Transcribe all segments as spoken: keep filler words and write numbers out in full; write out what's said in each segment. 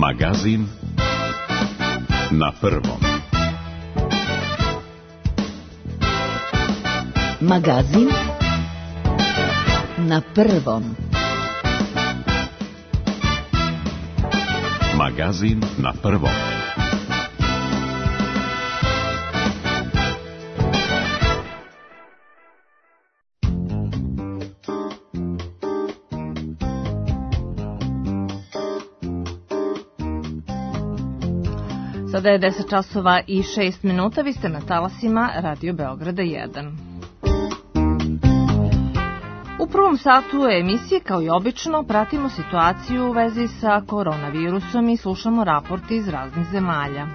Magazin na prvom. Magazin na prvom. Magazin na prvom. Sada je deset časova i šest minuta, vi ste na talasima Radio Beograda jedan. U prvom satu emisije, kao i obično, pratimo situaciju u vezi sa koronavirusom i slušamo raporte iz raznih zemalja.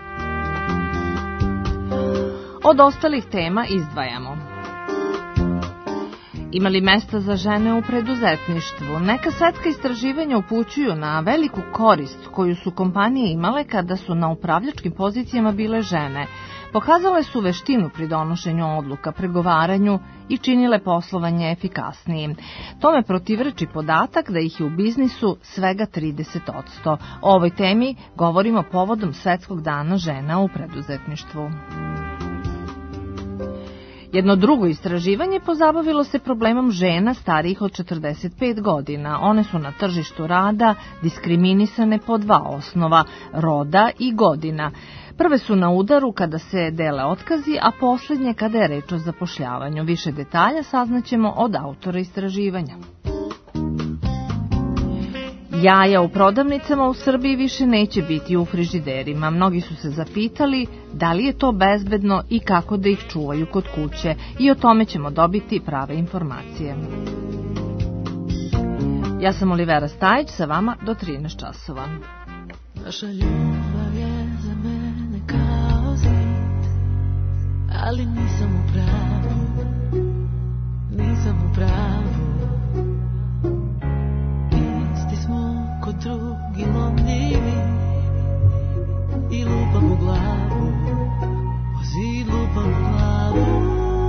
Od ostalih tema izdvajamo: ima li mesta za žene u preduzetništvu? Neka svetska istraživanja upućuju na veliku korist koju su kompanije imale kada su na upravljačkim pozicijama bile žene. Pokazale su veštinu pri donošenju odluka, pregovaranju i činile poslovanje efikasnijim. Tome protivreči podatak da ih je u biznisu svega trideset posto. O ovoj temi govorimo povodom Svetskog dana žena u preduzetništvu. Jedno drugo istraživanje pozabavilo se problemom žena starijih od četrdeset pet godina. One su na tržištu rada diskriminisane po dva osnova: roda i godina. Prve su na udaru kada se dele otkazi, a poslednje kada je reč o zapošljavanju. Više detalja saznaćemo od autora istraživanja. Jaja u prodavnicama u Srbiji više neće biti u frižiderima. Mnogi su se zapitali da li je to bezbedno i kako da ih čuvaju kod kuće. I o tome ćemo dobiti prave informacije. Ja sam Olivera Stajić, sa vama do trinaest časova. Naša ljubav je za mene kao zid, ali nisam u pravu, nisam u pravu. Isti smo kod drugi lomljivi i lupam u glavu, o zid lupam u glavu.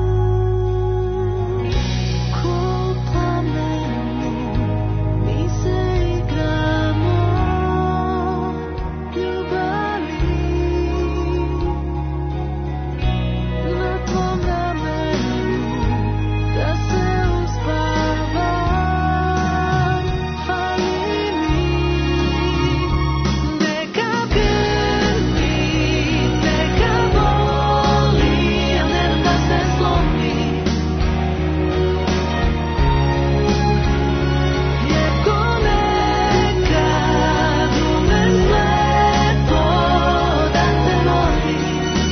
Ko plamenu mi se igramo ljubavi, na tvom ramenu da se uspavam, fali mi. Neka grli, neka boli, a ne da se slomi. Jer ko nekad ume slepo da te voli.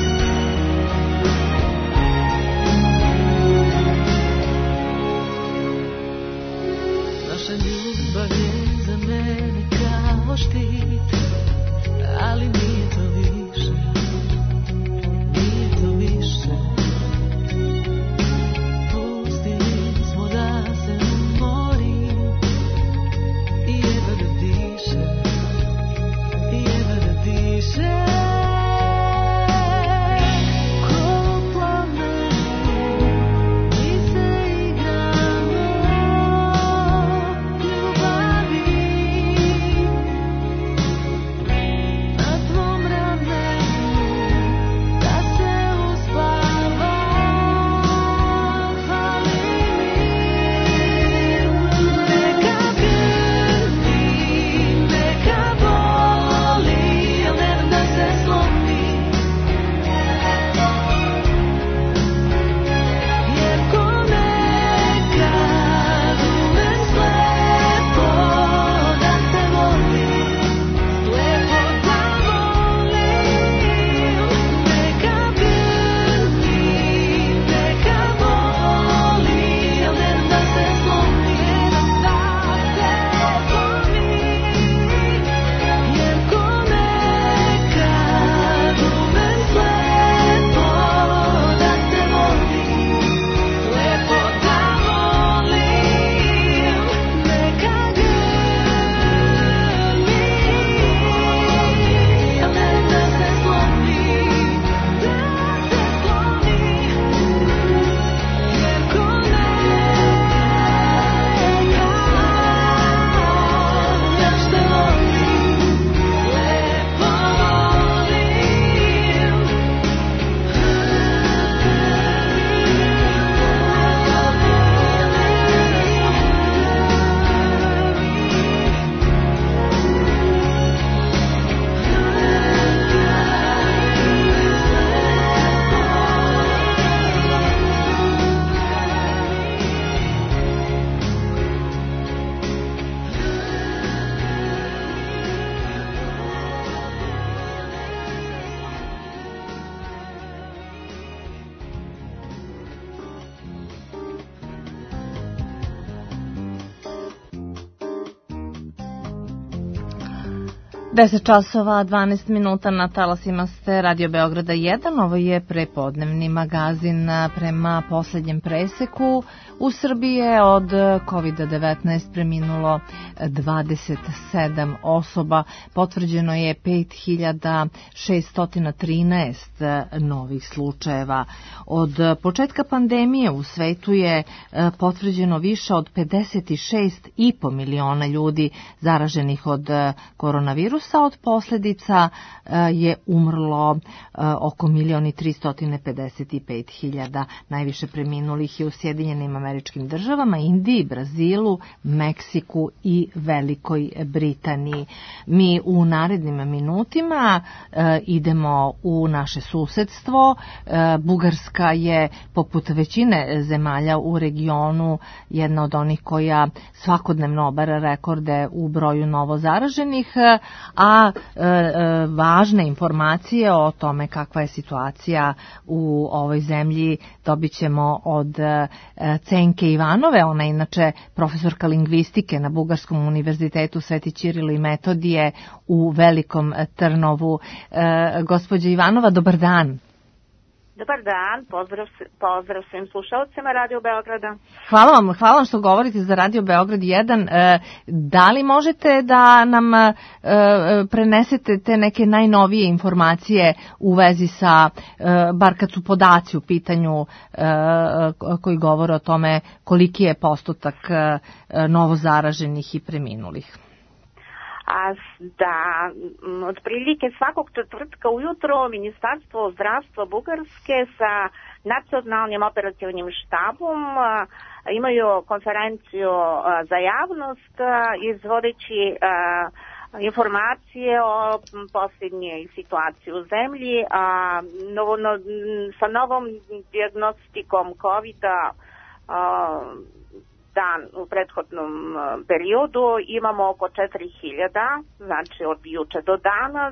Naša ljubav je za mene kao štit, ali nije to više, nije to više. Pustili smo da se umori i jedva da diše, i jedva da diše. Ko plamenu mi se igramo ljubavi, na tvom deset časova dvanaest minuta na talasima ste Radio Beograda jedan. Ovo je prepodnevni magazin. Prema poslednjem preseku u Srbiji je od kovid devetnaest preminulo dvadeset sedam osoba. Potvrđeno je pet hiljada šeststo trinaest novih slučajeva. Od početka pandemije u svetu je potvrđeno više od pedeset šest i po miliona ljudi zaraženih od koronavirusa. Od posledica je umrlo oko milion i tristo pedeset pet hiljada. Najviše preminulih je u Sjedinjenim Američkim Državama, Indiji, Brazilu, Meksiku i Velikoj Britaniji. Mi u narednim minutima idemo u naše susedstvo. Bugarska je, poput većine zemalja u regionu, jedna od onih koja svakodnevno obara rekorde u broju novozaraženih, a e, e, važne informacije o tome kakva je situacija u ovoj zemlji dobit ćemo od e, Cenke Ivanove. Ona je inače profesorka lingvistike na Bugarskom univerzitetu Sveti Ćirilo i Metodije u Velikom Trnovu. E, gospođa Ivanova, dobar dan. Dobar dan, pozdrav, pozdrav svim slušalcima Radio Beograda. Hvala vam, hvala vam što govorite za Radio Beograd jedan. E, da li možete da nam e, prenesete te neke najnovije informacije u vezi sa, e, bar kad su podaci u pitanju e, koji govore o tome koliki je postotak e, novozaraženih i preminulih? A da, otprilike svakog četvrtka ujutro Ministarstvo zdravstva Bugarske sa nacionalnim operativnim štabom imaju konferenciju za javnost izvodeći informacije o posljednjoj situaciji u zemlji, a novo, no, sa novom dijagnostikom kovida dan u prethodnom periodu imamo oko četiri hiljade, znači od juče do danas.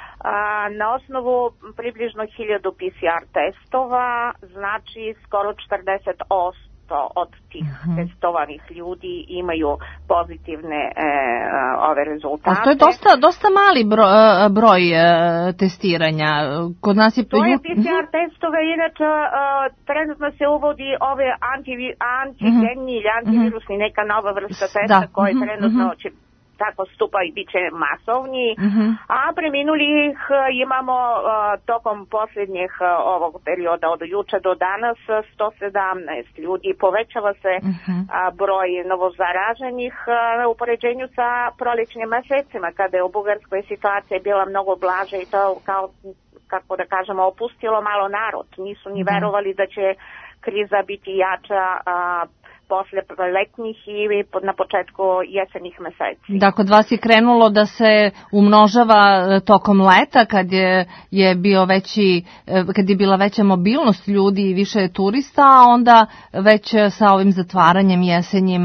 Na osnovu približno hiljadu P C R testova, znači skoro četrdeset posto od tih uh-huh. testovanih ljudi imaju pozitivne e, ove rezultate. A to je dosta, dosta mali broj, broj e, testiranja. Kod nas je... To je P C R testove, inače e, trenutno se uvodi ove antivi, antigeni uh-huh. ili antivirusni, neka nova vrsta testa da. Koje uh-huh. trenutno će tako stupa i bit će masovni, uh-huh. a preminulih imamo uh, tokom posljednjih uh, ovog perioda od juče do danas sto sedamnaest ljudi. Povećava se uh-huh. uh, broj novozaraženih uh, u poređenju sa prolećnim mesecima, kada je u Bugarskoj situacija bila mnogo blaža i to kao, kako da kažemo, opustilo malo narod. Nisu ni uh-huh. verovali da će kriza biti jača uh, posle letnjih i na početku jesenjih meseci. Da, kod vas je krenulo da se umnožava tokom leta kad je, je bio veći, kad je bila veća mobilnost ljudi i više turista, a onda već sa ovim zatvaranjem jesenjim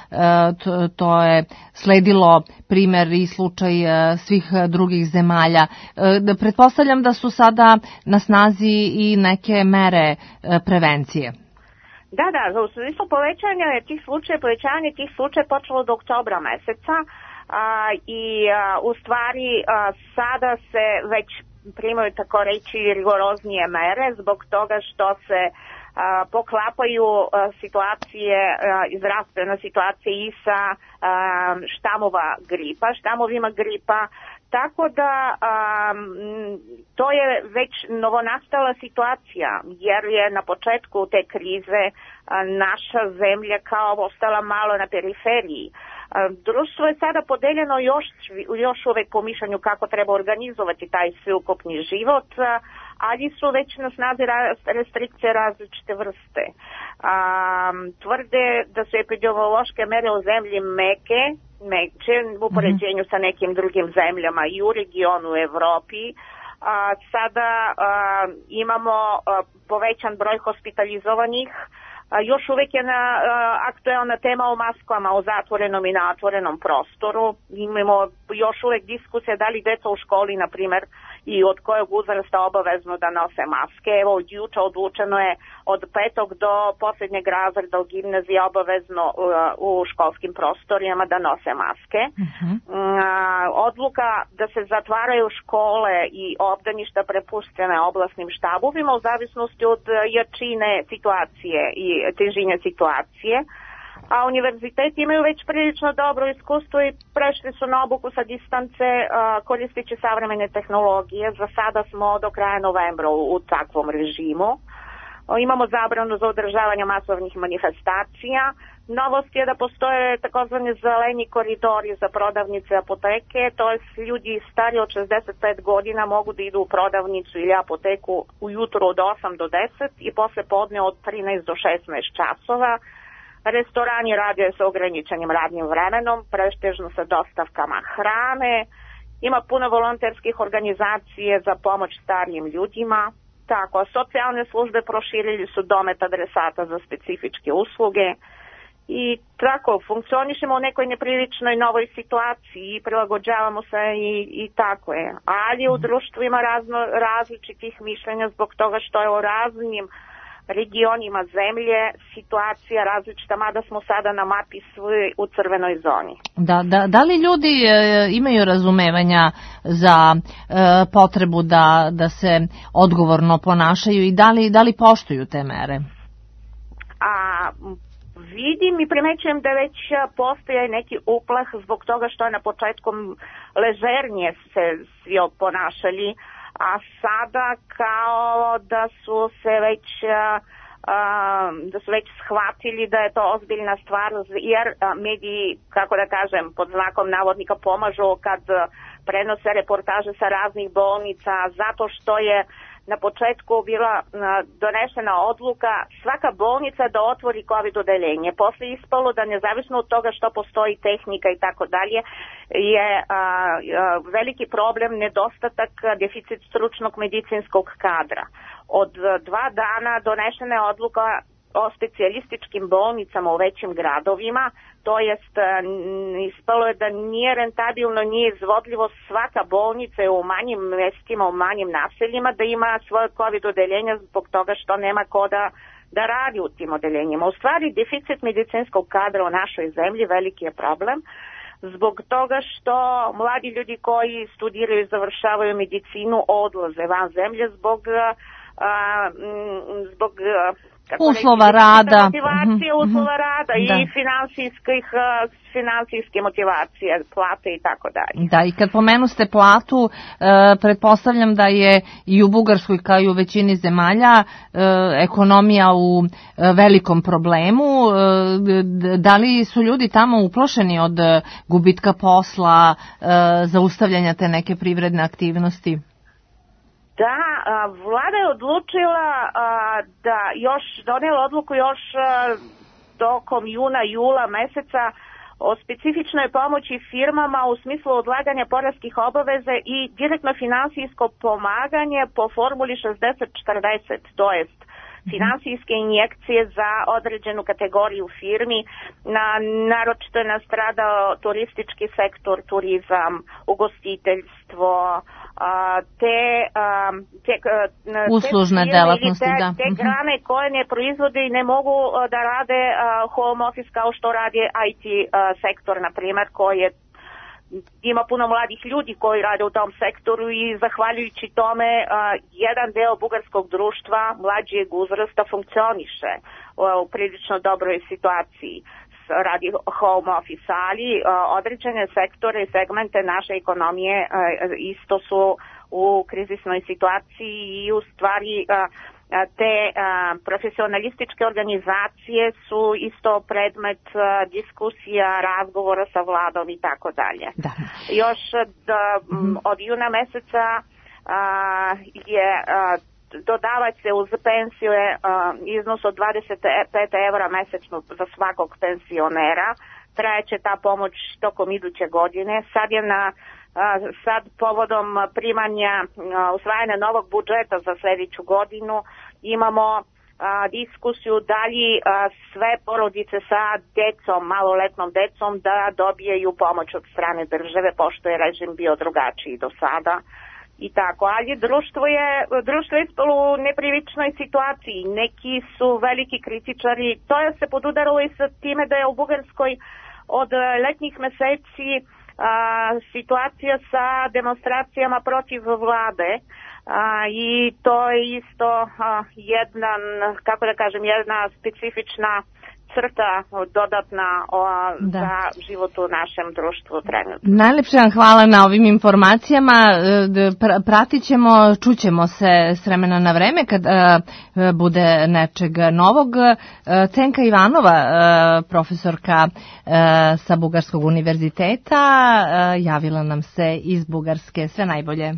to, to je sledilo primer i slučaj svih drugih zemalja. Pretpostavljam da su sada na snazi i neke mere prevencije. Da, da, u smislu povećanja tih slučaja, povećanje tih slučaja počelo do oktobra meseca a, i a, u stvari a, sada se već primaju tako reći rigoroznije mere zbog toga što se a, poklapaju a, situacije, a, zdravstvena situacija i sa a, štamova gripa, štamovima gripa. Tako da um, to je već novonastala situacija, jer je na početku te krize uh, naša zemlja kao ostala malo na periferiji. Uh, društvo je sada podeljeno još, još uvek po mišljenju kako treba organizovati taj sveukupni život, uh, ali su već na snazi restrikcije različite vrste. Um, tvrde da su epidemiološke mere u zemlji meke, meće u poređenju sa nekim drugim zemljama i u regionu u Evropi. A, sada a, imamo a, povećan broj hospitalizovanih. A, još uvek je na, a, aktuelna tema o maskama, o zatvorenom i na otvorenom prostoru. Imamo još uvek diskusije da li deca u školi, na primer, i od kojeg uzrasta obavezno da nose maske. Evo, od juče odlučeno je od petog do posljednjeg razreda u gimnaziji obavezno uh, u školskim prostorijama da nose maske. Uh-huh. Uh, odluka da se zatvaraju škole i obdaništa prepuštene oblasnim štabovima u zavisnosti od jačine situacije i težine situacije. A univerziteti imaju već prilično dobro iskustvo i prešli su na obuku sa distance uh, koristeći savremene tehnologije. Za sada smo do kraja novembra u, u takvom režimu. O, imamo zabranu za održavanje masovnih manifestacija. Novost je da postoje takozvani zeleni koridori za prodavnice i apoteke, to je ljudi stari od šezdeset pet godina mogu da idu u prodavnicu ili apoteku ujutro od osam do deset i posle podne od trinaest do šesnaest časova. Restorani rade sa ograničenim radnim vremenom, pretežno sa dostavkama hrane. Ima puno volonterskih organizacije za pomoć starijim ljudima. Tako, socijalne službe proširili su domet adresata za specifičke usluge. I tako, funkcionišemo u nekoj nepriličnoj novoj situaciji i prilagođavamo se i, i tako je. Ali u društvu ima razno, različitih mišljenja zbog toga što je u raznim regionima zemlje situacija različita, mada smo sada na mapi svi u crvenoj zoni. Da, da, da li ljudi e, imaju razumevanja za e, potrebu da, da se odgovorno ponašaju i da li, da li poštuju te mere? A vidim i primećujem da već postoje neki uplah zbog toga što je na početku ležernije se svi ponašali, a sada kao da su se već uh, da su već shvatili da je to ozbiljna stvar, jer mediji, kako da kažem, pod znakom navodnika pomažu kad prenose reportaže sa raznih bolnica, zato što je na početku bila donešena odluka svaka bolnica da otvori COVID odeljenje. Posle ispalo da nezavisno od toga što postoji tehnika i tako dalje je a, a, veliki problem nedostatak, deficit stručnog medicinskog kadra. Od dva dana donešena je odluka o specijalističkim bolnicama u većim gradovima, to jest ispalo je da nije rentabilno, nije izvodljivo svaka bolnica u manjim mestima, u manjim naseljima da ima svoje COVID odeljenja zbog toga što nema ko da, da radi u tim odeljenjima. U stvari, deficit medicinskog kadra u našoj zemlji veliki je problem zbog toga što mladi ljudi koji studiraju i završavaju medicinu odlaze van zemlje zbog, a, zbog uslova reći, rada, motivacije, uh-huh, uslova rada uh-huh, i finansijskih, finansijske motivacije, plate i tako dalje. Da, i kad pomenuste platu, e, pretpostavljam da je i u Bugarskoj kao i u većini zemalja e, ekonomija u e, velikom problemu. E, da li su ljudi tamo uplašeni od gubitka posla, e, zaustavljanja te neke privredne aktivnosti? Da, vlada je odlučila da još donela odluku još tokom juna, jula meseca o specifičnoj pomoći firmama u smislu odlaganja poreskih obaveze i direktno finansijsko pomaganje po formuli šezdeset četrdeset, to jest finansijske injekcije za određenu kategoriju firmi, na, naročito je nastradao turistički sektor, turizam, ugostiteljstvo, te, te, uslužne te, delatnosti, te, da. te grane koje ne proizvode i ne mogu da rade home office kao što radi I T sektor, na primjer, koji je ima puno mladih ljudi koji rade u tom sektoru i zahvaljujući tome uh, jedan deo bugarskog društva mlađeg uzrasta funkcioniše uh, u prilično dobroj situaciji radi home office, ali uh, određene sektore i segmente naše ekonomije uh, isto su u krizisnoj situaciji i u stvari uh, te a, profesionalističke organizacije su isto predmet a, diskusija, razgovora sa vladom i tako dalje. Još da, m, od juna meseca a, je a, dodavat se uz pensiju a, iznos od dvadeset pet evra mesečno za svakog pensionera. Trajeće ta pomoć tokom iduće godine. Sad je na sad povodom primanja usvajanja novog budžeta za sljedeću godinu imamo a, diskusiju da li a, sve porodice sa decom, maloletnom decom da dobijaju pomoć od strane države, pošto je režim bio drugačiji do sada. i tako, ali društvo je, društvo je ispalo u nepriličnoj situaciji. Neki su veliki kritičari, to je se podudarilo i sa time da je u Bugarskoj od letnjih meseci a, situacija sa demonstracijama protiv vlade. A, i to je isto a, jedan, kako da kažem, jedna specifična crta dodatna o, za život u našem društvu trenutno. Najlepše vam hvala na ovim informacijama. Pr- pratit ćemo, čućemo se s vremena na vreme kad uh, bude nečeg novog. Uh, Cenka Ivanova, uh, profesorka uh, sa Bugarskog univerziteta, uh, javila nam se iz Bugarske. Sve najbolje.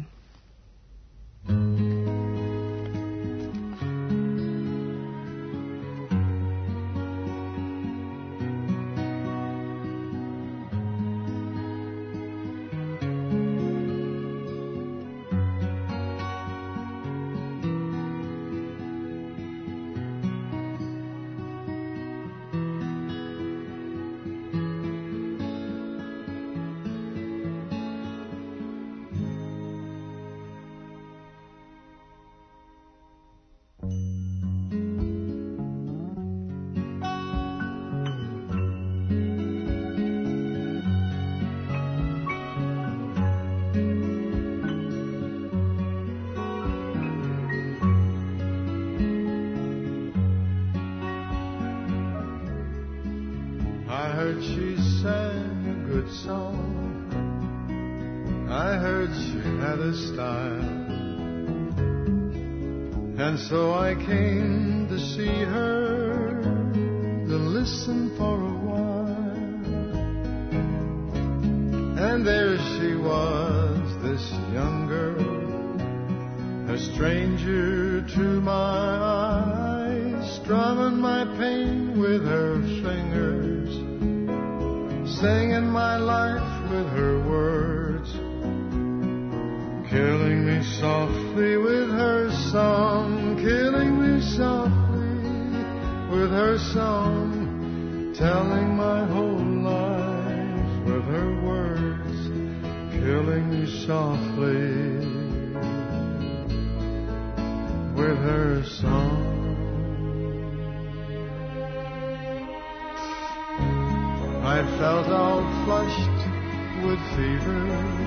And so I came to see her, to listen for a while. And there she was, this young girl, a stranger to my eyes, strumming my pain with her fingers, singing my life with her words, killing me softly with her song, killing me softly with her song, telling my whole life with her words, killing me softly with her song. I felt all flushed with fever,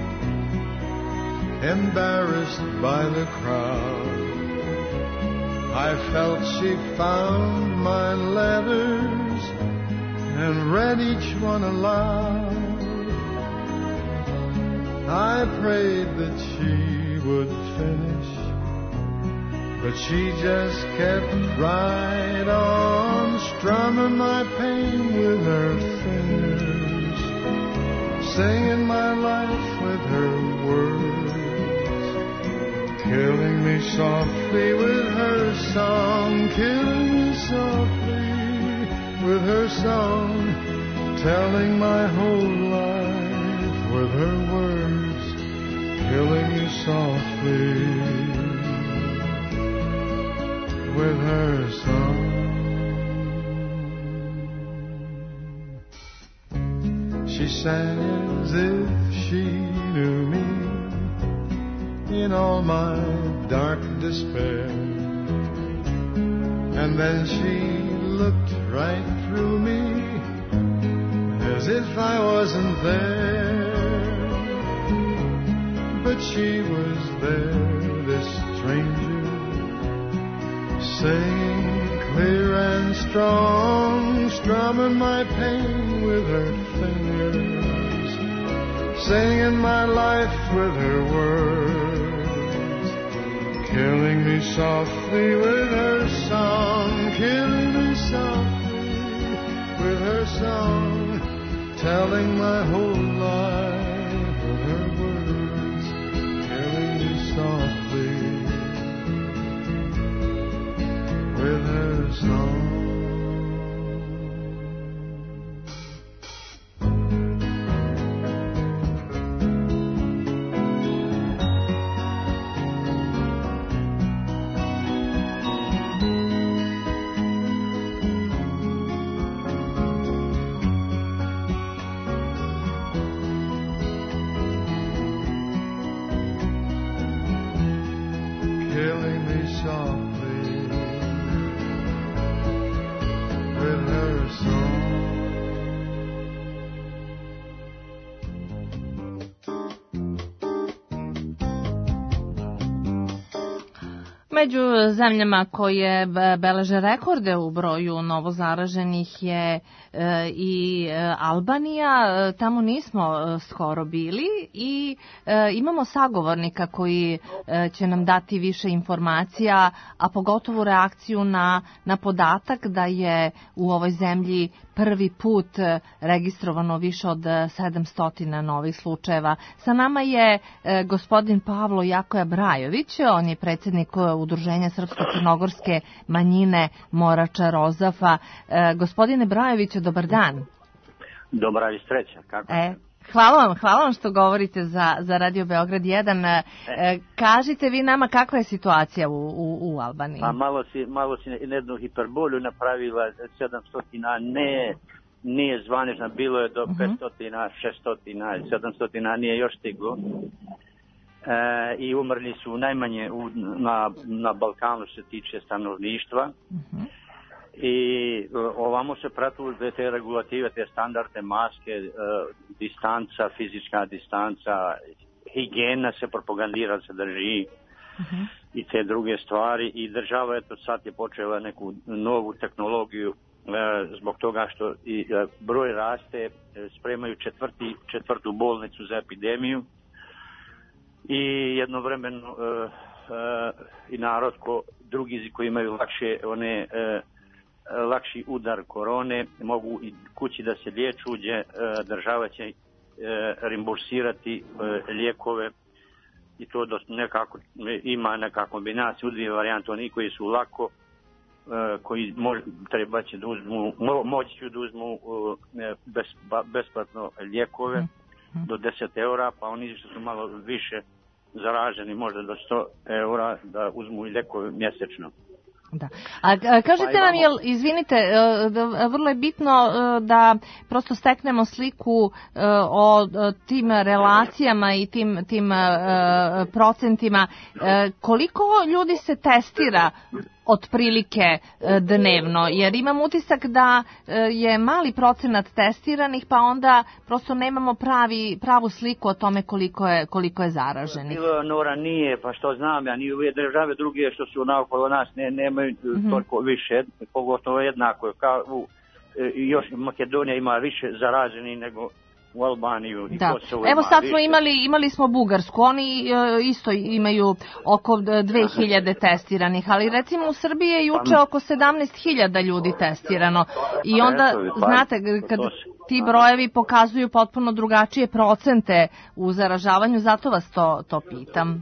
embarrassed by the crowd. I felt she found my letters and read each one aloud. I prayed that she would finish, but she just kept right on, strumming my pain with her fingers, singing my life with her words, killing me softly with her song, killing me softly with her song, telling my whole life with her words, killing me softly with her song. She sang as if she knew me in all my dark despair, and then she looked right through me as if I wasn't there. But she was there, this stranger, singing clear and strong, strumming my pain with her fingers, singing my life with her words, killing me softly with her song, killing me softly with her song, telling my whole life with her words, killing me softly with her song. Među zemljama koje beleže rekorde u broju novozaraženih je e, i e, Albanija. E, tamo nismo e, skoro bili i e, imamo sagovornika koji e, će nam dati više informacija, a pogotovo reakciju na, na podatak da je u ovoj zemlji prvi put registrovano više od sedamsto novih slučajeva. Sa nama je e, gospodin Pavlo Jakoja Brajović, on je predsjednik Udruženja srpsko-crnogorske manjine Morača Rozafa. E, gospodine Brajoviću, dobar dan. Dobra i sreća. Kako e, hvala vam, hvala vam što govorite za, za Radio Beograd jedan. E, kažite vi nama kakva je situacija u, u, u Albaniji? Pa malo si, malo si jednu hiperbolju napravila, sedamsto ne, nije zvanična, bilo je do uh-huh. petsto, šesto, sedamsto nije još stiglo. E, i umrli su najmanje u, na, na Balkanu što se tiče stanovništva. Uh-huh. I ovamo se pratu te regulative, te standarde, maske, e, distanca, fizička distanca, higijena se propagandira, se drži. Uh-huh. I te druge stvari. I država eto sad je počela neku novu tehnologiju e, zbog toga što i e, broj raste, e, spremaju četvrti, četvrtu bolnicu za epidemiju. I jednovremeno e, e, i narod ko drugi koji imaju lakše one e, lakši udar korone mogu i kući da se liječu, gdje e, država će e, reimbursirati e, lijekove i to dos, nekako ima neka kombinaciju u dvije varijante, oni koji su lako e, koji mož, treba će da uzmu mo, moći će da uzmu e, bez, ba, besplatno lijekove mm-hmm. do deset eura, pa oni što su malo više zaraženi možda do sto eura da uzmu i lijekove mjesečno. Da. A, a kažete pa nam, jel, izvinite, vrlo je bitno da prosto steknemo sliku o tim relacijama i tim, tim procentima. Koliko ljudi se testira otprilike dnevno, jer imam utisak da je mali procenat testiranih, pa onda prosto nemamo pravi, pravu sliku o tome koliko je, koliko je zaraženih. Nora nije, pa što znam ja, ni ove države druge što su naokolo nas ne, nemaju mm-hmm. toliko više, pogotovo jednako, kao u, još Makedonija ima više zaraženih nego u Albaniju i da. Kosovo. Evo sad smo imali, imali smo Bugarsku, oni e, isto imaju oko dve hiljade testiranih, ali recimo u Srbiji je juče oko sedamnaest hiljada ljudi testirano i onda, znate, kad ti brojevi pokazuju potpuno drugačije procente u zaražavanju, zato vas to, to pitam.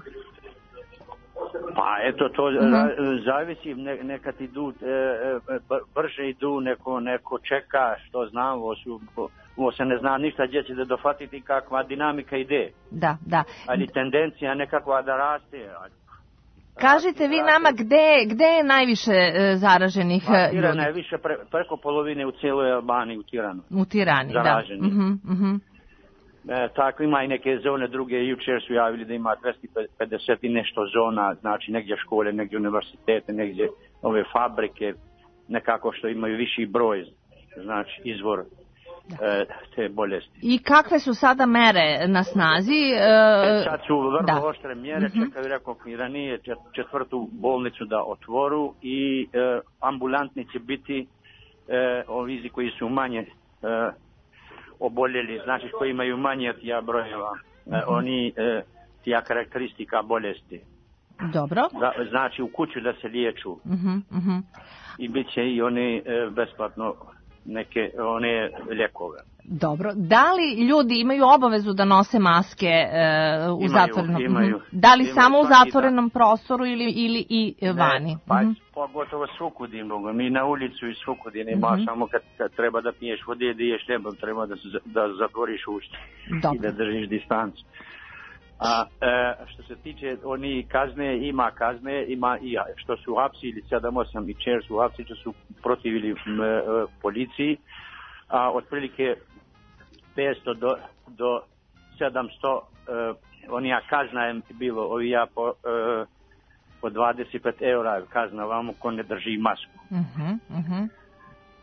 Pa eto, to mm-hmm. zavisi, ne, nekad idu, e, brže idu, neko, neko čeka, što znam, ovo, su, ovo se ne zna ništa gdje će da dofatiti kakva dinamika ide. Da, da. Ali tendencija nekakva da raste. Kažite vi nama gde, gde je najviše e, zaraženih pa, ljudi? Tirana je više pre, preko polovine u cijeloj Albaniji, u Tiranu. U Tirani, zaraženih. Da. Mm-hmm, mm-hmm. E, tako ima i neke zone druge, jučer su javili da ima dvjesto pedeset i nešto zona, znači negdje škole, negdje univerzitete, negdje ove fabrike, nekako što imaju viši broj, znači izvor e, te bolesti. I kakve su sada mere na snazi? E, e, sad su vrlo da. oštre mjere, mm-hmm. čekaju, rekao i ranije, četvrtu bolnicu da otvoru i e, ambulantni će biti e, ovizi koji su manje e, oboljeli, znači koji imaju manje od tija brojeva, mm-hmm. e, oni e, tija karakteristika bolesti. Dobro. Da, znači u kuću da se liječu. Mm-hmm, mm-hmm. I bit će i oni e, besplatno neke one lijekove. Dobro. Da li ljudi imaju obavezu da nose maske e, u imaju, zatvorenom? Imaju. Da li imaju samo u zatvorenom da. prostoru ili, ili i ne, vani? Pa mm-hmm. pogotovo svukud mnogo. Mi na ulicu i svukud ima, mm-hmm. samo kad, kad treba da piješ vode, da ješ nebom, treba da, da zatvoriš usta i da držiš distancu. A e, što se tiče oni kazne, ima kazne, ima i što su hapsili sedam osam i čer su hapsili, što su protivili m, e, policiji, a otprilike petsto do, do sedamsto e, onija kazna je bilo ovija po, e, po dvadeset pet eura kazna vamo ko ne drži masku. Uh-huh, uh-huh.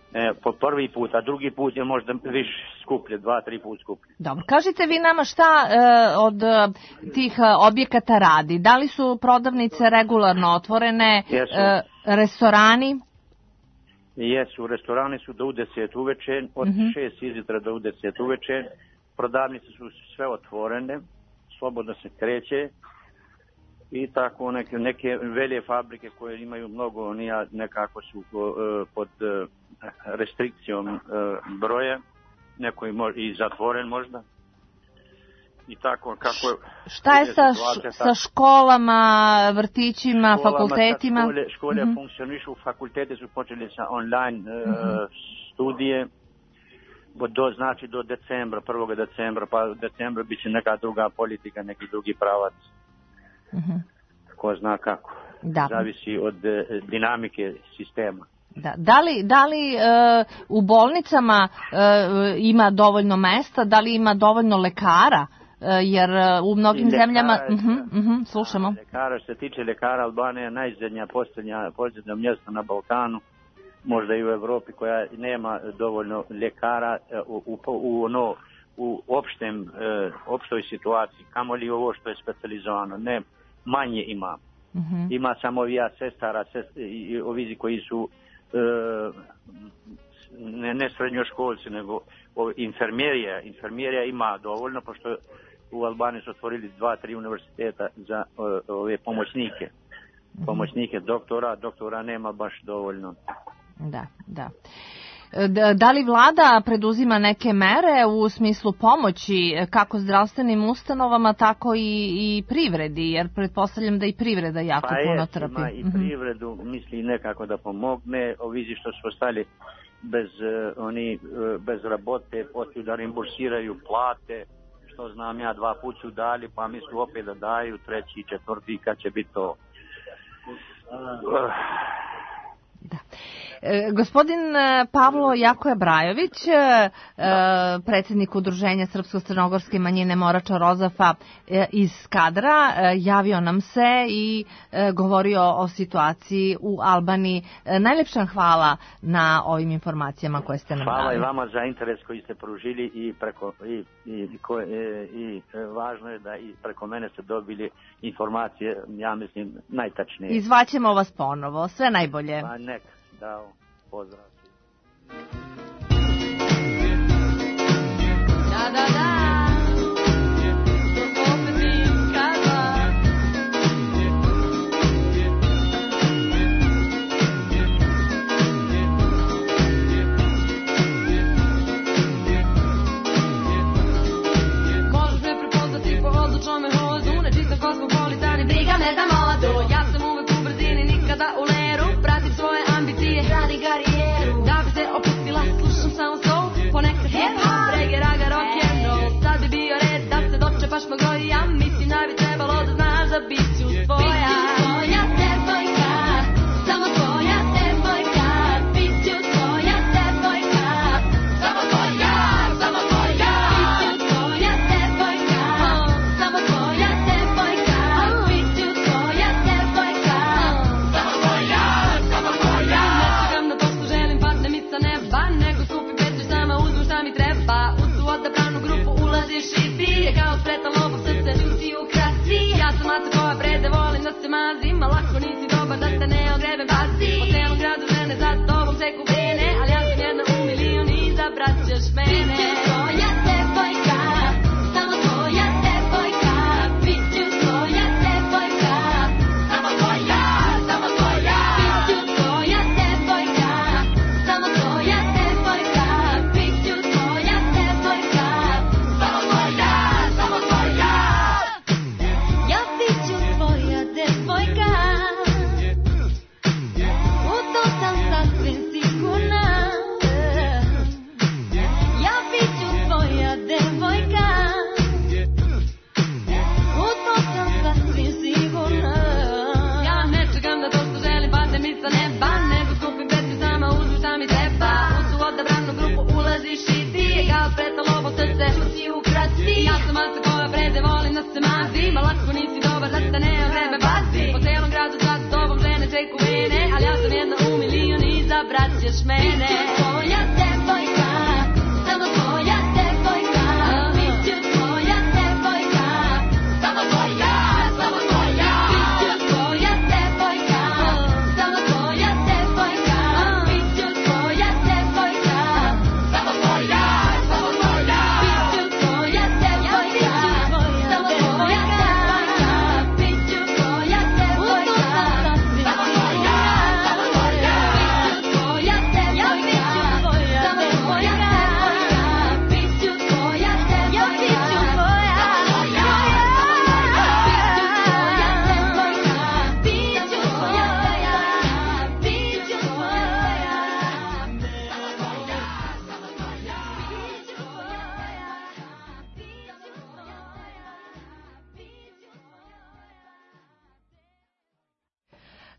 e, po prvi put, a drugi put je možda više skuplje, dva, tri put skuplje. Dobro, kažite vi nama šta e, od e, tih e, objekata radi? Da li su prodavnice regularno otvorene, e, restorani? Jesu, restorani su do u deset uveče, od uh-huh. šest izjutra do u deset uveče, prodavnice su sve otvorene, slobodno se kreće i tako neke, neke velike fabrike koje imaju mnogo, nija nekako su uh, pod uh, restrikcijom uh, broja, neko je mož, i zatvoren možda. I tako kako šta je sa, š, sa školama, vrtićima, školama, fakultetima? Škole, škole uh-huh. funkcionišu, fakultete su počeli sa online uh, uh-huh. studije, do, znači do decembra, prvog decembra, pa u decembru bit će neka druga politika, neki drugi pravac. Uh-huh. Ko zna kako. Da. Zavisi od uh, dinamike sistema. Da, da li, da li uh, u bolnicama uh, ima dovoljno mesta, da li ima dovoljno lekara? Jer u mnogim lekara, zemljama uh-huh, uh-huh, slušamo. Lekara, što se tiče lekara, Albanija je najzadnja posljednja, posljednja mjesto na Balkanu, možda i u Evropi, koja nema dovoljno lekara u, u, u, ono, u opštem, uh, opštoj situaciji, kamoli ovo što je specijalizovano, ne, manje ima. Uh-huh. Ima samo ovija sestara, sest, i ovizi koji su uh, ne, ne srednjoškolci, nego infermjerija. Infermjerija ima dovoljno, pošto u Albaniji su otvorili dva, tri univerziteta za o, ove pomoćnike. Pomoćnike doktora, doktora nema baš dovoljno. Da, da. Da li vlada preduzima neke mere u smislu pomoći kako zdravstvenim ustanovama, tako i, i privredi, jer pretpostavljam da i privreda jako pa puno jest, trpi. Pa i privredu misli nekako da pomogne, ovizi što su ostali bez, uh, oni, uh, bez rabote, posliju da reimbursiraju plate, što znam ja, dva put su dali, pa mislu opet da daju, treći, četvrti, kad će biti to. Uh. Da. E, gospodin Pavlo Jakoje Brajović, e, predsjednik Udruženja Srpsko-crnogorske manjine Morača Rozafa e, iz Skadra, e, javio nam se i e, govorio o situaciji u Albaniji. E, najljepša hvala na ovim informacijama koje ste nam dali. Hvala i vama za interes koji ste pružili i preko i, i, i, i, i važno je da i preko mene ste dobili informacije, ja mislim, najtačnije. Izvaćemo vas ponovo. Sve najbolje. Pa nek, dao, pozdrav. Da, da, da. Ne da modu, ja sam uvek u brzini, nikada u leru, pratim svoje ambicije, radi karijeru, da bi se opustila, slušam samo soul, ponekad hip-hop, reggae, raga, rock and roll, sad bi bio red da se dočepaš mog roja, mislim da bi trebalo da znaš da bit ću tvoja. Mazima, lako nisi dobar da te ne ogrebe bazi. Po celom gradu žene za tobom seku vene, ali ja sam jedna u milion i izabrat ćeš mene. Bit ću tvoja devojka, samo tvoja devojka. Bit ću tvoja devojka, samo tvoja, samo tvoja. Bit ću tvoja devojka, samo tvoja devojka. Bit ću tvoja devojka, samo tvoja, samo tvoja. Ja bit ću tvoja devojka, u to sam sasvim sigurna. Ja bit ću tvoja devojka, u to sam sasvim sigurna. Ja ne čekam da to što želim padne mi sa neba, nego skupim petlju sama uzmu šta mi treba. U tu odabranu grupu ulaziš i ti, kao pretalovo srce čuti ukrasti. Ja sam maca koja prede volim da se mazi, ma lako nisi dobar da te ne ogrebe bazi. Po celom gradu sad s tobom žene seku vene, ali ja sam jedna u milion i izabrat ćeš mene.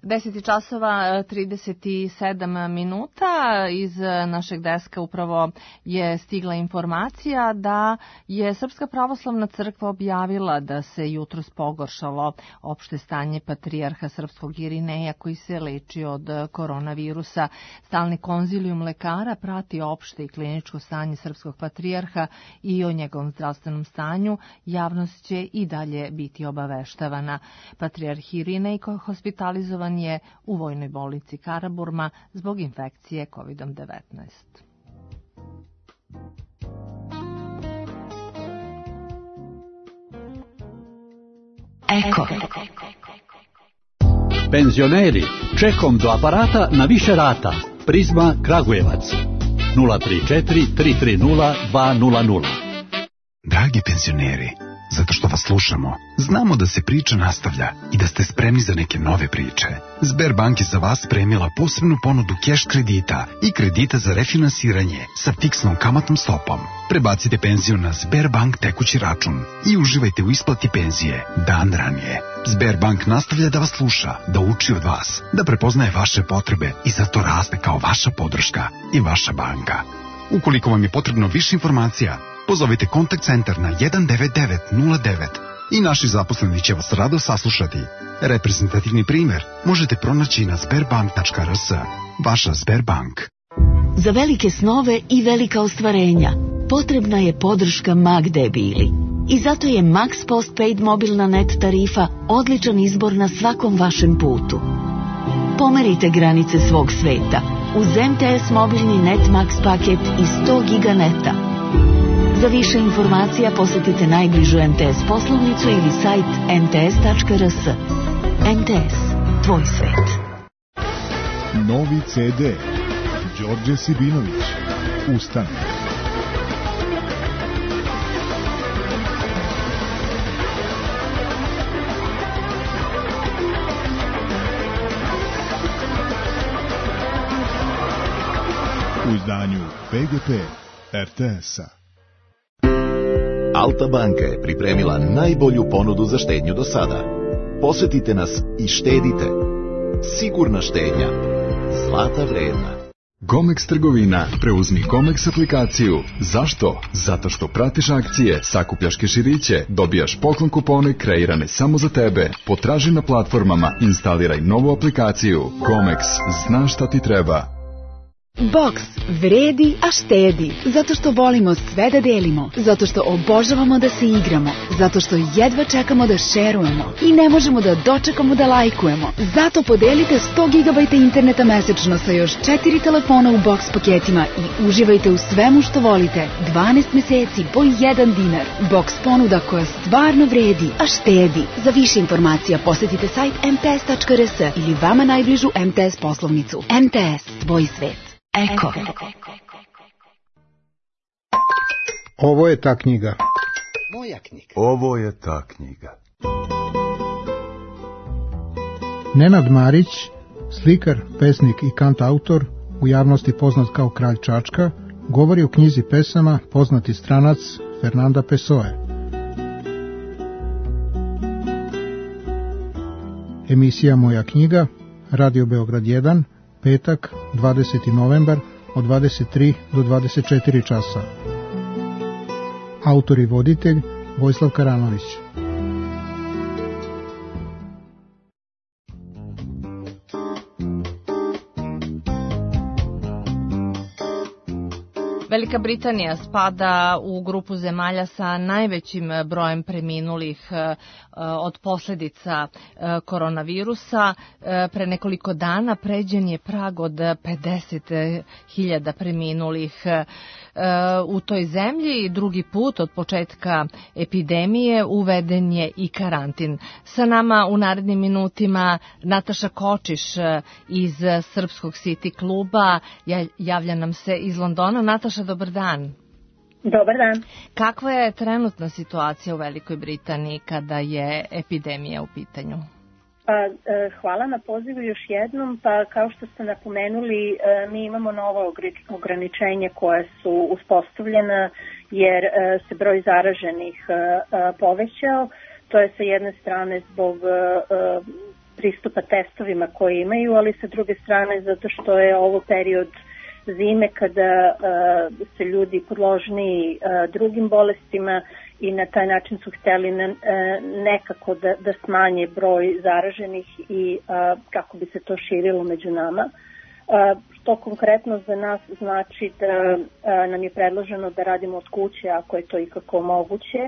deset časova trideset sedam minuta. Iz našeg deska upravo je stigla informacija da je Srpska pravoslavna crkva objavila da se jutros pogoršalo opšte stanje patrijarha srpskog Irineja koji se leči od koronavirusa. Stalni konzilijum lekara prati opšte i kliničko stanje srpskog patrijarha i o njegovom zdravstvenom stanju javnost će i dalje biti obaveštavana. Patrijarh Irinej hospitalizovan je u vojnoj bolnici Karaburma zbog infekcije kovid devetnaest. Eko. Penzioneri, čekom do aparata na više rata. Prizma Kragujevac. nula tri četiri tri tri nula dva nula nula. Dragi penzioneri, zato što vas slušamo, znamo da se priča nastavlja i da ste spremni za neke nove priče. Sberbank je za vas spremila posebnu ponudu keš kredita i kredita za refinansiranje sa fiksnom kamatnom stopom. Prebacite penziju na Sberbank tekući račun i uživajte u isplati penzije dan ranije. Sberbank nastavlja da vas sluša, da uči od vas, da prepoznaje vaše potrebe i zato raste kao vaša podrška i vaša banka. Ukoliko vam je potrebno više informacija, pozovite kontakt centar na jedan devet devet nula devet i naši zaposleni će vas rado saslušati. Reprezentativni primer možete pronaći na sberbank tačka r s. Vaša Sberbank. Za velike snove i velika ostvarenja potrebna je podrška Mag Debili. I zato je Max Postpaid mobilna net tarifa odličan izbor na svakom vašem putu. Pomerite granice svog sveta uz em te es mobilni Net Max paket i sto giga neta. Za više informacija posjetite najbližu em te es poslovnicu ili sajt em te es tačka r s. em te es, tvoj svet. Novi ce de. Đorđe Sibinović. Ustane. U izdanju pe ge pe er te es-a. Alta banka je pripremila najbolju ponudu za štednju do sada. Posetite nas i štedite. Sigurna štednja. Zlata vredna. Gomex trgovina. Preuzmi Gomex aplikaciju. Zašto? Zato što pratiš akcije, sakupljaš keširiće, dobijaš poklon kupone kreirane samo za tebe. Potraži na platformama, instaliraj novu aplikaciju. Gomex, znaš šta ti treba. Box vredi, a štedi. Zato što volimo sve da delimo. Zato što obožavamo da se igramo. Zato što jedva čekamo da šerujemo. I ne možemo da dočekamo da lajkujemo. Zato podelite sto gigabajta interneta mesečno sa još četiri telefona u Box paketima i uživajte u svemu što volite. dvanaest meseci po jedan dinar. Box ponuda koja stvarno vredi, a štedi. Za više informacija posjetite sajt em te es tačka r s ili vama najbližu em te es poslovnicu. em te es, tvoj svet. Eko. Ovo je ta knjiga. Moja knjiga. Ovo je ta knjiga. Nenad Marić, slikar, pesnik i kantautor, u javnosti poznat kao Kralj Čačka, govori o knjizi pesama Poznati stranac Fernanda Pessoe. Emisija Moja knjiga, Radio Beograd jedan, petak, dvadeseti novembar, od dvadeset tri do dvadeset četiri časa. Autor i voditelj Vojislav Karanović. Velika Britanija spada u grupu zemalja sa najvećim brojem preminulih od posljedica koronavirusa. Pre nekoliko dana pređen je prag od pedeset hiljada preminulih u toj zemlji. Drugi put od početka epidemije uveden je i karantin. Sa nama u narednim minutima Nataša Kočiš iz Srpskog City kluba, javlja nam se iz Londona. Nataša, dobar dan. Dobar dan. Kakva je trenutna situacija u Velikoj Britaniji kada je epidemija u pitanju? Pa, hvala na pozivu još jednom. Pa kao što ste napomenuli, mi imamo nova ograničenja koja su uspostavljena jer se broj zaraženih povećao. To je sa jedne strane zbog pristupa testovima koje imaju, ali sa druge strane zato što je ovo period zime kada uh, se ljudi podložni uh, drugim bolestima i na taj način su hteli na, uh, nekako da, da smanje broj zaraženih i uh, kako bi se to širilo među nama. Uh, što konkretno za nas znači da uh, nam je predloženo da radimo od kuće ako je to ikako moguće,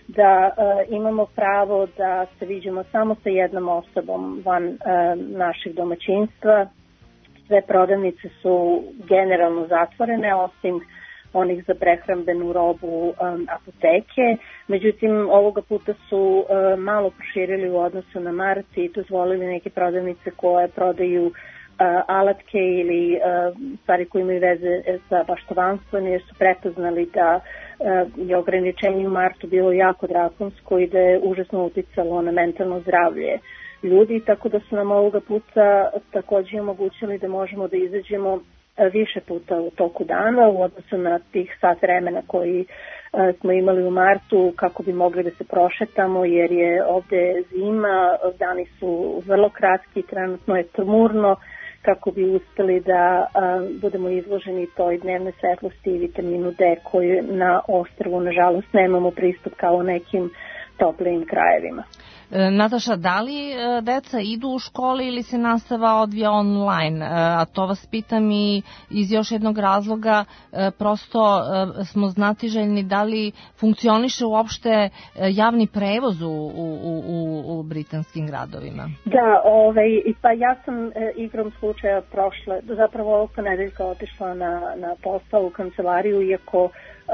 da uh, imamo pravo da se viđemo samo sa jednom osobom van uh, naših domaćinstva. Sve prodavnice su generalno zatvorene, osim onih za prehrambenu robu um, apoteke. Međutim, ovoga puta su uh, malo proširili u odnosu na mart i dozvolili neke prodavnice koje prodaju uh, alatke ili uh, stvari koje imaju veze sa baštovanstvom, jer su prepoznali da uh, je ograničenje u martu bilo jako drakonsko i da je užasno uticalo na mentalno zdravlje ljudi, tako da su nam ovoga puta takođe omogućili da možemo da izađemo više puta u toku dana u odnosu na tih sat vremena koji smo imali u martu, kako bi mogli da se prošetamo, jer je ovde zima, dani su vrlo kratki, trenutno je tmurno, kako bi uspeli da a, budemo izloženi toj dnevnoj svetlosti i vitaminu D koju na ostrvu nažalost nemamo pristup kao u nekim toplijim krajevima. E, Nataša, da li e, deca idu u škole ili se nastava odvija online? E, a to vas pitam i iz još jednog razloga, e, prosto e, smo znatiželjni da li funkcioniše uopšte e, javni prevoz u, u, u, u britanskim gradovima? Da, ovaj, pa ja sam e, igrom slučaja prošle, zapravo ovog ponedeljka otišla na, na posao u kancelariju, iako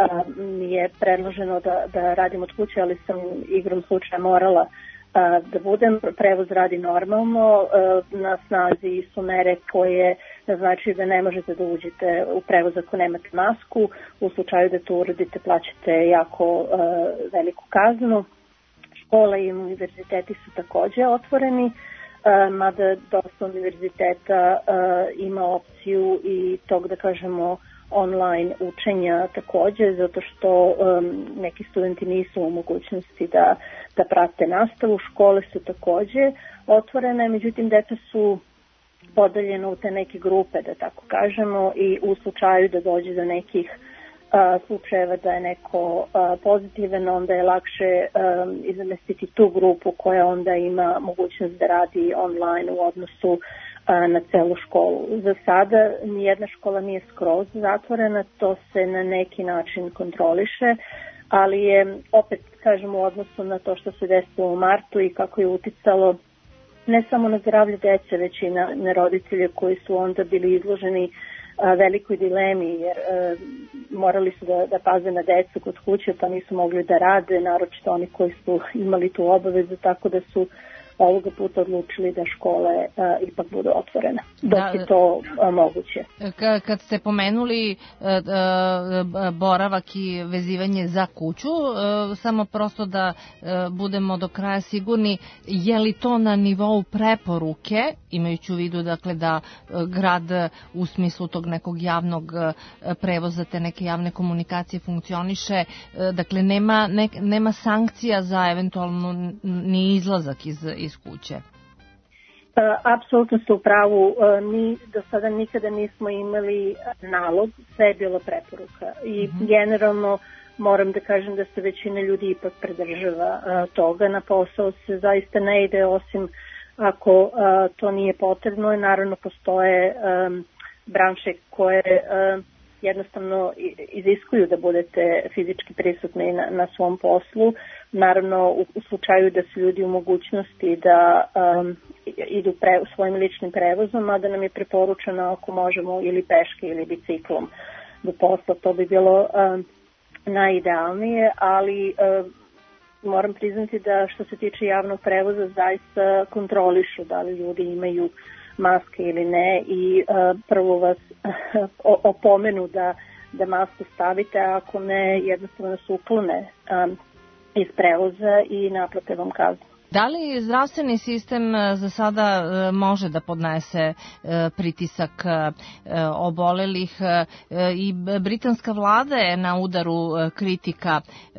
mi je predloženo da, da radim od kuće, ali sam igrom slučaja morala a, da budem. Prevoz radi normalno, a, na snazi su mere koje znači da ne možete da uđete u prevoz ako nemate masku. U slučaju da to uradite plaćate jako a, veliku kaznu. Škole i univerziteti su takođe otvoreni, a, mada dosta univerziteta a, ima opciju i tog, da kažemo, online učenja takođe, zato što um, neki studenti nisu u mogućnosti da, da prate nastavu. Škole su takođe otvorene, međutim deca su podeljena u te neke grupe, da tako kažemo, i u slučaju da dođe do nekih uh, slučajeva da je neko uh, pozitivan, onda je lakše um, izmestiti tu grupu koja onda ima mogućnost da radi online u odnosu na celu školu. Za sada nijedna škola nije skroz zatvorena, to se na neki način kontroliše, ali je opet, kažemo, u odnosu na to što se desilo u martu i kako je uticalo ne samo na zdravlje dece, već i na, na roditelje koji su onda bili izloženi a, velikoj dilemi, jer a, morali su da, da paze na decu kod kuće, pa nisu mogli da rade, naročito oni koji su imali tu obavezu, tako da su ovoga puta odlučili da škole a, ipak budu otvorene, dok da, je to a, moguće. K- kad ste pomenuli a, a, boravak i vezivanje za kuću, a, samo prosto da a, budemo do kraja sigurni, je li to na nivou preporuke, imajući u vidu dakle da a, grad u smislu tog nekog javnog a, prevoza, te neke javne komunikacije funkcioniše, a, dakle nema, ne, nema sankcija za eventualno ni izlazak iz iz kuće? Apsolutno ste u pravu. Mi do sada nikada nismo imali nalog, sve je bilo preporuka. I mm-hmm. generalno moram da kažem da se većina ljudi ipak pridržava toga. Na posao se zaista ne ide osim ako to nije potrebno. I naravno postoje branše koje jednostavno iziskuju da budete fizički prisutni na, na svom poslu. Naravno, u, u slučaju da su ljudi u mogućnosti da um, idu pre, svojim ličnim prevozom, a da nam je preporučeno ako možemo ili peške ili biciklom do posla, to bi bilo um, najidealnije, ali um, moram priznati da što se tiče javnog prevoza zaista kontrolišu da li ljudi imaju maske ili ne i uh, prvo vas uh, opomenu da, da masku stavite, a ako ne jednostavno se uklone um, iz prevoza i naplate vam kaznu. Da li zdravstveni sistem za sada može da podnese pritisak obolelih i britanska vlada je na udaru kritika,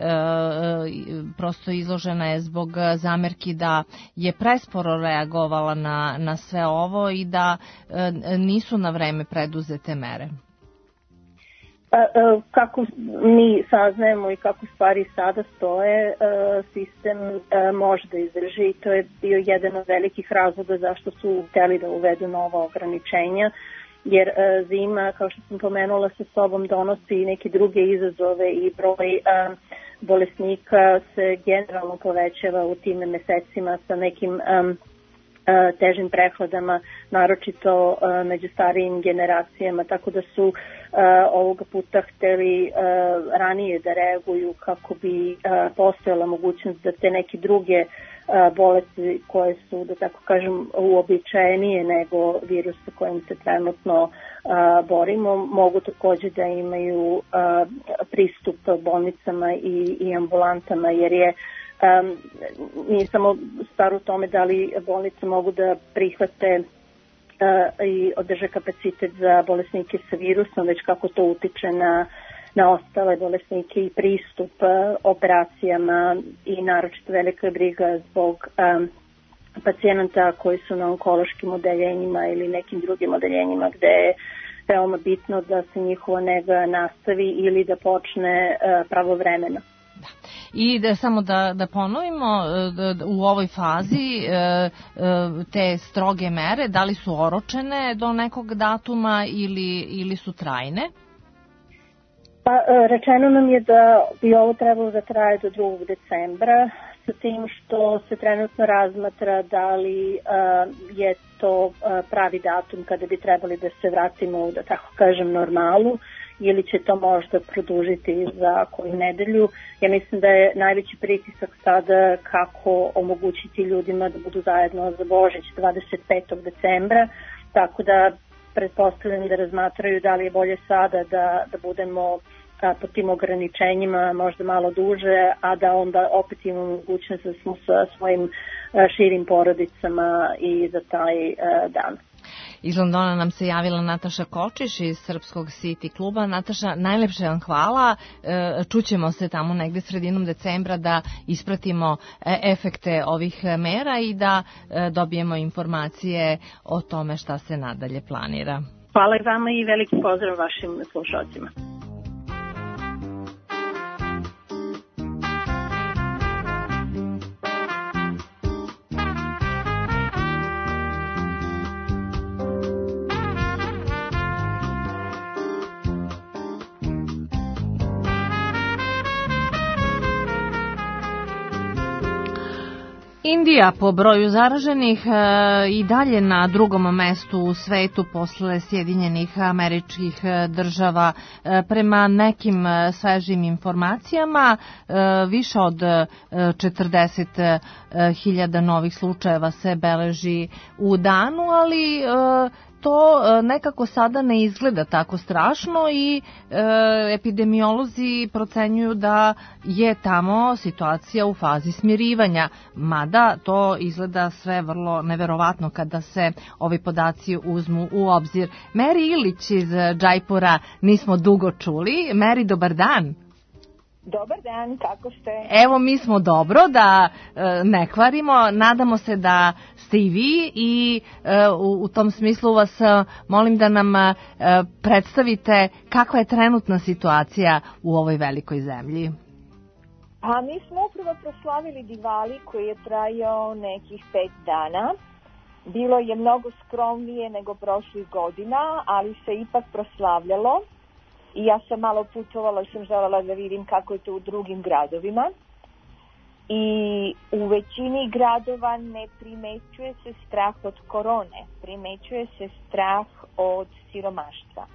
prosto izložena je zbog zamerki da je presporo reagovala na, na sve ovo i da nisu na vreme preduzete mere? Pa, kako mi saznajemo i kako stvari sada stoje, sistem može da izdrži i to je bio jedan od velikih razloga zašto su hteli da uvedu nova ograničenja, jer zima, kao što sam pomenula, sa sobom donosi neke druge izazove i broj bolesnika se generalno povećava u tim mesecima sa nekim težim prehladama, naročito među starijim generacijama, tako da su ovoga puta hteli ranije da reaguju kako bi postojala mogućnost da te neke druge bolesti koje su, da tako kažem, uobičajenije nego virus sa kojim se trenutno borimo, mogu takođe da imaju pristup bolnicama i, i ambulantama, jer je Um, nije samo stvar u tome da li bolnice mogu da prihvate uh, i održe kapacitet za bolesnike sa virusom, već kako to utiče na, na ostale bolesnike i pristup uh, operacijama i naročito velika briga zbog um, pacijenata koji su na onkološkim odeljenjima ili nekim drugim odeljenjima gde je veoma bitno da se njihova nega nastavi ili da počne uh, pravovremeno. Da. I da samo da, da ponovimo, u ovoj fazi te stroge mere, da li su oročene do nekog datuma ili, ili su trajne? Pa, rečeno nam je da bi ovo trebalo da traje do drugog decembra, sa tim što se trenutno razmatra da li je to pravi datum kada bi trebali da se vratimo, da tako kažem, normalu, ili će to možda produžiti za koju nedelju. Ja mislim da je najveći pritisak sada kako omogućiti ljudima da budu zajedno za Božić dvadeset petog decembra, tako da pretpostavljam da razmatraju da li je bolje sada da, da budemo a, po tim ograničenjima možda malo duže, a da onda opet imamo mogućnost da smo sa svojim a, širim porodicama i za taj a, dan. Iz Londona nam se javila Nataša Kočiš iz Srpskog City kluba. Nataša, najlepše vam hvala. Čućemo se tamo negde sredinom decembra da ispratimo efekte ovih mera i da dobijemo informacije o tome šta se nadalje planira. Hvala i vama i veliki pozdrav vašim slušalcima. Indija po broju zaraženih e, i dalje na drugom mestu u svetu posle Sjedinjenih Američkih Država. E, prema nekim svežim informacijama e, više od četrdeset hiljada novih slučajeva se beleži u danu, ali e, to nekako sada ne izgleda tako strašno i e, epidemiolozi procenjuju da je tamo situacija u fazi smirivanja, mada to izgleda sve vrlo neverovatno kada se ovi podaci uzmu u obzir. Meri Ilić iz Džajpura nismo dugo čuli. Meri, dobar dan. Dobar dan, kako ste? Evo, mi smo dobro, da e, ne kvarimo, nadamo se da ste i vi i e, u, u tom smislu vas e, molim da nam e, predstavite kakva je trenutna situacija u ovoj velikoj zemlji. Pa mi smo upravo proslavili Divali koji je trajao nekih pet dana. Bilo je mnogo skromnije nego prošlih godina, ali se ipak proslavljalo. I ja sam malo putovala i sam želela da vidim kako je to u drugim gradovima. I u većini gradova ne primećuje se strah od korone, primećuje se strah od siromaštva.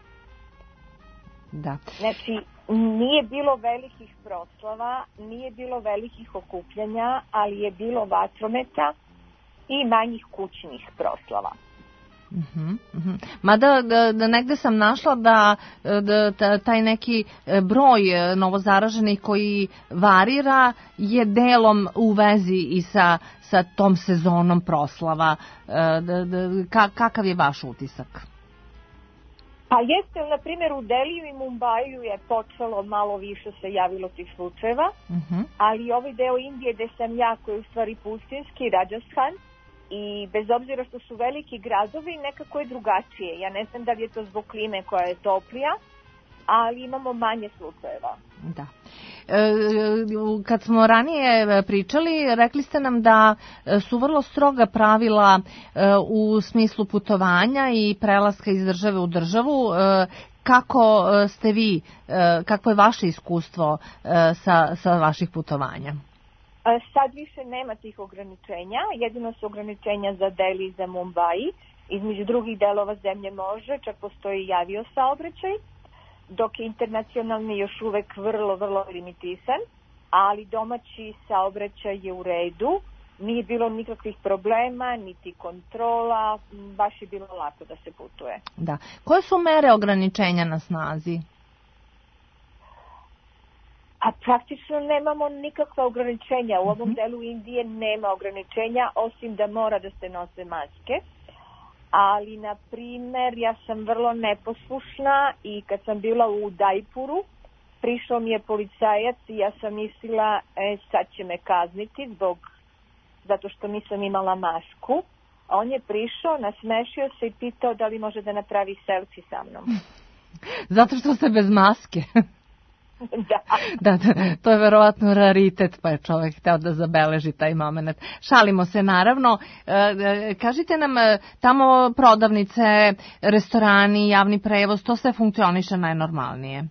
Da. Znači, nije bilo velikih proslava, nije bilo velikih okupljanja, ali je bilo vatrometa i manjih kućnih proslava. Uh-huh, uh-huh. Mada da, da negde sam našla da, da, da taj neki broj novozaraženih koji varira je delom u vezi i sa, sa tom sezonom proslava. Da, da, ka, kakav je vaš utisak? Pa jeste, na primjer u Deliju i Mumbaju je počelo malo više se javilo tih slučajeva, uh-huh. ali ovaj deo Indije gde sam ja, koji je u stvari pustinski, Rajasthan, i bez obzira što su veliki gradovi, nekako je drugačije. Ja ne znam da li je to zbog klime koja je toplija, ali imamo manje slučajeva. Da. E, kad smo ranije pričali, rekli ste nam da su vrlo stroga pravila e, u smislu putovanja i prelaska iz države u državu. E, kako ste vi, e, kako je vaše iskustvo e, sa, sa vaših putovanja? Sad više nema tih ograničenja, jedino su ograničenja za Delhi i za Mumbai. Između drugih delova zemlje može, čak postoji i avio saobraćaj, dok je internacionalni još uvek vrlo, vrlo limitisan, ali domaći saobraćaj je u redu, nije bilo nikakvih problema, niti kontrola, baš je bilo lako da se putuje. Da. Koje su mere ograničenja na snazi? A praktično nemamo nikakva ograničenja. U ovom delu Indije nema ograničenja, osim da mora da se nose maske. Ali, na primer, ja sam vrlo neposlušna i kad sam bila u Udajpuru, prišao mi je policajac i ja sam mislila, e, sad će me kazniti zbog, zato što nisam imala masku. A on je prišao, nasmešio se i pitao da li može da napravi selfie sa mnom. Zato što ste bez maske. Da. Da, da, to je verovatno raritet, pa je čovjek hteo da zabeleži taj moment. Šalimo se, naravno. E, kažite nam, tamo prodavnice, restorani, javni prevoz, to sve funkcioniše najnormalnije?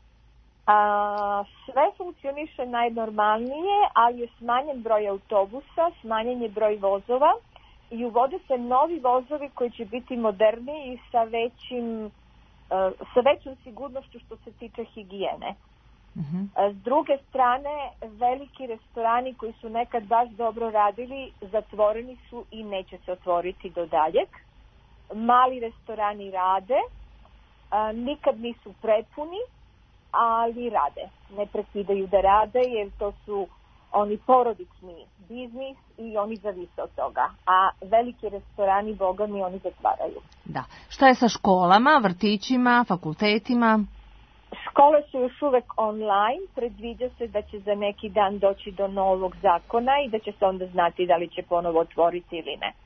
A, sve funkcioniše najnormalnije, ali je smanjen broj autobusa, smanjen je broj vozova i uvode se novi vozovi koji će biti moderniji i sa većim, sa većom sigurnošću što se tiče higijene. Uh-huh. S druge strane, veliki restorani koji su nekad baš dobro radili, zatvoreni su i neće se otvoriti do daljeg. Mali restorani rade, a, nikad nisu prepuni, ali rade. Ne prekidaju da rade jer to su oni porodični biznis i oni zavise od toga. A veliki restorani, boga mi, oni zatvaraju. Da. Šta je sa školama, vrtićima, fakultetima? Škole su još uvek online, predviđa se da će za neki dan doći do novog zakona i da će se onda znati da li će ponovo otvoriti ili ne.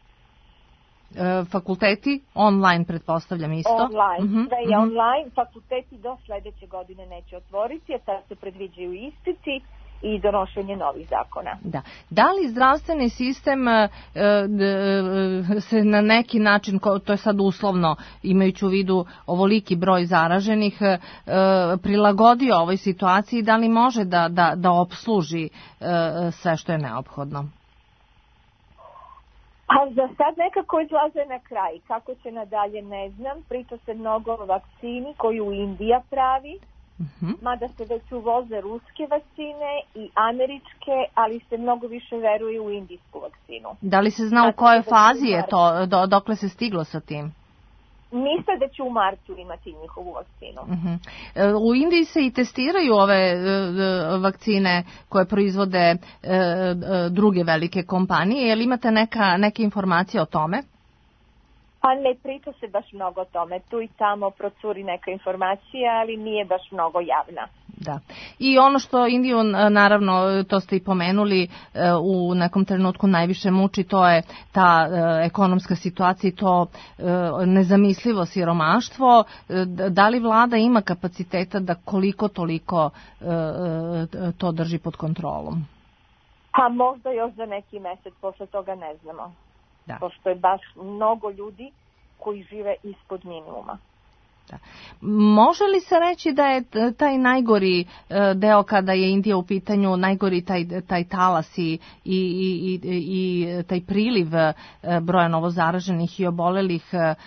E, fakulteti online, pretpostavljam isto? Online, uh-huh, sve je uh-huh. online, fakulteti do sledeće godine neće otvoriti, a sad se predviđaju ispiti i donošenje novih zakona. Da. Da li zdravstveni sistem e, e, se na neki način, to je sad uslovno, imajući u vidu ovoliki broj zaraženih, e, prilagodio ovoj situaciji, da li može da, da, da opsluži e, sve što je neophodno? A za sad nekako izlaze na kraj. Kako će nadalje ne znam. Priča se mnogo o vakcini koju Indija pravi. Uh-huh. Mada se već uvoze ruske vakcine i američke, ali se mnogo više veruje u indijsku vakcinu. Da li se zna u kojoj fazi je to, do, dokle se stiglo sa tim? Misle da će u martu imati njihovu vakcinu. Uh-huh. U Indiji se i testiraju ove uh, vakcine koje proizvode uh, druge velike kompanije. Je li imate neka, neke informacije o tome? Pa ne priča se baš mnogo o tome. Tu i tamo procuri neka informacija, ali nije baš mnogo javna. Da. I ono što Indiju, naravno, to ste i pomenuli, u nekom trenutku najviše muči, to je ta ekonomska situacija i to nezamislivo siromaštvo. Da li vlada ima kapaciteta da koliko toliko to drži pod kontrolom? Pa možda još za neki mesec, posle toga ne znamo. Da. Pošto je baš mnogo ljudi koji žive ispod minimuma. Da. Može li se reći da je taj najgori deo kada je Indija u pitanju, najgori taj, taj talas i, i, i, i taj priliv broja novozaraženih i obolelih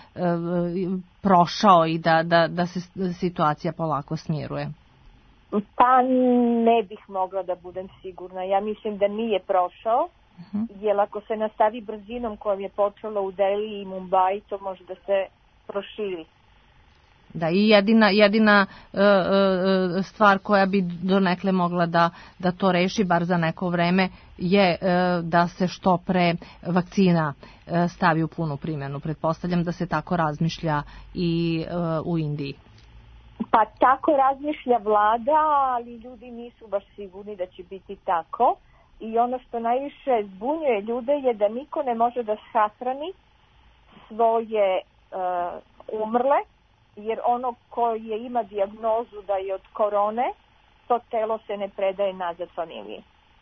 prošao i da, da, da se situacija polako smiruje? Pa ne bih mogla da budem sigurna. Ja mislim da nije prošao. Uh-huh. Jer ako se nastavi brzinom kojom je počelo u Delhi i Mumbai, to može da se proširi. Da, i jedina, jedina e, e, stvar koja bi donekle mogla da, da to reši, bar za neko vreme, je e, da se što pre vakcina e, stavi u punu primjenu. Pretpostavljam da se tako razmišlja i e, u Indiji. Pa tako razmišlja vlada, ali ljudi nisu baš sigurni da će biti tako. I ono što najviše zbunjuje ljude je da niko ne može da sahrani svoje uh, umrle, jer ono koje ima dijagnozu da je od korone, to telo se ne predaje nazad familiji.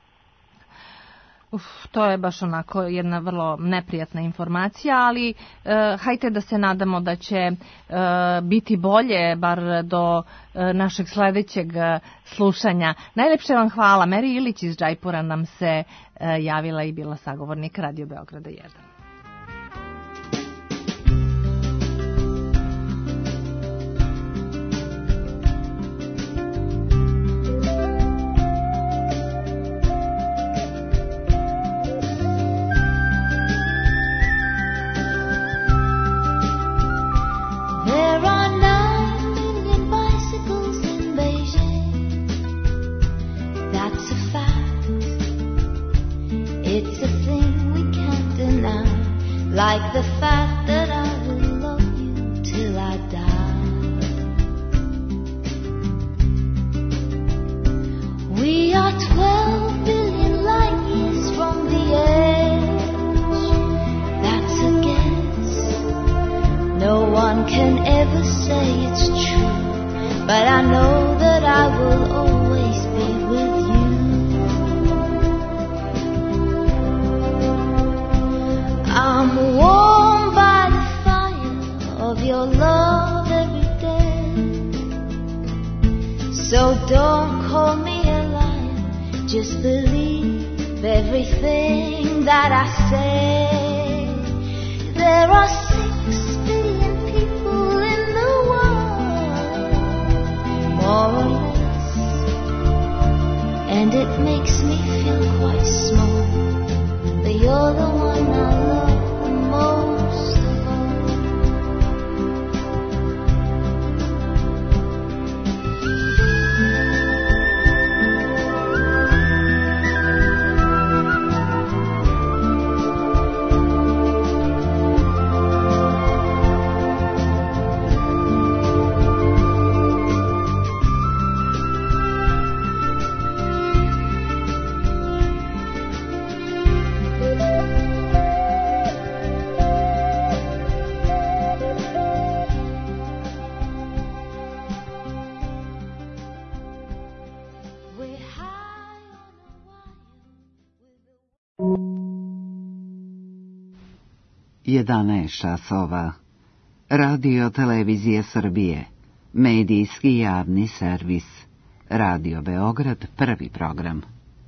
Uf, to je baš onako jedna vrlo neprijatna informacija, ali e, hajte da se nadamo da će e, biti bolje, bar do e, našeg sledećeg e, slušanja. Najlepše vam hvala. Meri Ilić iz Džajpura nam se e, javila i bila sagovornik Radio Beograda jedan. Like the fact that I will love you till I die. We are twelve billion light years from the edge. That's a guess. No one can ever say it's true, but I know that I will always be with you. I'm warm by the fire of your love every day. So don't call me a liar, just believe everything that I say. There are six billion people in the world, more or less, and it makes me feel quite small, but you're the one I love most of all. jedanaest časova. Radio Televizije Srbije. Medijski javni servis. Radio Beograd, prvi program.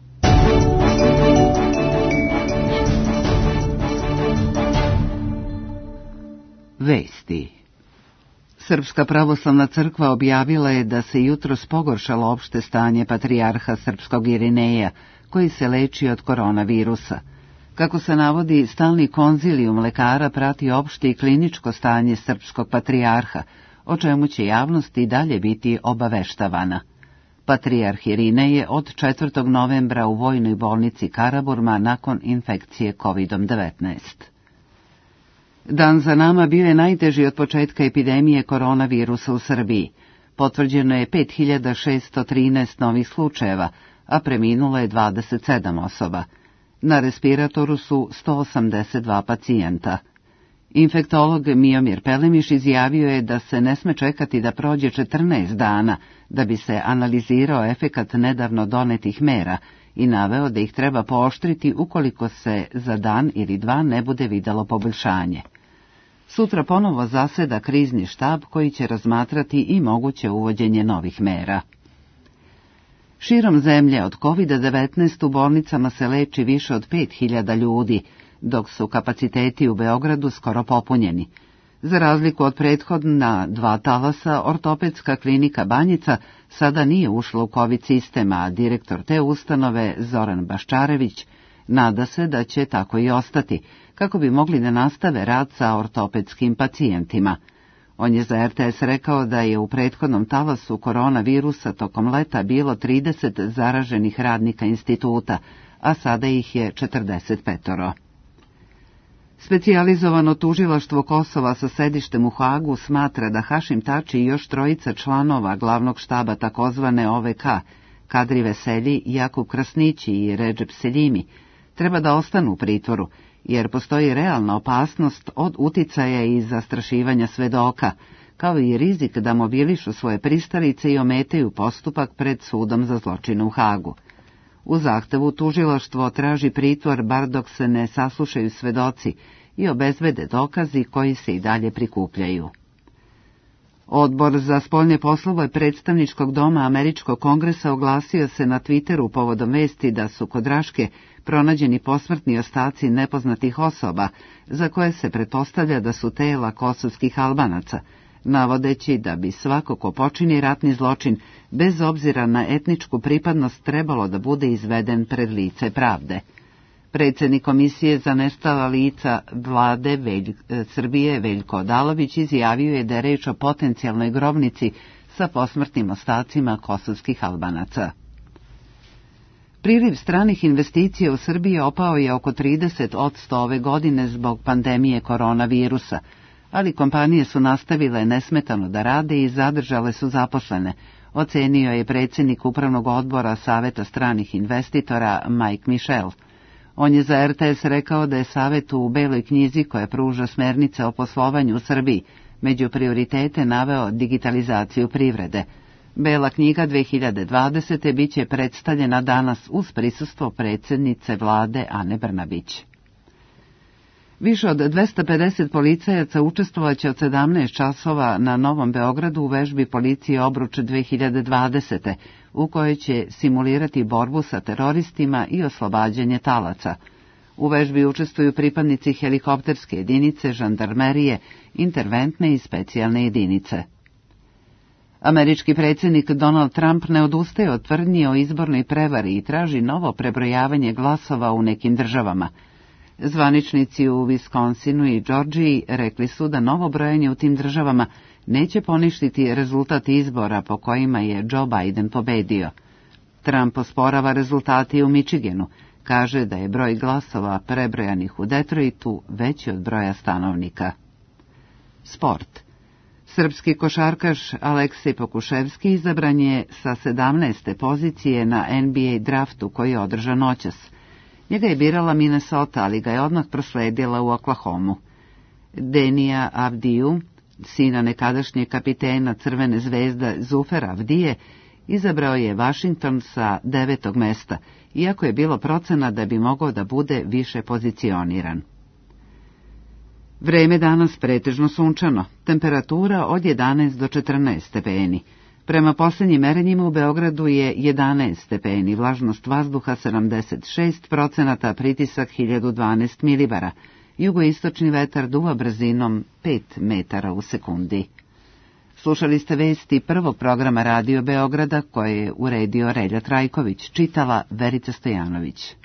Vesti. Srpska pravoslavna crkva objavila je da se jutros pogoršalo opšte stanje patrijarha srpskog Irineja, koji se leči od koronavirusa. Kako se navodi, stalni konzilijum lekara prati opšte i kliničko stanje srpskog patrijarha, o čemu će javnost i dalje biti obaveštavana. Patrijarh Irinej je od četvrtog novembra u vojnoj bolnici Karaburma nakon infekcije kovidom devetnaest. Dan za nama bio je najteži od početka epidemije koronavirusa u Srbiji. Potvrđeno je pet hiljada šesto trinaest novih slučajeva, a preminulo je dvadeset sedam osoba. Na respiratoru su sto osamdeset dva pacijenta. Infektolog Miomir Pelemiš izjavio je da se ne sme čekati da prođe četrnaest dana da bi se analizirao efekat nedavno donetih mera i naveo da ih treba pooštriti ukoliko se za dan ili dva ne bude videlo poboljšanje. Sutra ponovo zaseda krizni štab koji će razmatrati i moguće uvođenje novih mera. Širom zemlje od kovida devetnaest u bolnicama se leči više od pet hiljada ljudi, dok su kapaciteti u Beogradu skoro popunjeni. Za razliku od prethodna dva talasa, ortopedska klinika Banjica sada nije ušla u COVID sistem, a direktor te ustanove, Zoran Baščarević, Nada se da će tako i ostati, kako bi mogli da nastave rad sa ortopedskim pacijentima. On je za er te es rekao da je u prethodnom talasu koronavirusa tokom leta bilo trideset zaraženih radnika instituta, a sada ih je četrdeset pet. Specijalizovano tužilaštvo Kosova sa sedištem u Hagu smatra da Hašim Tači i još trojica članova glavnog štaba takozvane o ve ka, Kadri Veselji, Jakub Krasnići i Redžep Seljimi, treba da ostanu u pritvoru, jer postoji realna opasnost od uticaja i zastrašivanja svedoka, kao i rizik da mobilišu svoje pristalice i ometaju postupak pred sudom za zločine u Hagu. U zahtevu tužilaštvo traži pritvor bar dok se ne saslušaju svedoci i obezbede dokazi koji se i dalje prikupljaju. Odbor za spoljne poslove predstavničkog doma Američkog kongresa oglasio se na Twitteru povodom vesti da su kod Raške pronađeni posmrtni ostaci nepoznatih osoba, za koje se pretpostavlja da su tela kosovskih Albanaca, navodeći da bi svako ko počini ratni zločin, bez obzira na etničku pripadnost, trebalo da bude izveden pred lice pravde. Predsjednik Komisije za nestala lica vlade Velj... Srbije Veljko Odalović izjavio je da je reč o potencijalnoj grobnici sa posmrtnim ostacima kosovskih Albanaca. Priliv stranih investicija u Srbiji opao je oko trideset posto ove godine zbog pandemije koronavirusa, ali kompanije su nastavile nesmetano da rade i zadržale su zaposlene, ocenio je predsjednik upravnog odbora Saveta stranih investitora Mike Michel. On je za er te es rekao da je Savet u Beloj knjizi koja pruža smernice o poslovanju u Srbiji među prioritete naveo digitalizaciju privrede. Bela knjiga dve hiljade dvadesete biće predstavljena danas uz prisustvo predsjednice vlade Ane Brnabić. Više od dvesta pedeset policajaca učestvovaće od sedamnaest časova na Novom Beogradu u vežbi policije Obruč dve hiljade dvadesete, u kojoj će simulirati borbu sa teroristima i oslobađanje talaca. U vežbi učestvuju pripadnici helikopterske jedinice, žandarmerije, interventne i specijalne jedinice. Američki predsjednik Donald Trump ne odustaje od tvrdnji o izbornoj prevari i traži novo prebrojavanje glasova u nekim državama. Zvaničnici u Viskonsinu i Džordžiji rekli su da novo brojanje u tim državama neće poništiti rezultat izbora po kojima je Joe Biden pobedio. Trump osporava rezultati u Michiganu, kaže da je broj glasova prebrojanih u Detroitu veći od broja stanovnika. Sport. Srpski košarkaš Aleksej Pokuševski izabran je sa sedamnaeste pozicije na en be a draftu koji je održan noćas. Njega je birala Minnesota, ali ga je odmah prosledila u Oklahomu. Denija Avdiju, sina nekadašnjeg kapitena Crvene zvezde Zufera Avdije, izabrao je Washington sa devetog mesta, iako je bilo procena da bi mogao da bude više pozicioniran. Vreme danas pretežno sunčano, temperatura od jedanaest do četrnaest stepeni. Prema posljednjim merenjima u Beogradu je jedanaest stepeni, vlažnost vazduha sedamdeset šest procenata, pritisak hiljadu dvanaest milibara, jugoistočni vetar duva brzinom pet metara u sekundi. Slušali ste vesti prvog programa Radio Beograda koje je uredio Relja Trajković, čitala Verica Stojanović.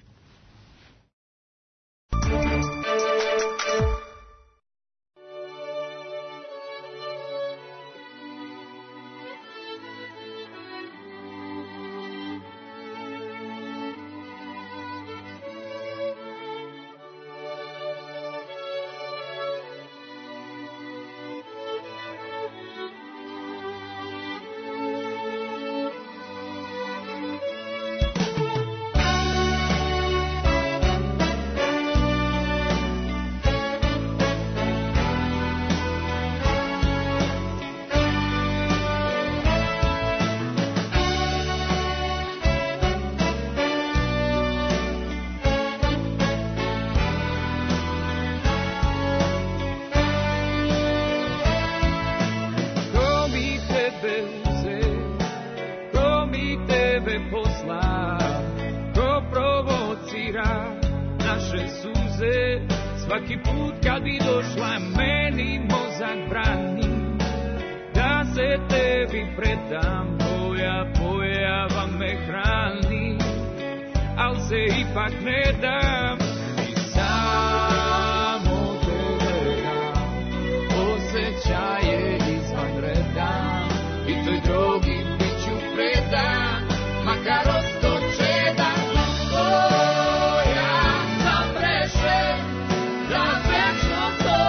Svaki put kad bi došla meni mozak brani da se tebi predam, tvoja pojava me hrani, al se ipak ne dam i samo te gledam, osjećaje izvan reda i toj drogi bit ću predan, makar ostočedan. Ja sam rešen da večno to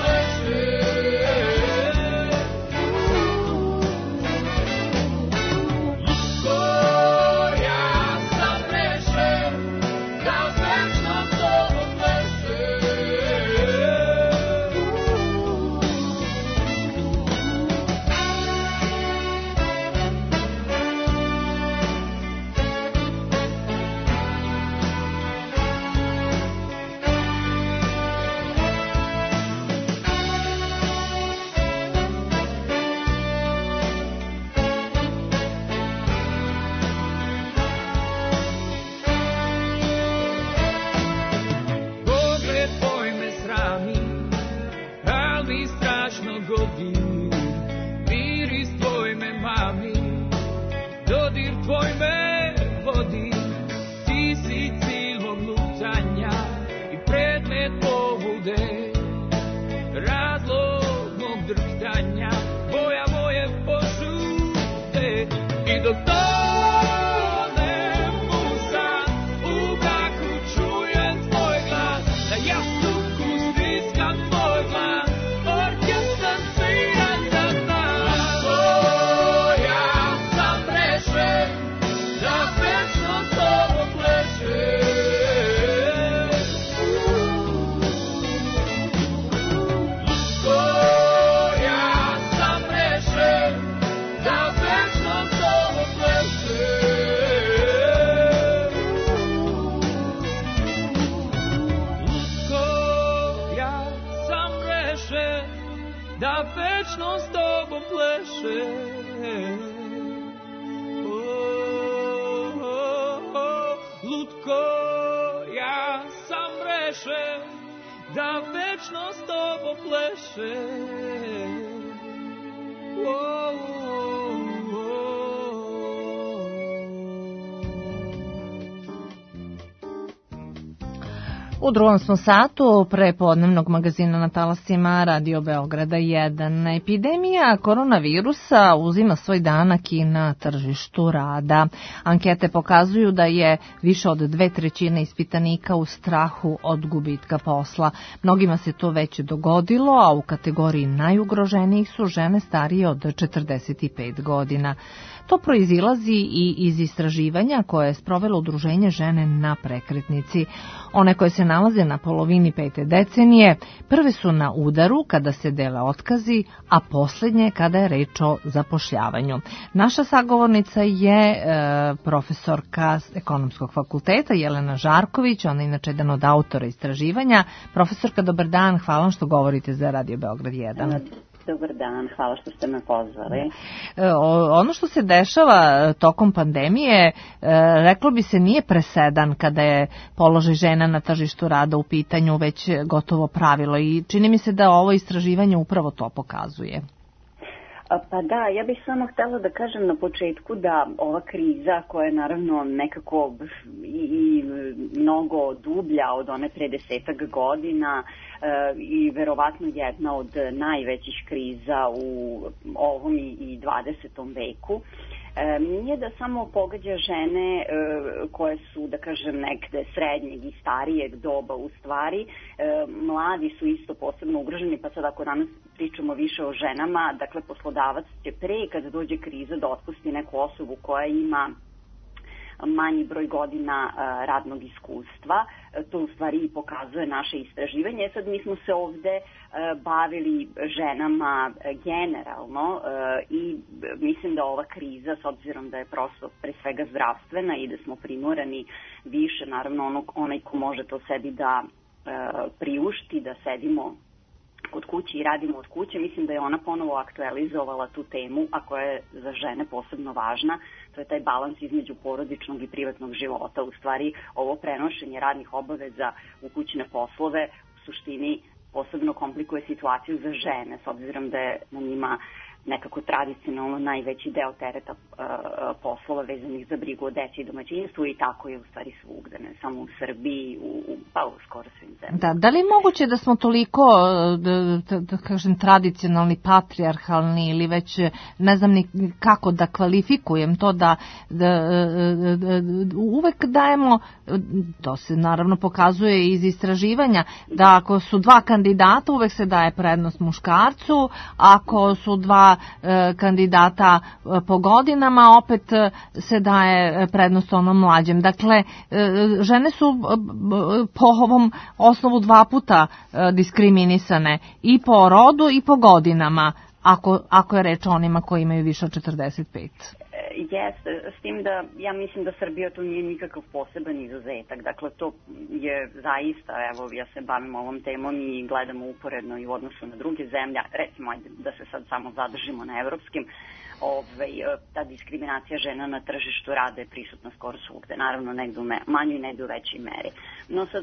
U drugom smo satu prepodnevnog magazina na talasima Radio Beograda jedan. Epidemija koronavirusa uzima svoj danak i na tržištu rada. Ankete pokazuju da je više od dve trećine ispitanika u strahu od gubitka posla. Mnogima se to već dogodilo, a u kategoriji najugroženijih su žene starije od četrdeset pet godina. To proizilazi i iz istraživanja koje je sprovelo Udruženje žene na prekretnici. One koje se nalaze na polovini pete decenije prve su na udaru kada se dele otkazi, a posljednje kada je reč o zapošljavanju. Naša sagovornica je e, profesorka Ekonomskog fakulteta Jelena Žarković, ona je inače jedan od autora istraživanja. Profesorka, dobar dan, hvala vam što govorite za Radio Beograd jedan. Dobar dan, hvala što ste me pozvali. Ono što se dešava tokom pandemije, reklo bi se, nije presedan kada je položaj žena na tržištu rada u pitanju, već gotovo pravilo, i čini mi se da ovo istraživanje upravo to pokazuje. Pa da, ja bih samo htjela da kažem na početku da ova kriza, koja je naravno nekako i, i mnogo dublja od one pre desetak godina e, i verovatno jedna od najvećih kriza u ovom i dvadesetom veku, E, nije da samo pogađa žene e, koje su, da kažem, nekde srednjeg i starijeg doba u stvari. E, mladi su isto posebno ugroženi, pa sad ako danas pričamo više o ženama, dakle poslodavac će pre kada dođe kriza da otpusti neku osobu koja ima manji broj godina radnog iskustva. To u stvari i pokazuje naše istraživanje. Sad mi smo se ovde bavili ženama generalno i mislim da ova kriza, s obzirom da je prosto pre svega zdravstvena i da smo primorani više, naravno ono, onaj ko može to sebi da priušti, da sedimo kod kuće i radimo od kuće, mislim da je ona ponovo aktualizovala tu temu, a koja je za žene posebno važna. To je taj balans između porodičnog i privatnog života. U stvari, ovo prenošenje radnih obaveza u kućne poslove u suštini posebno komplikuje situaciju za žene, s obzirom da je na njima nekako tradicionalno najveći deo tereta uh, poslova vezanih za brigu o deci i domaćinstvu i tako je u stvari svugde, ne samo u Srbiji, u, u, pa u skoro svim zemljama. Da, da li je moguće da smo toliko, da, da, da kažem, tradicionalni, patrijarhalni ili već ne znam ni kako da kvalifikujem to, da, da, da, da uvek dajemo, to se naravno pokazuje iz istraživanja, da ako su dva kandidata uvek se daje prednost muškarcu, ako su dva e, kandidata e, po godinama opet se daje prednost onom mlađem. Dakle, e, žene su e, po ovom osnovu dva puta e, diskriminisane i po rodu i po godinama, ako, ako je reč o onima koji imaju više od četrdeset pet. Jeste, s tim da ja mislim da Srbija tu nije nikakav poseban izuzetak. Dakle, to je zaista, evo, ja se bavim ovom temom i gledamo uporedno i u odnosu na druge zemlje, recimo da se sad samo zadržimo na evropskim, ovaj, ta diskriminacija žena na tržištu rada je prisutna skoro svugde, naravno negde u manjoj i negde u većoj meri. No sad,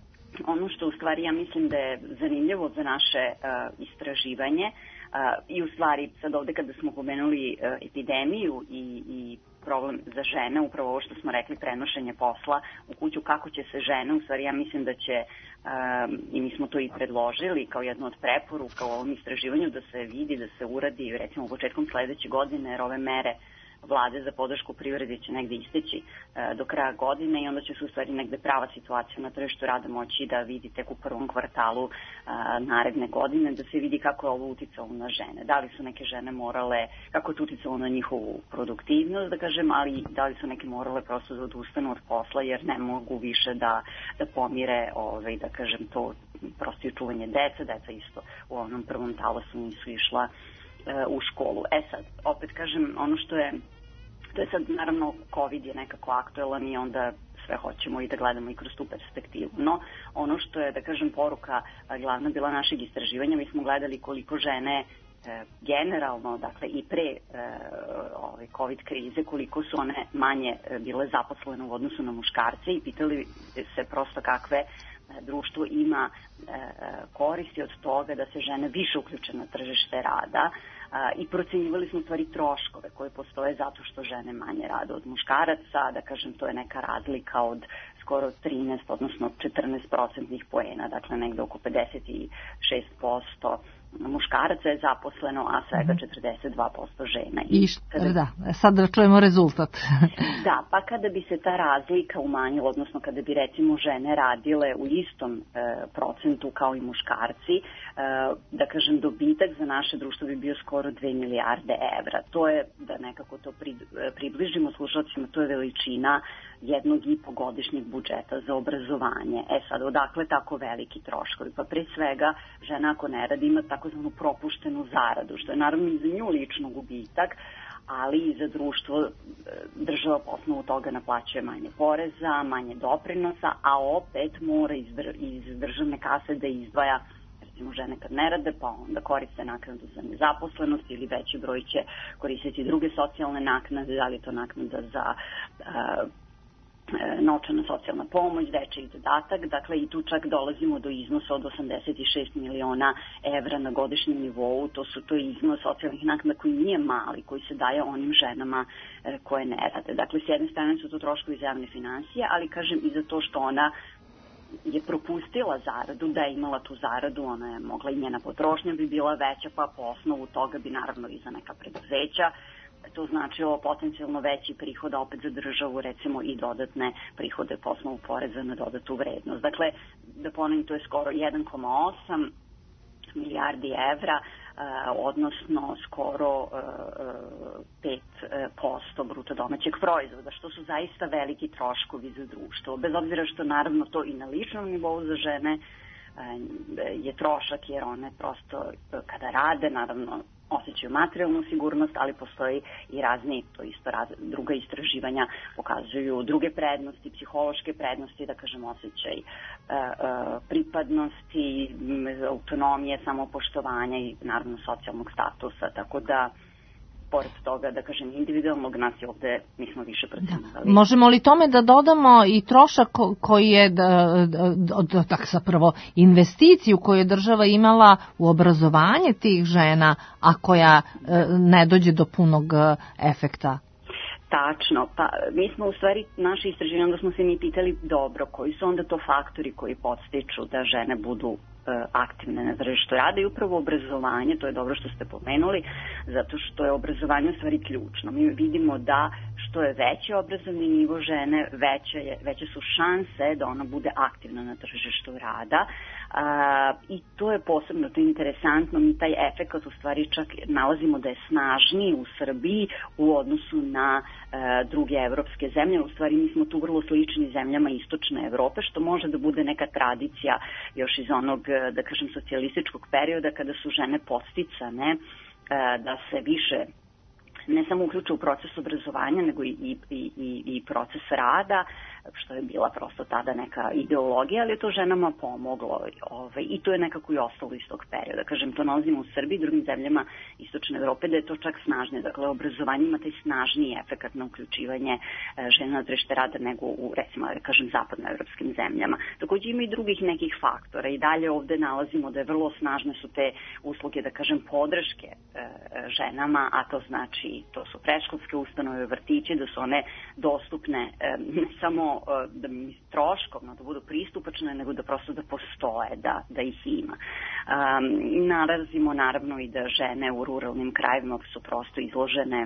ono što u stvari ja mislim da je zanimljivo za naše uh, istraživanje, Uh, i u stvari sad ovde kada smo pomenuli uh, epidemiju i, i problem za žene, upravo ovo što smo rekli, prenošenje posla u kuću, kako će se žene, u stvari ja mislim da će, um, i mi smo to i predložili kao jednu od preporuka u ovom istraživanju, da se vidi, da se uradi recimo početkom sledeće godine, jer ove mere vlade za podršku privredi će negde isteći e, do kraja godine i onda će se u stvari negde prava situacija na tržištu rada moći da vidi tek u prvom kvartalu e, naredne godine, da se vidi kako je ovo uticalo na žene. Da li su neke žene morale, kako je to uticalo na njihovu produktivnost, da kažem, ali da li su neke morale prosto da odustanu od posla jer ne mogu više da, da pomire, ovaj, da kažem, to prosto i čuvanje dece, deca isto u onom prvom talasu nisu išla u školu. E sad, opet kažem, ono što je, to je sad naravno COVID je nekako aktuelan i onda sve hoćemo i da gledamo i kroz tu perspektivu. No, ono što je, da kažem, poruka glavna bila našeg istraživanja, mi smo gledali koliko žene e, generalno, dakle i pre e, ove COVID krize, koliko su one manje bile zaposlene u odnosu na muškarce i pitali se prosto kakve društvo ima e, koristi od toga da se žene više uključe na tržište rada a, i procenjivali smo stvari troškove koje postoje zato što žene manje rade od muškaraca, da kažem to je neka razlika od skoro trinaest, odnosno četrnaest procentnih poena, dakle negde oko pedeset šest posto muškaraca je zaposleno, a svega četrdeset dva posto žena. I kada... da, sad da čujemo rezultat. Da, pa kada bi se ta razlika umanjila, odnosno kada bi recimo žene radile u istom e, procentu kao i muškarci, e, da kažem dobitak za naše društvo bi bio skoro dve milijarde evra. To je, da nekako to pri, približimo slušalcima, to je veličina jednog i po godišnjeg budžeta za obrazovanje. E sad, odakle tako veliki troškovi? Pa pre svega, žena ako ne radi ima takozvanu propuštenu zaradu, što je naravno i za nju lično gubitak, ali i za društvo država po osnovu toga naplaćuje manje poreza, manje doprinosa, a opet mora iz, iz državne kase da izdvaja, recimo žene kad ne rade, pa onda koriste naknadu za nezaposlenost ili veći broj će koristiti druge socijalne naknade, da li je to naknada za uh, novčana socijalna pomoć, dečiji dodatak, dakle i tu čak dolazimo do iznosa od osamdeset šest miliona evra na godišnjem nivou, to su to iznos socijalnih naknada koji nije mali, koji se daje onim ženama koje ne rade. Dakle, s jedne strane su to troškovi za javne finansije, ali kažem i za to što ona je propustila zaradu, da je imala tu zaradu, ona je mogla i njena potrošnja bi bila veća, pa po osnovu toga bi naravno i za neka preduzeća to značilo potencijalno veći prihod opet za državu, recimo i dodatne prihode po osnovu poreza na dodatu vrednost. Dakle, da ponovim, to je skoro jedan zarez osam milijardi evra, odnosno skoro pet posto bruto domaćeg proizvoda, što su zaista veliki troškovi za društvo. Bez obzira što naravno to i na ličnom nivou za žene je trošak, jer one prosto kada rade, naravno osjećaju materijalnu sigurnost, ali postoji i razni, to isto raz, druga istraživanja pokazuju druge prednosti, psihološke prednosti, da kažem osjećaj e, e, pripadnosti, autonomije, samopoštovanja i naravno socijalnog statusa, tako da pored toga, da kažem, individualnog, nas je ovde, mi smo više procenjivali. Da. Možemo li tome da dodamo i trošak koji je, da, da, da, da, zapravo, investiciju koju je država imala u obrazovanje tih žena, a koja ne dođe do punog efekta? Tačno, pa mi smo u stvari, naše istraživanje, onda smo se mi pitali dobro, koji su onda to faktori koji podstiču da žene budu aktivne na tržištu rada, i upravo obrazovanje, to je dobro što ste pomenuli, zato što je obrazovanje u stvari ključno. Mi vidimo da što je veći obrazovni nivo žene, veće, je, veće su šanse da ona bude aktivna na tržištu rada. A, i to je posebno, to je interesantno, mi taj efekat u stvari čak nalazimo da je snažniji u Srbiji u odnosu na a, druge evropske zemlje. U stvari mi smo tu vrlo slični zemljama istočne Evrope, što može da bude neka tradicija još iz onog, da kažem, socijalističkog perioda, kada su žene podsticane a, da se više ne samo uključe u proces obrazovanja, nego i, i, i, i proces rada, što je bila prosto tada neka ideologija, ali je to ženama pomoglo. Ove, I to je nekako i ostalo iz tog perioda. Kažem, to nalazimo u Srbiji i drugim zemljama istočne Evrope, da je to čak snažnije. Dakle, obrazovanje ima taj snažniji efekat na uključivanje e, žena na tržište rada nego u, recimo, da kažem, zapadnoevropskim zemljama. Takođe ima i drugih nekih faktora. I dalje ovde nalazimo da je vrlo snažne su te usluge, da kažem, podrške e, ženama, a to znači, to su predškolske ustanove, vrtići, da su one dostupne e, ne samo da mi troškovno, da budu pristupačne, nego da prosto da postoje, da, da ih ima. Um, nalazimo naravno i da žene u ruralnim krajevima su prosto izložene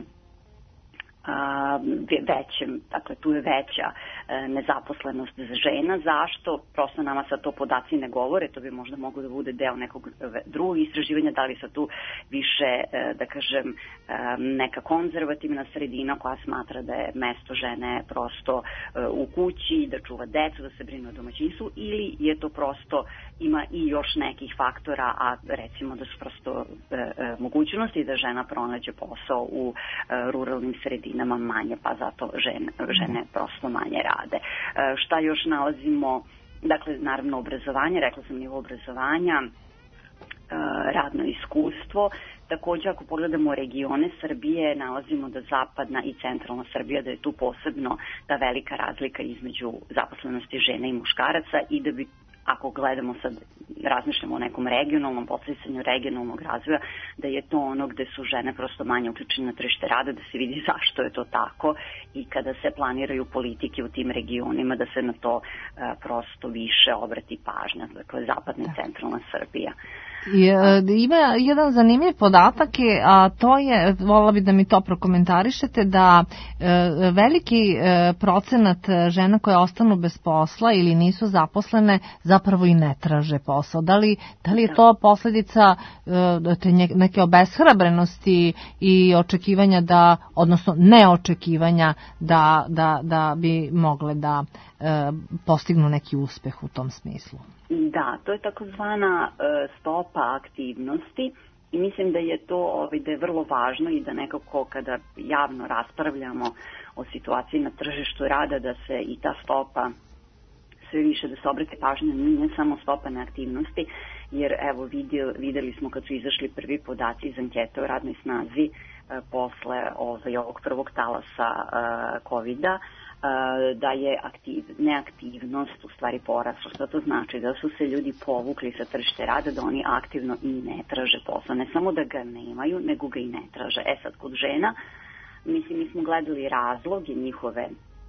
većem, dakle tu je veća nezaposlenost za žena. Zašto? Prosto nama sad to podaci ne govore, to bi možda moglo da bude deo nekog drugog istraživanja, da li sad tu više, da kažem, neka konzervativna sredina koja smatra da je mesto žene prosto u kući, da čuva decu, da se brine o domaćinstvu, ili je to prosto, ima i još nekih faktora, a recimo da su prosto mogućnosti da žena pronađe posao u ruralnim sredinama nama manje, pa zato žene, žene prosto manje rade. E, šta još nalazimo? Dakle, naravno obrazovanje, rekla sam nivo obrazovanja, e, radno iskustvo. Takođe, ako pogledamo regione Srbije, nalazimo da zapadna i centralna Srbija, da je tu posebno ta velika razlika između zaposlenosti žena i muškaraca i da bi, ako gledamo sad, razmišljamo o nekom regionalnom podsticanju regionalnog razvoja, da je to ono gde su žene prosto manje uključene na tržište rada, da se vidi zašto je to tako i kada se planiraju politike u tim regionima, da se na to uh, prosto više obrati pažnja, dakle zapadna i centralna Srbija. I, ima jedan zanimljiv podatak, a to je, volila bi da mi to prokomentarišete, da e, veliki e, procenat žena koje ostanu bez posla ili nisu zaposlene zapravo i ne traže posao. Da li, da li je to posledica e, te neke obeshrabrenosti i očekivanja da, odnosno neočekivanja da, da, da bi mogle da e, postignu neki uspeh u tom smislu? Da, to je takozvana e, stopa aktivnosti i mislim da je to ovaj, da je vrlo važno i da nekako kada javno raspravljamo o situaciji na tržištu rada, da se i ta stopa sve više, da se obrate pažnja, nije samo stopa neaktivnosti, jer evo vidjeli, vidjeli smo kad su izašli prvi podaci iz ankete o radnoj snazi e, posle ovaj, ovog prvog talasa e, kovida, da je aktiv, neaktivnost u stvari porasla. Što to znači? Da su se ljudi povukli sa tržište rada, da oni aktivno i ne traže posao. Ne samo da ga nemaju, nego ga i ne traže. E sad, kod žena, mislim, mi smo gledali razloge njihove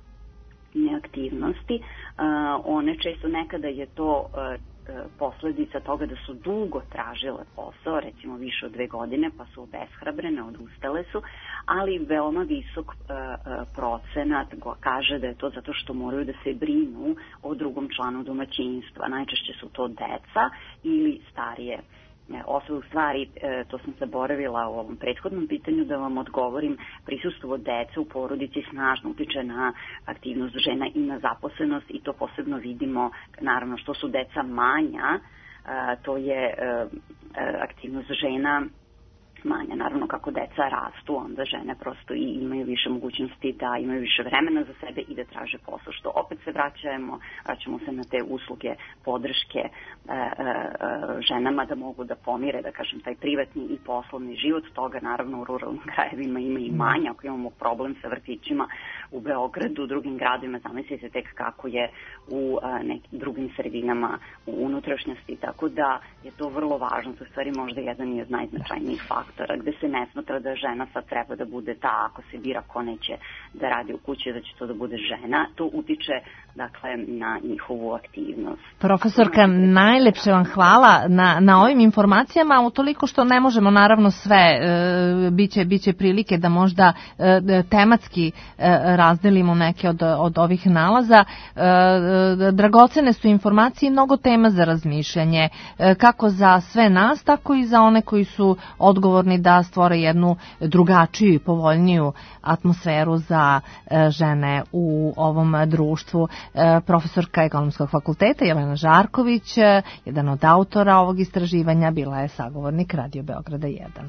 neaktivnosti. Uh, one često nekada je to uh, posledica toga da su dugo tražile posao, recimo više od dve godine, pa su obeshrabrene, odustale su, ali veoma visok uh, procenat kaže da je to zato što moraju da se brinu o drugom članu domaćinstva. Najčešće su to deca ili starije osobe. U stvari, to sam zaboravila u ovom prethodnom pitanju da vam odgovorim, prisustvo dece u porodici snažno utiče na aktivnost žena i na zaposlenost i to posebno vidimo, naravno što su deca manja, to je aktivnost žena smanja. Naravno, kako deca rastu, onda žene prosto i imaju više mogućnosti da imaju više vremena za sebe i da traže posao, što opet se vraćamo, vraćamo se na te usluge, podrške e, e, ženama da mogu da pomire, da kažem, taj privatni i poslovni život. Toga naravno u ruralnim krajevima ima i manje. Ako imamo problem sa vrtićima u Beogradu, u drugim gradovima, zamislite tek kako je u a, nekim drugim sredinama u unutrašnjosti, tako da je to vrlo važno. To je stvari možda jedan od najznačajnijih faktora, gde se ne smatra da žena sad treba da bude ta, ako se bira ko neće da radi u kući, da će to da bude žena. To utiče, dakle, na njihovu aktivnost. Profesorka, najlepše vam hvala na, na ovim informacijama, utoliko što ne možemo naravno sve, e, biće, biće prilike da možda e, tematski e, razdelimo neke od, od ovih nalaza. E, dragocene su informacije i mnogo tema za razmišljanje, e, kako za sve nas, tako i za one koji su odgovorni da stvore jednu drugačiju i povoljniju atmosferu za e, žene u ovom društvu. E, profesorka Ekonomskog fakulteta Jelena Žarković, e, jedan od autora ovog istraživanja, bila je sagovornik Radio Beograda jedan.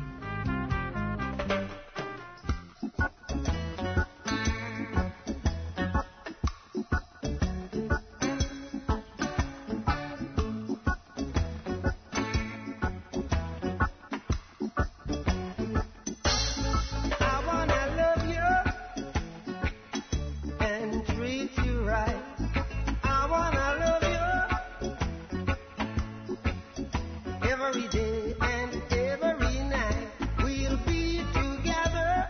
Every day and every night we'll be together.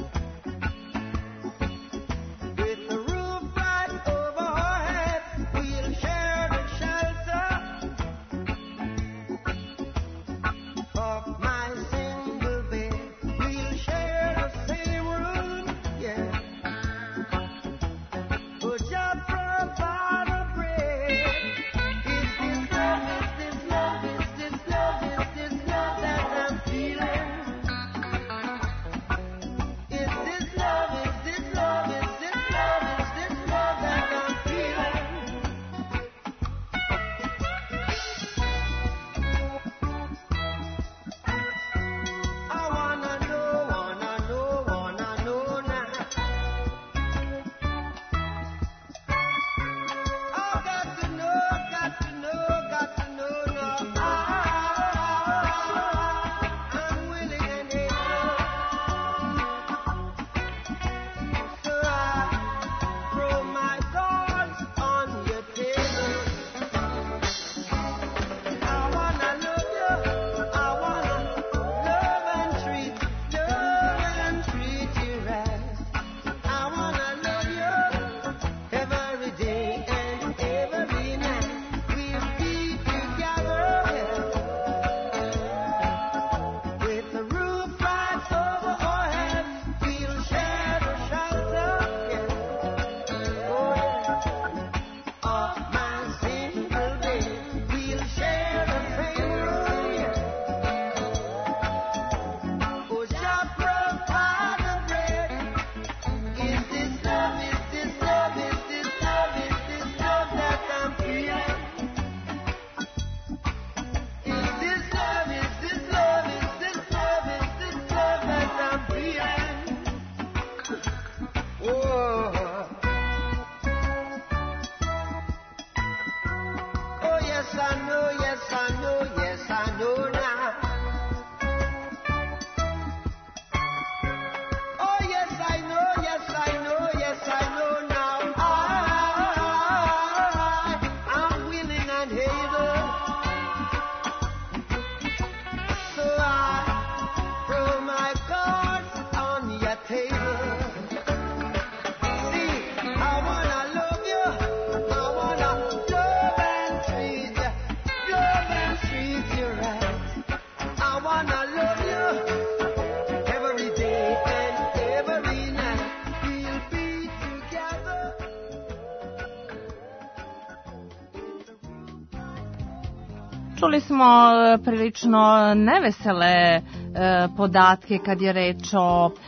Čuli smo prilično nevesele podatke kad je reč o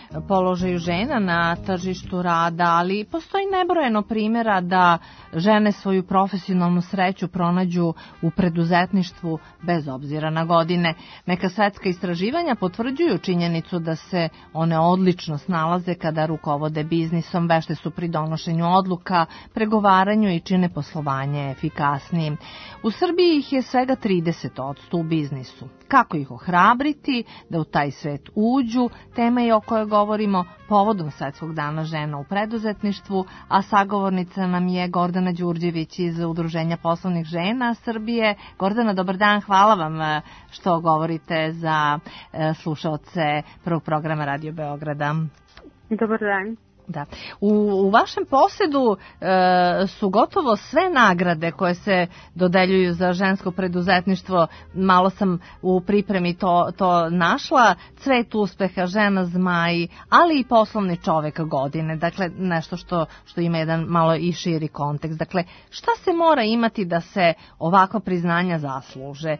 položaju žena na tržištu rada, ali postoji nebrojeno primjera da žene svoju profesionalnu sreću pronađu u preduzetništvu bez obzira na godine. Neka svetska istraživanja potvrđuju činjenicu da se one odlično snalaze kada rukovode biznisom, vešte su pri donošenju odluka, pregovaranju i čine poslovanje efikasnijim. U Srbiji ih je svega trideset posto u biznisu. Kako ih ohrabriti da u taj svet uđu, tema je o kojoj govorimo povodom Svetskog dana žena u preduzetništvu, a sagovornica nam je Gordana Đurđević iz Udruženja poslovnih žena Srbije. Gordana, dobar dan, hvala vam što govorite za slušaoce prvog programa Radio Beograda. Dobar dan. Da. U, u vašem posjedu e, su gotovo sve nagrade koje se dodeljuju za žensko preduzetništvo. Malo sam u pripremi to, to našla. Cvet uspeha, žena zmaj, ali i poslovni čovek godine. Dakle, nešto što, što ima jedan malo i širi kontekst. Dakle, šta se mora imati da se ovakva priznanja zasluže?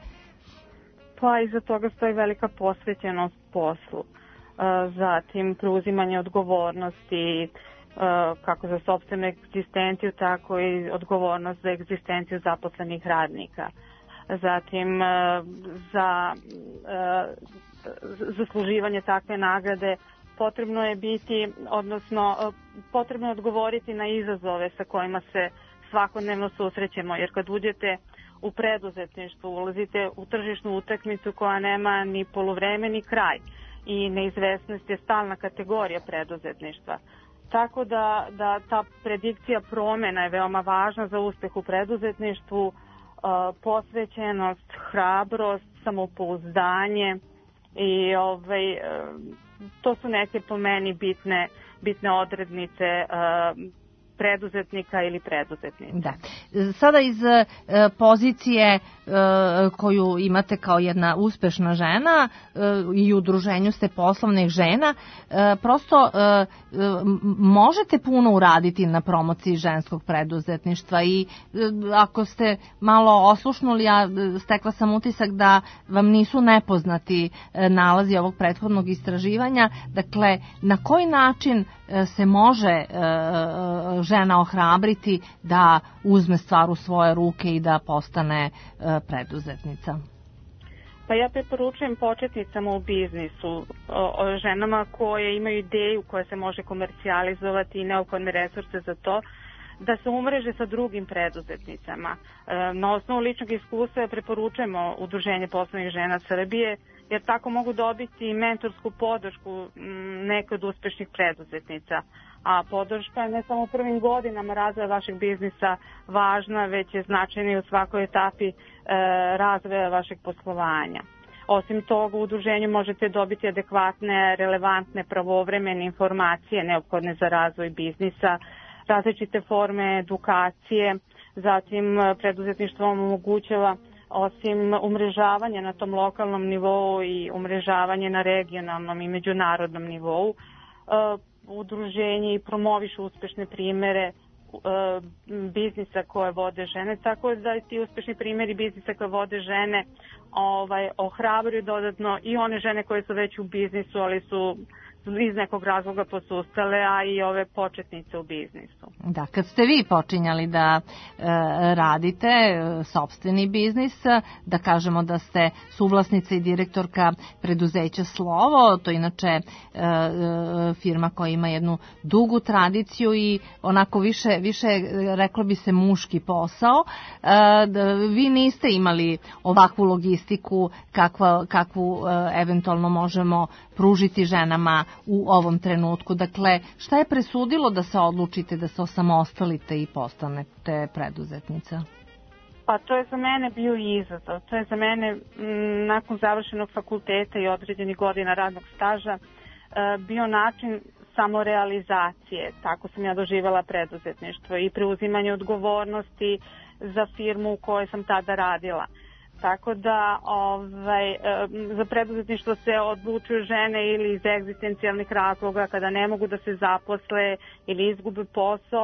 Pa iza toga stoji velika posvećenost poslu. Zatim preuzimanje odgovornosti kako za sopstvenu egzistenciju, tako i odgovornost za egzistenciju zaposlenih radnika. Zatim za zasluživanje takve nagrade potrebno je biti, odnosno potrebno je odgovoriti na izazove sa kojima se svakodnevno susrećemo, jer kad uđete u preduzetništvo, ulazite u tržišnu utakmicu koja nema ni poluvreme ni kraj. I neizvesnost je stalna kategorija preduzetništva. Tako da, da ta predikcija promjena je veoma važna za uspeh u preduzetništvu, uh, posvećenost, hrabrost, samopouzdanje i ovaj, uh, to su neke po meni bitne, bitne odrednice uh, preduzetnika ili preduzetnika. Da. Sada iz e, pozicije e, koju imate kao jedna uspešna žena e, i u udruženju ste poslovnih žena, e, prosto e, e, možete puno uraditi na promociji ženskog preduzetništva i e, ako ste malo oslušnuli, ja stekla sam utisak da vam nisu nepoznati e, nalazi ovog prethodnog istraživanja. Dakle, na koji način e, se može e, žena ohrabriti da uzme stvar u svoje ruke i da postane e, preduzetnica? Pa ja preporučujem početnicama u biznisu, o, o ženama koje imaju ideju koja se može komercijalizovati i neophodne resurse za to, da se umreže sa drugim preduzetnicama. E, na osnovu ličnog iskustva preporučujemo Udruženje poslovnih žena Srbije, jer tako mogu dobiti mentorsku podršku neke od uspešnih preduzetnica. A podrška je ne samo u prvim godinama razvoja vašeg biznisa važna, već je značajna i u svakoj etapi e, razvoja vašeg poslovanja. Osim toga, u udruženju možete dobiti adekvatne, relevantne, pravovremene informacije neophodne za razvoj biznisa, različite forme edukacije, zatim preduzetništvo vam omogućava osim umrežavanja na tom lokalnom nivou i umrežavanje na regionalnom i međunarodnom nivou, udruženje i promovišu uspešne primere biznisa koje vode žene, tako da ti uspešni primjeri biznisa koje vode žene ovaj, ohrabruju dodatno i one žene koje su već u biznisu, ali su iz nekog razloga posustale, a i ove početnice u biznisu. Da, kad ste vi počinjali da e, radite e, sopstveni biznis, da kažemo da ste suvlasnica i direktorka preduzeća Slovo, to je inače e, e, firma koja ima jednu dugu tradiciju i onako više, više reklo bi se muški posao, e, da, vi niste imali ovakvu logistiku kakva, kakvu e, eventualno možemo pružiti ženama u ovom trenutku. Dakle, šta je presudilo da se odlučite da se osamostalite i postanete preduzetnica? Pa to je za mene bio izazov. To je za mene m, nakon završenog fakulteta i određenih godina radnog staža e, bio način samorealizacije. Tako sam ja doživjela preduzetništvo i preuzimanje odgovornosti za firmu u kojoj sam tada radila. Tako da ovaj, za preduzetništvo se odlučuju žene ili iz egzistencijalnih razloga kada ne mogu da se zaposle ili izgube posao,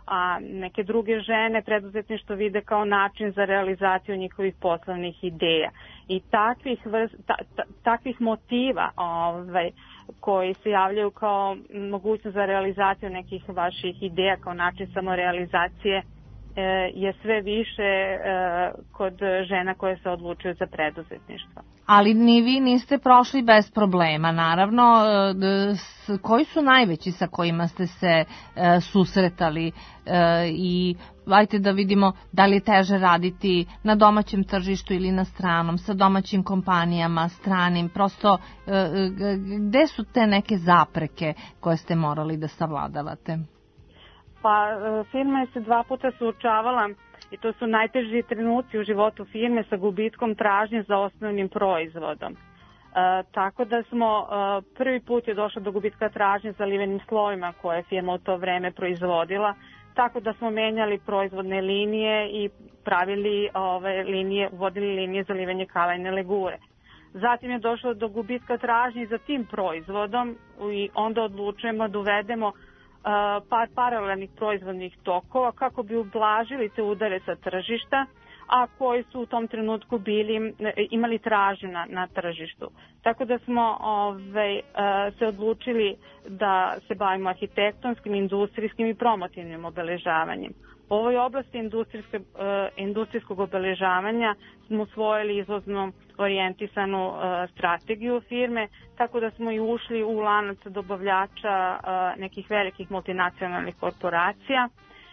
a neke druge žene preduzetništvo vide kao način za realizaciju njihovih poslovnih ideja. I takvih, vrst, ta, ta, takvih motiva ovaj, koji se javljaju kao mogućnost za realizaciju nekih vaših ideja kao način samorealizacije je sve više kod žena koje se odlučuju za preduzetništvo. Ali ni vi niste prošli bez problema, naravno. Koji su najveći sa kojima ste se susretali i ajte da vidimo da li je teže raditi na domaćem tržištu ili na stranom, sa domaćim kompanijama, stranim, prosto gde su te neke zapreke koje ste morali da savladavate? Pa firma je se dva puta suočavala i to su najteži trenuci u životu firme sa gubitkom tražnje za osnovnim proizvodom. E, tako da smo, e, prvi put je došlo do gubitka tražnje za livenim slojima koje je firma u to vreme proizvodila, tako da smo menjali proizvodne linije i pravili ove linije, uvodili linije za livenje kalajne legure. Zatim je došlo do gubitka tražnje za tim proizvodom i onda odlučujemo da uvedemo par paralelnih proizvodnih tokova kako bi ublažili te udare sa tržišta, a koji su u tom trenutku bili, imali tražnju na, na tržištu. Tako da smo ovaj, se odlučili da se bavimo arhitektonskim, industrijskim i promotivnim obeležavanjem. U ovoj oblasti industrijske, industrijskog obeležavanja smo usvojili izvozno orijentisanu strategiju firme, tako da smo i ušli u lanac dobavljača nekih velikih multinacionalnih korporacija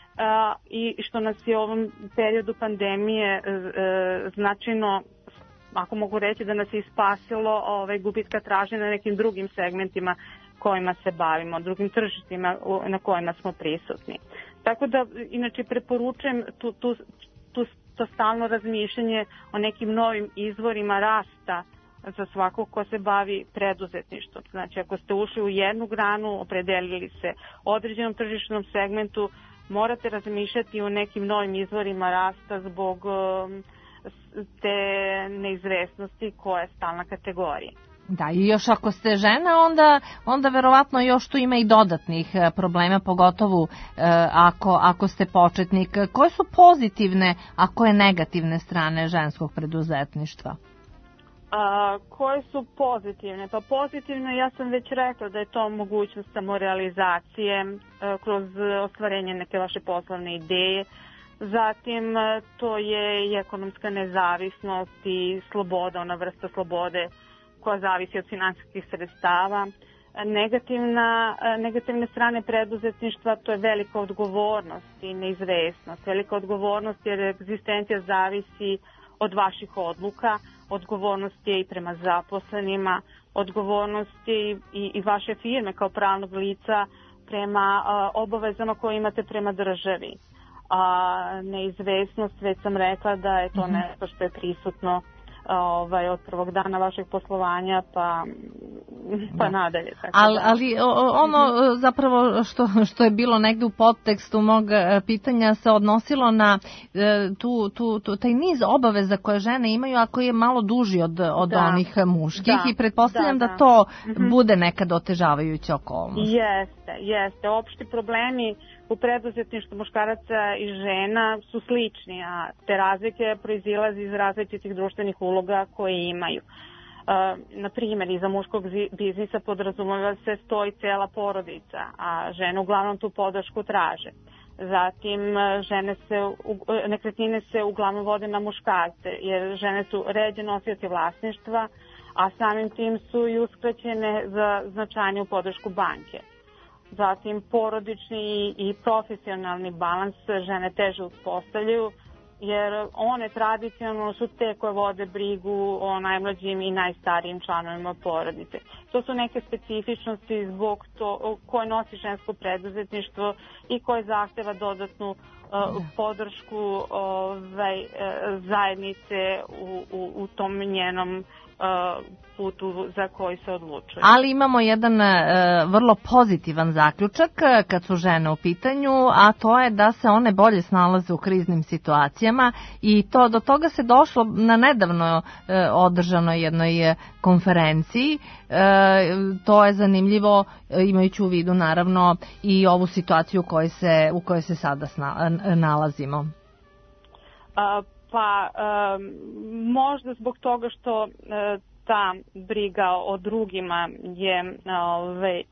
i što nas je u ovom periodu pandemije značajno, ako mogu reći, da nas je ispasilo ovaj, gubitka tražnje na nekim drugim segmentima kojima se bavimo, drugim tržištima na kojima smo prisutni. Tako da, inače, preporučujem tu, tu, tu, to stalno razmišljanje o nekim novim izvorima rasta za svakog ko se bavi preduzetništvom. Znači, ako ste ušli u jednu granu, opredelili se određenom tržišnom segmentu, morate razmišljati o nekim novim izvorima rasta zbog te neizvesnosti koja je stalna kategorija. Da, i još ako ste žena, onda, onda verovatno još tu ima i dodatnih problema, pogotovo e, ako, ako ste početnik. Koje su pozitivne, a koje negativne strane ženskog preduzetništva? A, koje su pozitivne? Pa pozitivne, ja sam već rekla da je to mogućnost samorealizacije e, kroz ostvarenje neke vaše poslovne ideje. Zatim to je i ekonomska nezavisnost i sloboda, ona vrsta slobode koja zavisi od finansijskih sredstava. Negativna, negativne strane preduzetništva, to je velika odgovornost i neizvesnost. Velika odgovornost jer egzistencija zavisi od vaših odluka, odgovornost je i prema zaposlenima, odgovornost je i, i, i vaše firme kao pravnog lica prema a, obavezama koje imate prema državi. A neizvesnost, već sam rekla da je to nešto što je prisutno ovaj, od prvog dana vašeg poslovanja pa, pa nadalje. Tako ali, da. ali ono zapravo što, što je bilo negde u podtekstu mog pitanja se odnosilo na tu, tu, tu, taj niz obaveza koje žene imaju, a koji je malo duži od, od da. onih muških da. i pretpostavljam da, da. da to mm-hmm. bude nekad otežavajuća okolnost. Jeste, jeste. Opšti problemi u preduzetništvu muškaraca i žena su slični, a te razlike proizilaze iz različitih društvenih uloga koje imaju. E, na primjer, iza muškog biznisa podrazumeva se stoji cela porodica, a žene uglavnom tu podršku traže. Zatim, žene se, nekretnine se uglavnom vode na muškarce, jer žene su ređe nosioci vlasništva, a samim tim su i uskraćene za značajniju podršku banke. Zatim, porodični i profesionalni balans žene teže uspostavljaju, jer one tradicionalno su te koje vode brigu o najmlađim i najstarijim članovima porodice. To su neke specifičnosti zbog to koje nosi žensko preduzetništvo i koje zahteva dodatnu uh, podršku ovaj, uh, zajednice u, u, u tom njenom putu za koji se odlučuje. Ali imamo jedan e, vrlo pozitivan zaključak kad su žene u pitanju, a to je da se one bolje snalaze u kriznim situacijama i to do toga se došlo na nedavno e, održanoj jednoj konferenciji. E, to je zanimljivo imajući u vidu naravno i ovu situaciju u kojoj se, u kojoj se sada sna, nalazimo. A, pa a, možda zbog toga što a, ta briga o drugima je ove,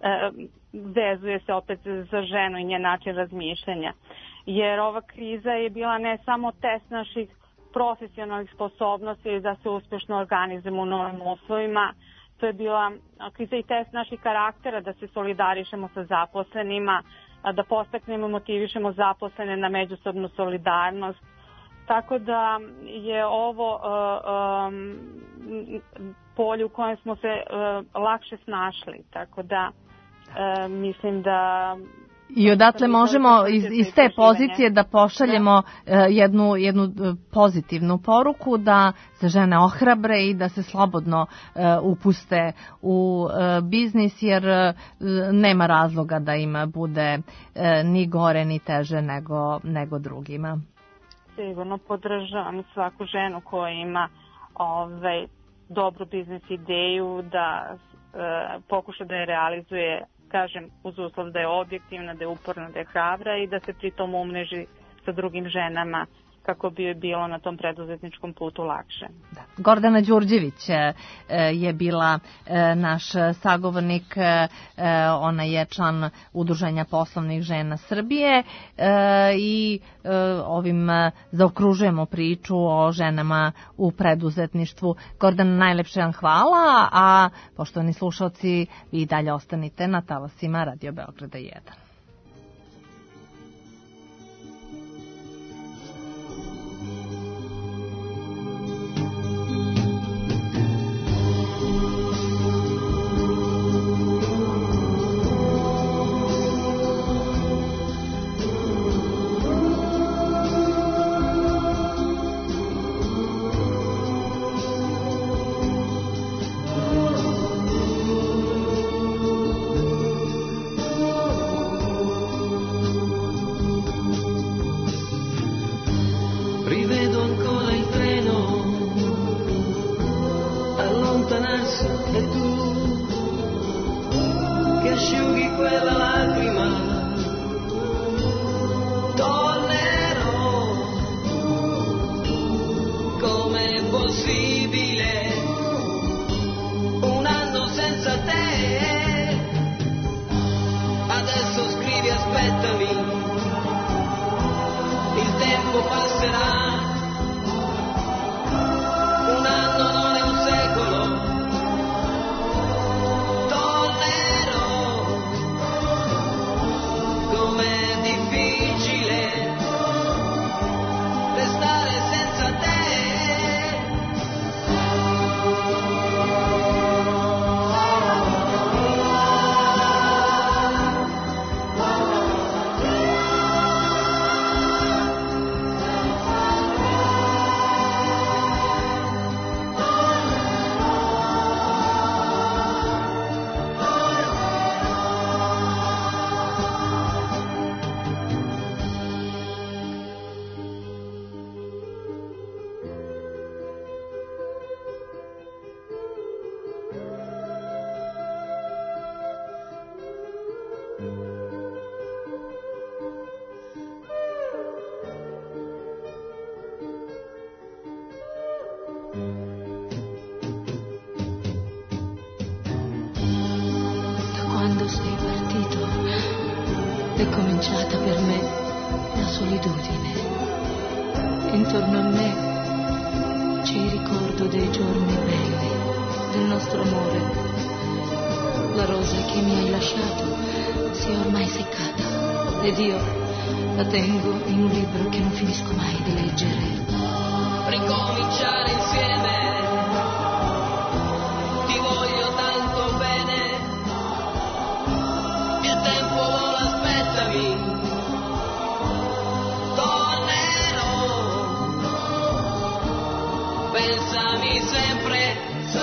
vezuje se opet za ženu i njen način razmišljanja. Jer ova kriza je bila ne samo test naših profesionalnih sposobnosti da se uspješno organizujemo u novim uslovima, to je bila kriza i test naših karaktera da se solidarišemo sa zaposlenima, da postaknemo i motivišemo zaposlene na međusobnu solidarnost. Tako da je ovo uh, um, polje u kojem smo se uh, lakše snašli. Tako da uh, mislim da... I odatle možemo iz, iz te pozicije da pošaljemo uh, jednu, jednu pozitivnu poruku, da se žene ohrabre i da se slobodno uh, upuste u uh, biznis, jer uh, nema razloga da im bude uh, ni gore ni teže nego, nego drugima. Sigurno podržavam svaku ženu koja ima ovaj, dobru biznis ideju da e, pokuša da je realizuje, kažem, uz uslov da je objektivna, da je uporna, da je hrabra i da se pritom umreži sa drugim ženama kako bi joj bilo na tom preduzetničkom putu lakše. Da. Gordana Đurđević je bila naš sagovornik, ona je član Udruženja poslovnih žena Srbije i ovim zaokružujemo priču o ženama u preduzetništvu. Gordana, najlepše vam hvala, a poštovani slušalci, vi i dalje ostanite na talasima Radio Beograda jedan. Pensami sempre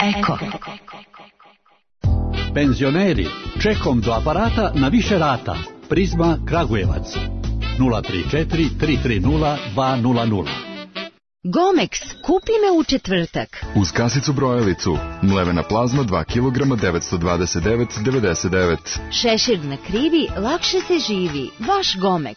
Eko. Penzioneri, čekom do aparata na više rata. Prizma Kragujevac. nula tri četiri tri tri nula dva nula nula. Gomex, kupi me u četvrtak. Uz kasicu brojalicu, mlevena plazma dva kilograma devetsto dvadeset devet devedeset devet. Šešir na krivi, lakše se živi. Vaš Gomex.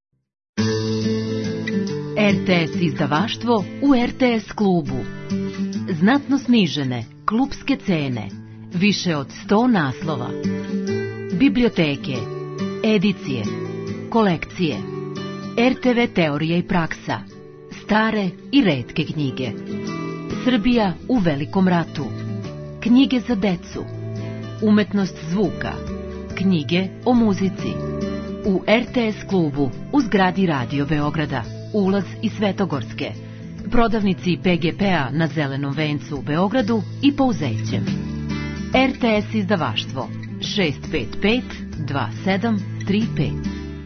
R T S izdavaštvo u R T S klubu. Znatno snižene klubske cene. Više od sto naslova. Biblioteke, edicije, kolekcije, R T V teorija i praksa, stare i retke knjige. Srbija u velikom ratu. Knjige za decu. Umetnost zvuka. Knjige o muzici. U R T S klubu u zgradi Radio Beograda. Ulaz iz Svetogorske. Prodavnici P G P-a na Zelenom vencu u Beogradu i Pouzećem. R T S izdavaštvo šest pet pet dva sedam tri pet.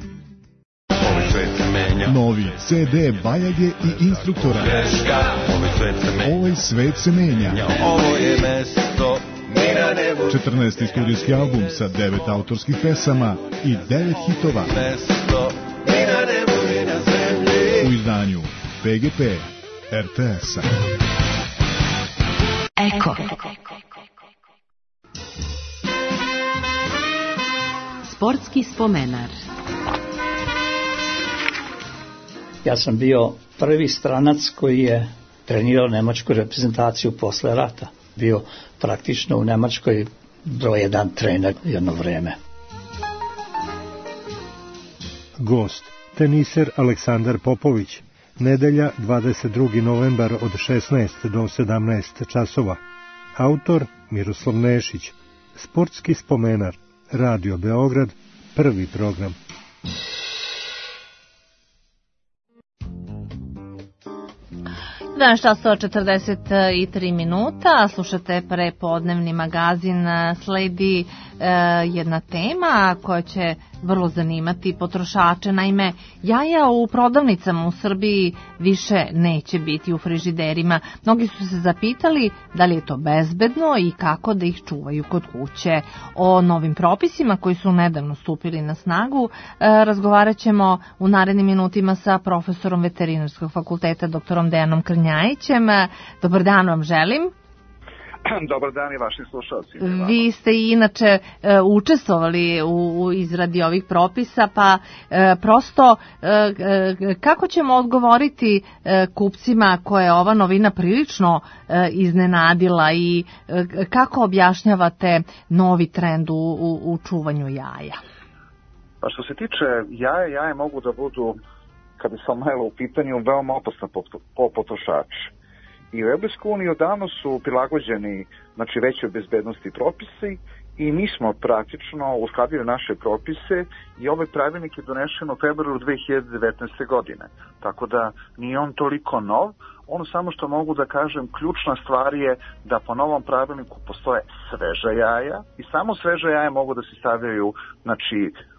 Novi C D Bajage i instruktora. Ovaj svet se menja. Ovo je mesto mi na nebu. četrnaesti studijski album sa devet autorskih pesama i devet hitova. Mesto mi na nebu i na zemlji. U izdanju P G P R T S-a. Eko. Sportski spomenar. Ja sam bio prvi stranac koji je trenirao nemačku reprezentaciju posle rata. Bio praktično u Nemačkoj broj jedan trener jedno vreme. Gost, teniser Aleksandar Popović. Nedelja dvadeset drugi novembar od šesnaest do sedamnaest časova. Autor Miroslav Nešić. Sportski spomenar. Radio Beograd, prvi program. jedanaest časova četrdeset tri minuta, slušate prepodnevni magazin, sledi e, jedna tema koja će vrlo zanimati potrošače. Naime, jaja u prodavnicama u Srbiji više neće biti u frižiderima. Mnogi su se zapitali da li je to bezbedno i kako da ih čuvaju kod kuće. O novim propisima koji su nedavno stupili na snagu e, razgovarat ćemo u narednim minutima sa profesorom Veterinarskog fakulteta doktorom Dejanom Krnjajićem. Dobar dan vam želim. Dobar dan i vašim slušalcima. Vi ste inače e, učestvovali u, u izradi ovih propisa, pa e, prosto e, e, kako ćemo odgovoriti e, kupcima koje je ova novina prilično e, iznenadila i e, kako objašnjavate novi trend u, u, u čuvanju jaja? Pa što se tiče jaja, jaje mogu da budu, kada sam malo u pitanju, veoma opasna po, po potrošači. I u Evropskoj uniji odavno su prilagođeni, znači, većoj bezbednosti propisi i mi smo praktično uskladili naše propise i ovaj pravilnik je donešen u februaru dve hiljade devetnaeste. godine. Tako da nije on toliko nov, ono samo što mogu da kažem, ključna stvar je da po novom pravilniku postoje sveža jaja i samo sveža jaja mogu da se stavljaju, znači,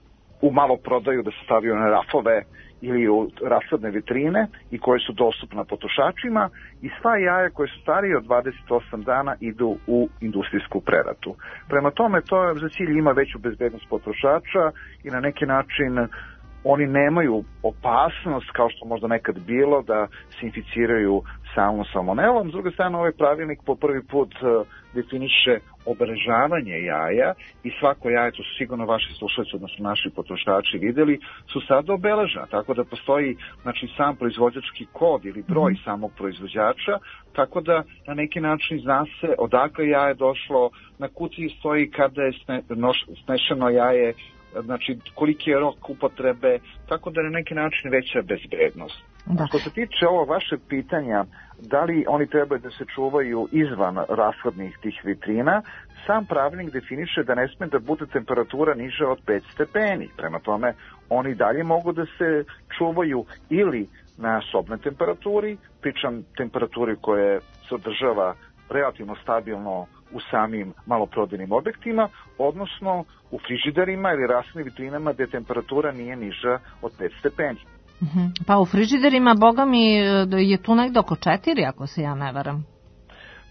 u maloprodaju, da se stavljaju na rafove ili u rasadne vitrine i koje su dostupne potrošačima i sva jaja koje su starije od dvadeset osam dana idu u industrijsku preradu. Prema tome, to za cilj ima veću bezbednost potrošača i na neki način oni nemaju opasnost, kao što možda nekad bilo, da se inficiraju samom salmonelom. S druge strane, ovaj pravilnik po prvi put uh, definiše obeležavanje jaja i svako jaje, to su sigurno vaši slušalci, odnosno naši potrošači videli, su sada obeležena. Tako da postoji, znači, sam proizvođački kod ili broj mm-hmm. samog proizvođača, tako da na neki način zna se odakle jaje je došlo, na kutiji stoji kada je sne, noš, snešeno jaje, znači koliki je rok upotrebe, tako da je na neki način veća bezbednost. Da. Što se tiče ovo vaše pitanja, da li oni trebaju da se čuvaju izvan rashodnih tih vitrina, sam pravilnik definiše da ne sme da bude temperatura niža od pet stepeni. Prema tome, oni dalje mogu da se čuvaju ili na sobnoj temperaturi, pričam temperaturi koja se održava relativno stabilno u samim maloprodajnim objektima, odnosno u frižiderima ili rashodnim vitrinama gde temperatura nije niža od pet stepeni. Pa u frižiderima, boga mi, je tu negde oko četiri, ako se ja ne varam.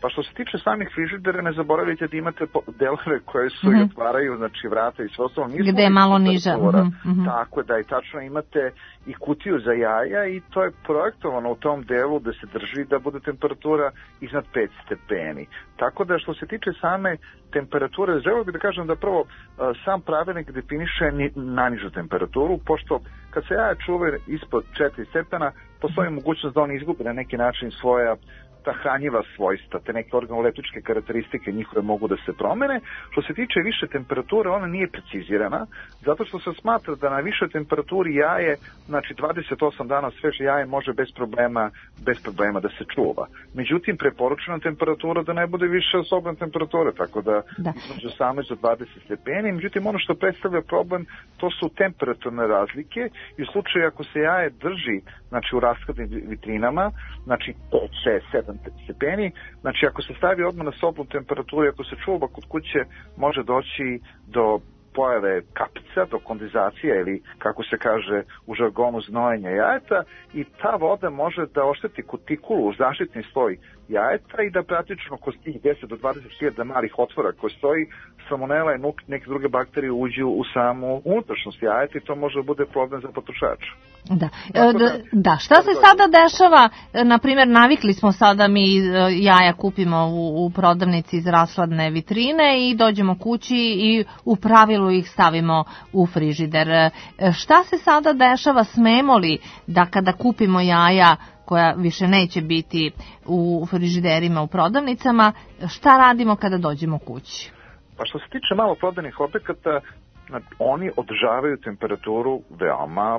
Pa što se tiče samih frižidera, ne zaboravite da imate delove koje su mm-hmm. i otvaraju, znači vrata i sve ostalo. Gde je malo niža. Mm-hmm. Tako da i tačno imate i kutiju za jaja i to je projektovano u tom delu da se drži da bude temperatura iznad pet stepeni. Tako da što se tiče same temperature, želeo bih da kažem da prvo sam pravilnik definiše najnižu temperaturu, pošto kad se jaja čuvaju ispod četiri stepena, postoji mogućnost da on izgubi na neki način svoja ta hranjiva svojstva, te neke organoleptičke karakteristike njihove mogu da se promene. Što se tiče više temperature, ona nije precizirana, zato što se smatra da na višoj temperaturi jaje, znači dvadeset osam dana sveže jaje može bez problema, bez problema da se čuva. Međutim, preporučena temperatura da ne bude više od sobne temperature, tako da, da. između osamnaest do dvadeset stepeni. Međutim, ono što predstavlja problem, to su temperaturne razlike i u slučaju ako se jaje drži, znači u rashladnim vitrinama, znači pet, šest, sedam stepeni, znači ako se stavi odmah na sobnu temperaturu, ako se čuva kod kuće, može doći do pojave kapica, do kondenzacije ili kako se kaže u žargonu znojenja jajeta i ta voda može da ošteti kutikulu, zaštitni sloj jajeta i da praktično kroz tih deset do dvadeset hiljada malih otvora koji stoji salmonela i neke druge bakterije uđu u samu unutrašnjost jajeta i to može da bude problem za potrošača. Da. Da, da, šta se sada dešava, na primjer navikli smo sada mi jaja kupimo u, u prodavnici iz rashladne vitrine i dođemo kući i u pravilu ih stavimo u frižider. Šta se sada dešava, smemo li da kada kupimo jaja koja više neće biti u frižiderima u prodavnicama, šta radimo kada dođemo kući? Pa što se tiče malo prodajnih objekata, oni održavaju temperaturu veoma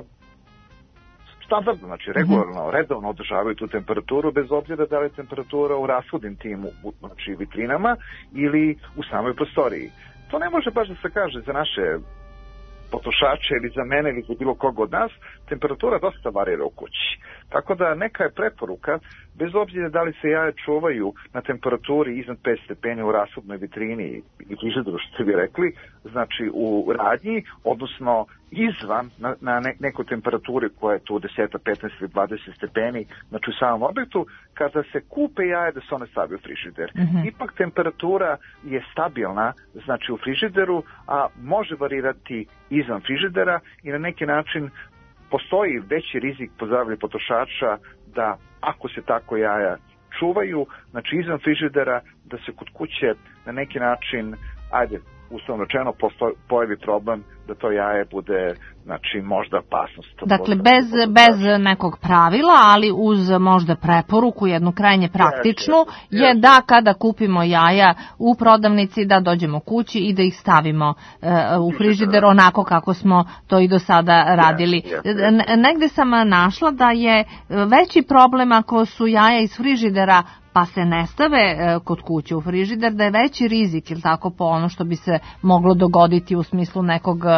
standardno, znači regularno, redovno održavaju tu temperaturu bez obzira da li je temperatura u rashodnim tim, znači vitrinama ili u samoj prostoriji. To ne može baš da se kaže za naše potrošače ili za mene ili za bilo koga od nas, temperatura dosta varira u kući. Tako da neka je preporuka, bez obzira da li se jaja čuvaju na temperaturi iznad pet stepeni u rashodnoj vitrini i frižideru, što ste vi rekli, znači u radnji, odnosno izvan na, na nekoj temperaturi koja je tu deset, petnaest ili dvadeset stepeni, znači u samom objektu, kada se kupe jaje da se one stavi u frižider. Mm-hmm. Ipak temperatura je stabilna, znači u frižideru, a može varirati izvan frižidera i na neki način postoji veći rizik po zdravlje potrošača da ako se tako jaja čuvaju, znači izvan frižidera, da se kod kuće na neki način, ajde, uslovno rečeno, pojavi problem da to jaje bude, znači, možda opasnost. Dakle, bez, bez nekog pravila, ali uz možda preporuku, jednu krajnje praktičnu, yes, yes, je yes. da kada kupimo jaja u prodavnici, da dođemo kući i da ih stavimo uh, u frižider onako kako smo to i do sada radili. Yes, yes, yes. Negde sam našla da je veći problem ako su jaja iz frižidera pa se ne stave kod kuće u frižider, da je veći rizik, ili tako, po ono što bi se moglo dogoditi u smislu nekog uh,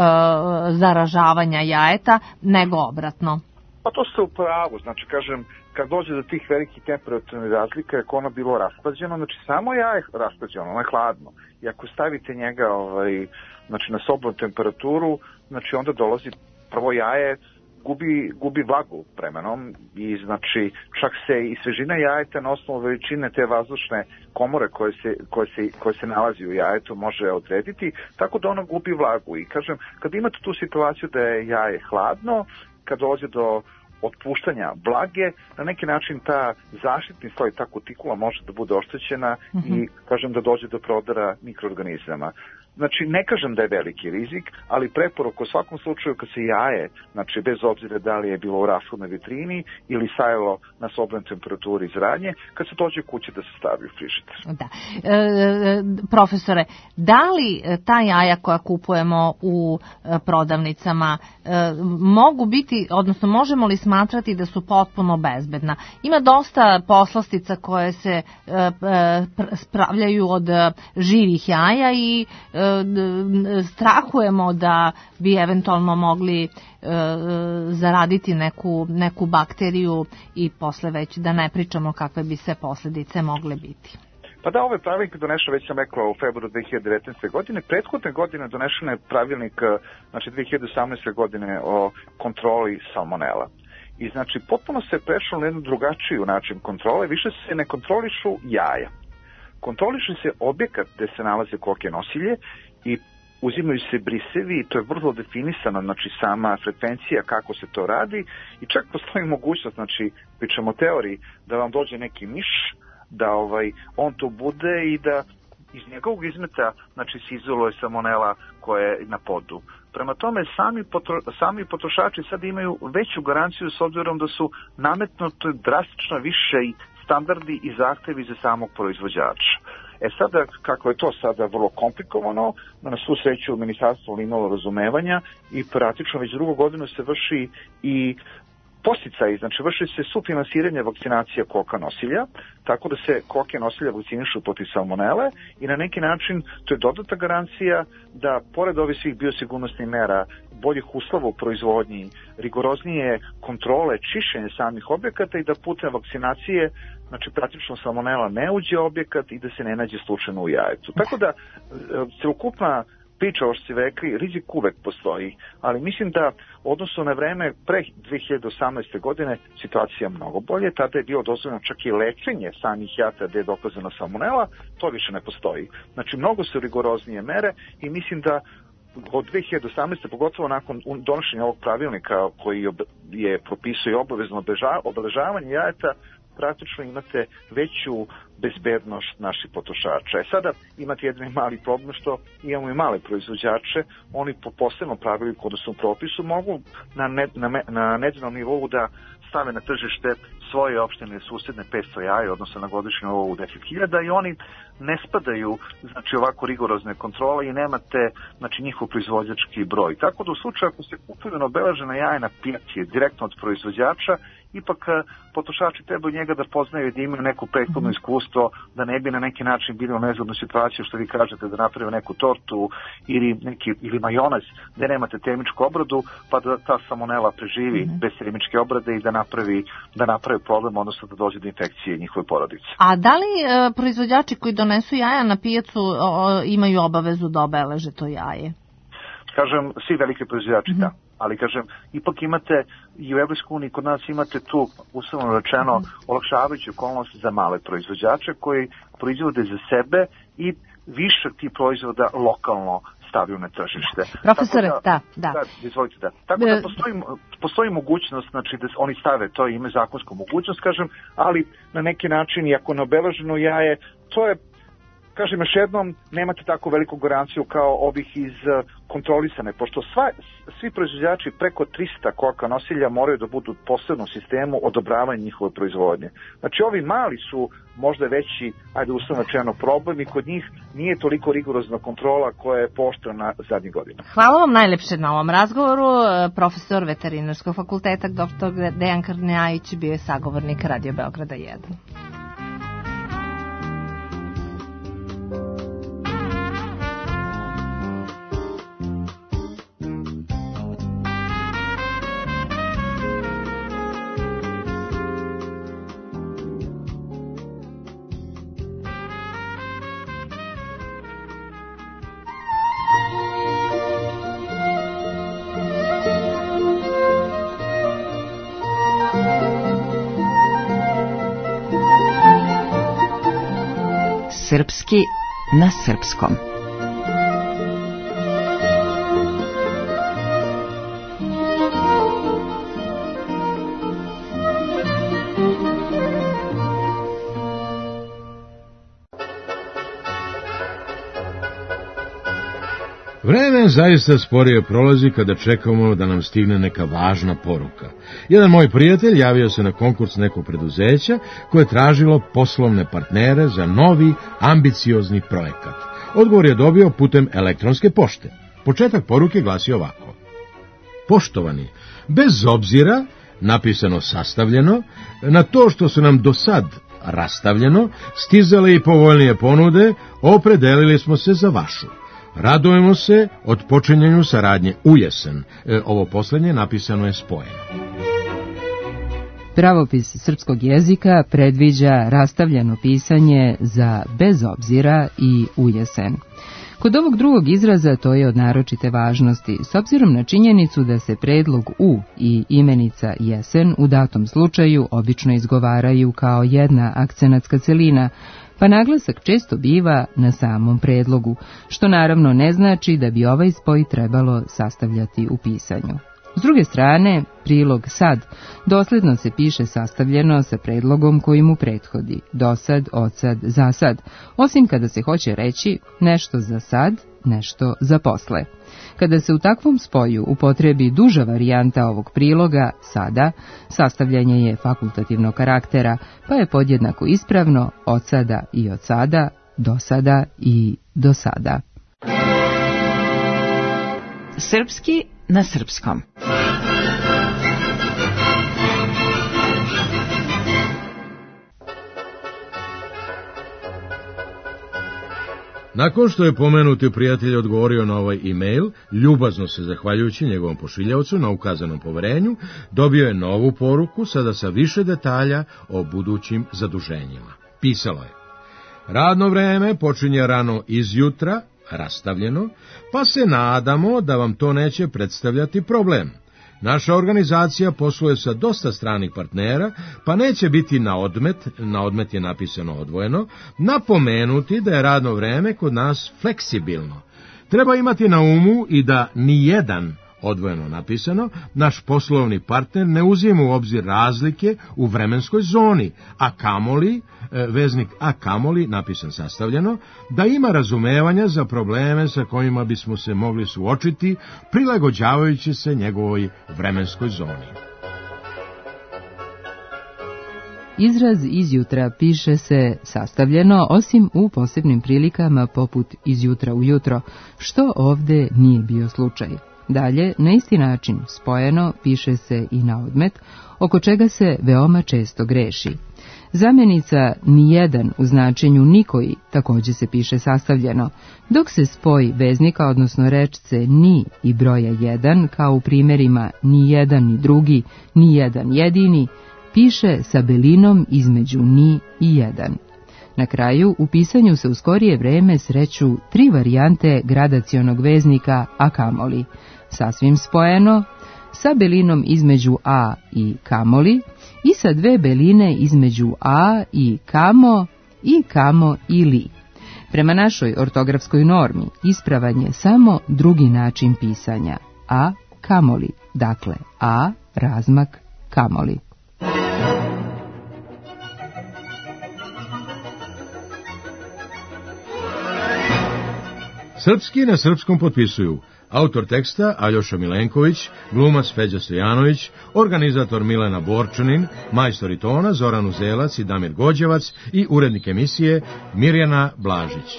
zaražavanja jajeta, nego obratno. Pa to ste u pravu, znači kažem, kad dođe do tih velikih temperaturnih razlika, ako ono bilo rasklađeno, znači samo jaje rasklađeno, ono je hladno. I ako stavite njega ovaj, znači, na sobnu temperaturu, znači onda dolazi prvo jaje, gubi, gubi vlagu vremenom i znači čak se i svežina jajeta na osnovu veličine te vazdušne komore koje se, koje se, koje se nalazi u jajetu može odrediti, tako da ono gubi vlagu. I kažem, kad imate tu situaciju da je jaje hladno, kad dođe do otpuštanja vlage, na neki način ta zaštitni sloj, ta kutikula može da bude oštećena mm-hmm. i kažem da dođe do prodora mikroorganizama. Znači, ne kažem da je veliki rizik, ali preporuk u svakom slučaju kad se jaje, znači bez obzira da li je bilo u rashodnoj vitrini ili stajalo na sobnoj temperaturi iz radnje, kad se dođe kući da se stavi u frižider. Da. E, profesore, da li ta jaja koja kupujemo u prodavnicama e, mogu biti, odnosno možemo li smatrati da su potpuno bezbedna? Ima dosta poslastica koje se e, spravljaju od živih jaja i e, strahujemo da bi eventualno mogli e, zaraditi neku, neku bakteriju i posle već da ne pričamo kakve bi se posljedice mogle biti. Pa da, ovaj pravilnik donešao, već sam rekla, u februaru dve hiljade devetnaeste. godine. Prethodne godine donešen je pravilnik, znači dve hiljade osamnaeste. godine o kontroli salmonela. I znači potpuno se prešlo na jednu drugačiju način kontrole, više se ne kontrolišu jaja. Kontroliše se objekat gde se nalaze koke nosilje i uzimaju se brisevi i to je vrlo definisano, znači sama frekvencija kako se to radi i čak postoji mogućnost, znači pričamo o teoriji, da vam dođe neki miš, da ovaj on to bude i da iz njegovog izmeta znači se izoluje salmonela koja je na podu. Prema tome sami, potro, sami potrošači sad imaju veću garanciju s obzirom da su nametnuto drastično više i standardi i zahtevi za samog proizvođača. E sada, kako je to sada vrlo komplikovano, na svu sreću ministarstvo imalo razumevanja i praktično već drugu godinu se vrši i podsticaj, znači vrši se sufinansiranje vakcinacija koka nosilja, tako da se koke nosilja vakcinišu protiv salmonele i na neki način to je dodatna garancija da pored ovih svih biosigurnosnih mera, boljih uslova u proizvodnji, rigoroznije kontrole, čišćenje samih objekata i da putem vakcinacije, znači praktično salmonela ne uđe objekat i da se ne nađe slučajno u jajetu. Tako da celokupna priča, ovo što ste rekli, rizik uvek postoji, ali mislim da odnosno na vreme pre dve hiljade osamnaeste. godine situacija mnogo bolje, tada je bilo dozvoljeno čak i lečenje samih jata gde je dokazana salmonela, to više ne postoji. Znači mnogo su rigoroznije mere i mislim da od dve hiljade osamnaeste. pogotovo nakon donošenja ovog pravilnika koji je propisao i obavezno obeležavanje jajeta, praktično imate veću bezbednost naših potrošača. E sada imate jedan mali problem što imamo i male proizvođače, oni po posebnom pravilniku, odnosno propisu, mogu na, ne, na, na nedeljnom nivou da stave na tržište svoje opštine susedne petsto jaja, odnosno na godišnjem nivou deset hiljada i oni ne spadaju znači ovako rigorozne kontrole i nemate znači njihov proizvođački broj. Tako da u slučaju ako se kupuju obeležena jaja na pijaci direktno od proizvođača, ipak potrošači trebaju njega da poznaju da imaju neku prethodno iskustvo, da ne bi na neki način bili u nezgodnu situaciju što vi kažete da naprave neku tortu ili neki ili majonez gde nemate termičku obradu, pa da ta salmonela preživi mm-hmm. bez termičke obrade i da napravi da napravi problem, odnosno da dođe do infekcije njihove porodice. A da li e, proizvođači koji donesu jaja na pijacu o, imaju obavezu da obeleže to jaje? Kažem, svi veliki proizvođači mm-hmm. da. Ali, kažem, ipak imate i u Evropskoj uniji kod nas imate tu, uslovno rečeno, olakšavajuću okolnost za male proizvođače koji proizvode za sebe i više ti proizvoda lokalno stavljaju na tržište. Profesore, da, da. Da, da izvolite, da. Tako da postoji, postoji mogućnost, znači da oni stave to ime zakonsku mogućnost, kažem, ali na neki način, i ako ne obeleženo jaje, to je, kažem još jednom, nemate tako veliku garanciju kao ovih iz kontrolisane, pošto sva, svi proizvođači preko trista koka nosilja moraju da budu u posebnom sistemu odobravanja njihove proizvodnje. Znači ovi mali su možda veći, ajde uslovno rečeno, problem i kod njih nije toliko rigorozna kontrola koja je pooštrena zadnjih godina. Hvala vam najlepše na ovom razgovoru. Profesor Veterinarskog fakulteta doktor Dejan Krnjajić bio je sagovornik Radio Beograda jedan. Srpski na srpskom. Vreme zaista sporije prolazi kada čekamo da nam stigne neka važna poruka. Jedan moj prijatelj javio se na konkurs nekog preduzeća koje je tražilo poslovne partnere za novi, ambiciozni projekat. Odgovor je dobio putem elektronske pošte. Početak poruke glasi ovako. Poštovani, bez obzira, napisano sastavljeno, na to što su nam do sad rastavljeno, stizale i povoljnije ponude, opredelili smo se za vašu. Radujemo se od počinjenju saradnje u jesen. E, ovo poslednje napisano je spojeno. Pravopis srpskog jezika predviđa rastavljeno pisanje za bez obzira i u jesen. Kod ovog drugog izraza to je od naročite važnosti, s obzirom na činjenicu da se predlog u i imenica jesen u datom slučaju obično izgovaraju kao jedna akcenatska celina, pa naglasak često biva na samom predlogu, što naravno ne znači da bi ovaj spoj trebalo sastavljati u pisanju. S druge strane, prilog sad dosledno se piše sastavljeno sa predlogom koji mu prethodi, dosad, odsad, zasad, osim kada se hoće reći nešto za sad, nešto za posle. Kada se u takvom spoju upotrebi duža varijanta ovog priloga, sada, sastavljanje je fakultativnog karaktera, pa je podjednako ispravno od sada i od sada, do sada i do sada. Srpski na srpskom. Nakon što je pomenuti prijatelj odgovorio na ovaj e-mail, ljubazno se zahvaljujući njegovom pošiljavcu na ukazanom poverenju, dobio je novu poruku, sada sa više detalja o budućim zaduženjima. Pisalo je: radno vreme počinje rano izjutra, rastavljeno, pa se nadamo da vam to neće predstavljati problem. Naša organizacija posluje sa dosta stranih partnera, pa neće biti na odmet, na odmet je napisano odvojeno, napomenuti da je radno vreme kod nas fleksibilno. Treba imati na umu i da ni jedan, odvojeno napisano, naš poslovni partner ne uzima u obzir razlike u vremenskoj zoni, a kamoli, veznik a kamoli, napisan sastavljeno, da ima razumevanja za probleme sa kojima bismo se mogli suočiti, prilagođavajući se njegovoj vremenskoj zoni. Izraz izjutra piše se sastavljeno, osim u posebnim prilikama poput izjutra ujutro, što ovde nije bio slučaj. Dalje, na isti način spojeno piše se i na odmet, oko čega se veoma često greši. Zamjenica nijedan u značenju nikoji također se piše sastavljeno, dok se spoj veznika, odnosno rečce ni i broja jedan, kao u primjerima ni jedan ni drugi, ni jedan jedini, piše sa belinom između ni i jedan. Na kraju, u pisanju se u skorije vreme sreću tri varijante gradacionog veznika a kamoli, sasvim spojeno, sa belinom između a i kamoli i sa dve beline između a i kamo i kamo i li. Prema našoj ortografskoj normi ispravan je samo drugi način pisanja, a kamoli, dakle a razmak kamoli. Srpski na srpskom potpisuju autor teksta Aljoša Milenković, glumac Feđa Stojanović, organizator Milena Borčanin, majstori tona Zoran Uzelac i Damir Gođevac i urednik emisije Mirjana Blažić.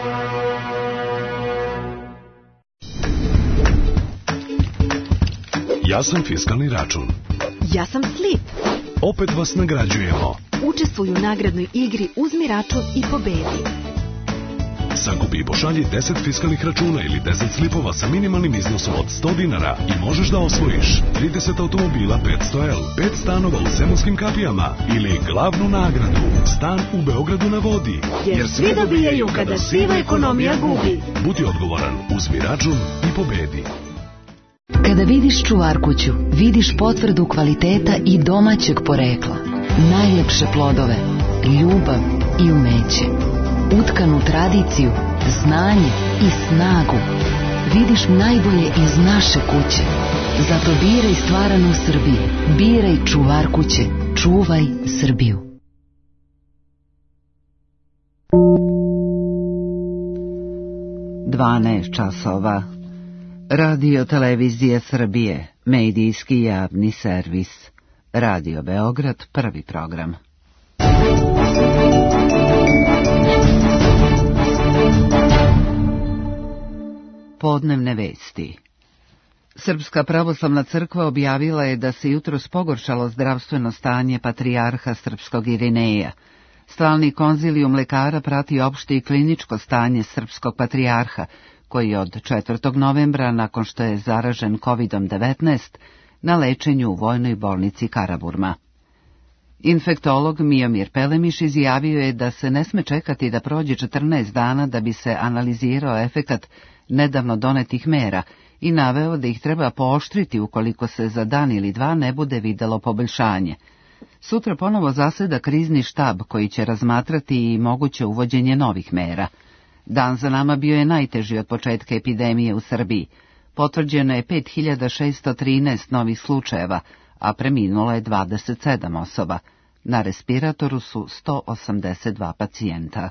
Ja sam fiskalni račun. Ja sam Slip. Opet vas nagrađujemo. Učestvuju u nagradnoj igri Uzmi račun i pobedi. Sakupi i pošalji deset fiskalnih računa ili deset slipova sa minimalnim iznosom od sto dinara i možeš da osvojiš trideset automobila petsto L, pet stanova u Zemunskim kapijama ili glavnu nagradu, stan u Beogradu na vodi. Jer svi dobijaju kada siva ekonomija gubi. Budi odgovoran, uzmi račun i pobedi. Kada vidiš čuvarkuću, vidiš potvrdu kvaliteta i domaćeg porekla. Najljepše plodove, ljubav i umeće. Utkanu tradiciju, znanje i snagu. Vidiš najbolje iz naše kuće. Zato biraj stvaranu Srbiju. Biraj čuvar kuće. Čuvaj Srbiju. dvanaest časova. Radio Televizije Srbije, medijski javni servis. Radio Beograd, prvi program. Podnevne vesti. Srpska pravoslavna crkva objavila je da se jutros pogoršalo zdravstveno stanje patrijarha srpskog Irineja. Stalni konzilijum lekara prati opšte i kliničko stanje srpskog patrijarha, koji je od četvrtog novembra, nakon što je zaražen kovid devetnaest, na lečenju u vojnoj bolnici Karaburma. Infektolog Miomir Pelemiš izjavio je da se ne sme čekati da prođe četrnaest dana da bi se analizirao efekat nedavno donetih mera i naveo da ih treba pooštriti ukoliko se za dan ili dva ne bude videlo poboljšanje. Sutra ponovo zaseda krizni štab koji će razmatrati i moguće uvođenje novih mera. Dan za nama bio je najteži od početka epidemije u Srbiji. Potvrđeno je pet hiljada šesto trinaest novih slučajeva, a preminulo je dvadeset sedam osoba. Na respiratoru su sto osamdeset dva pacijenta.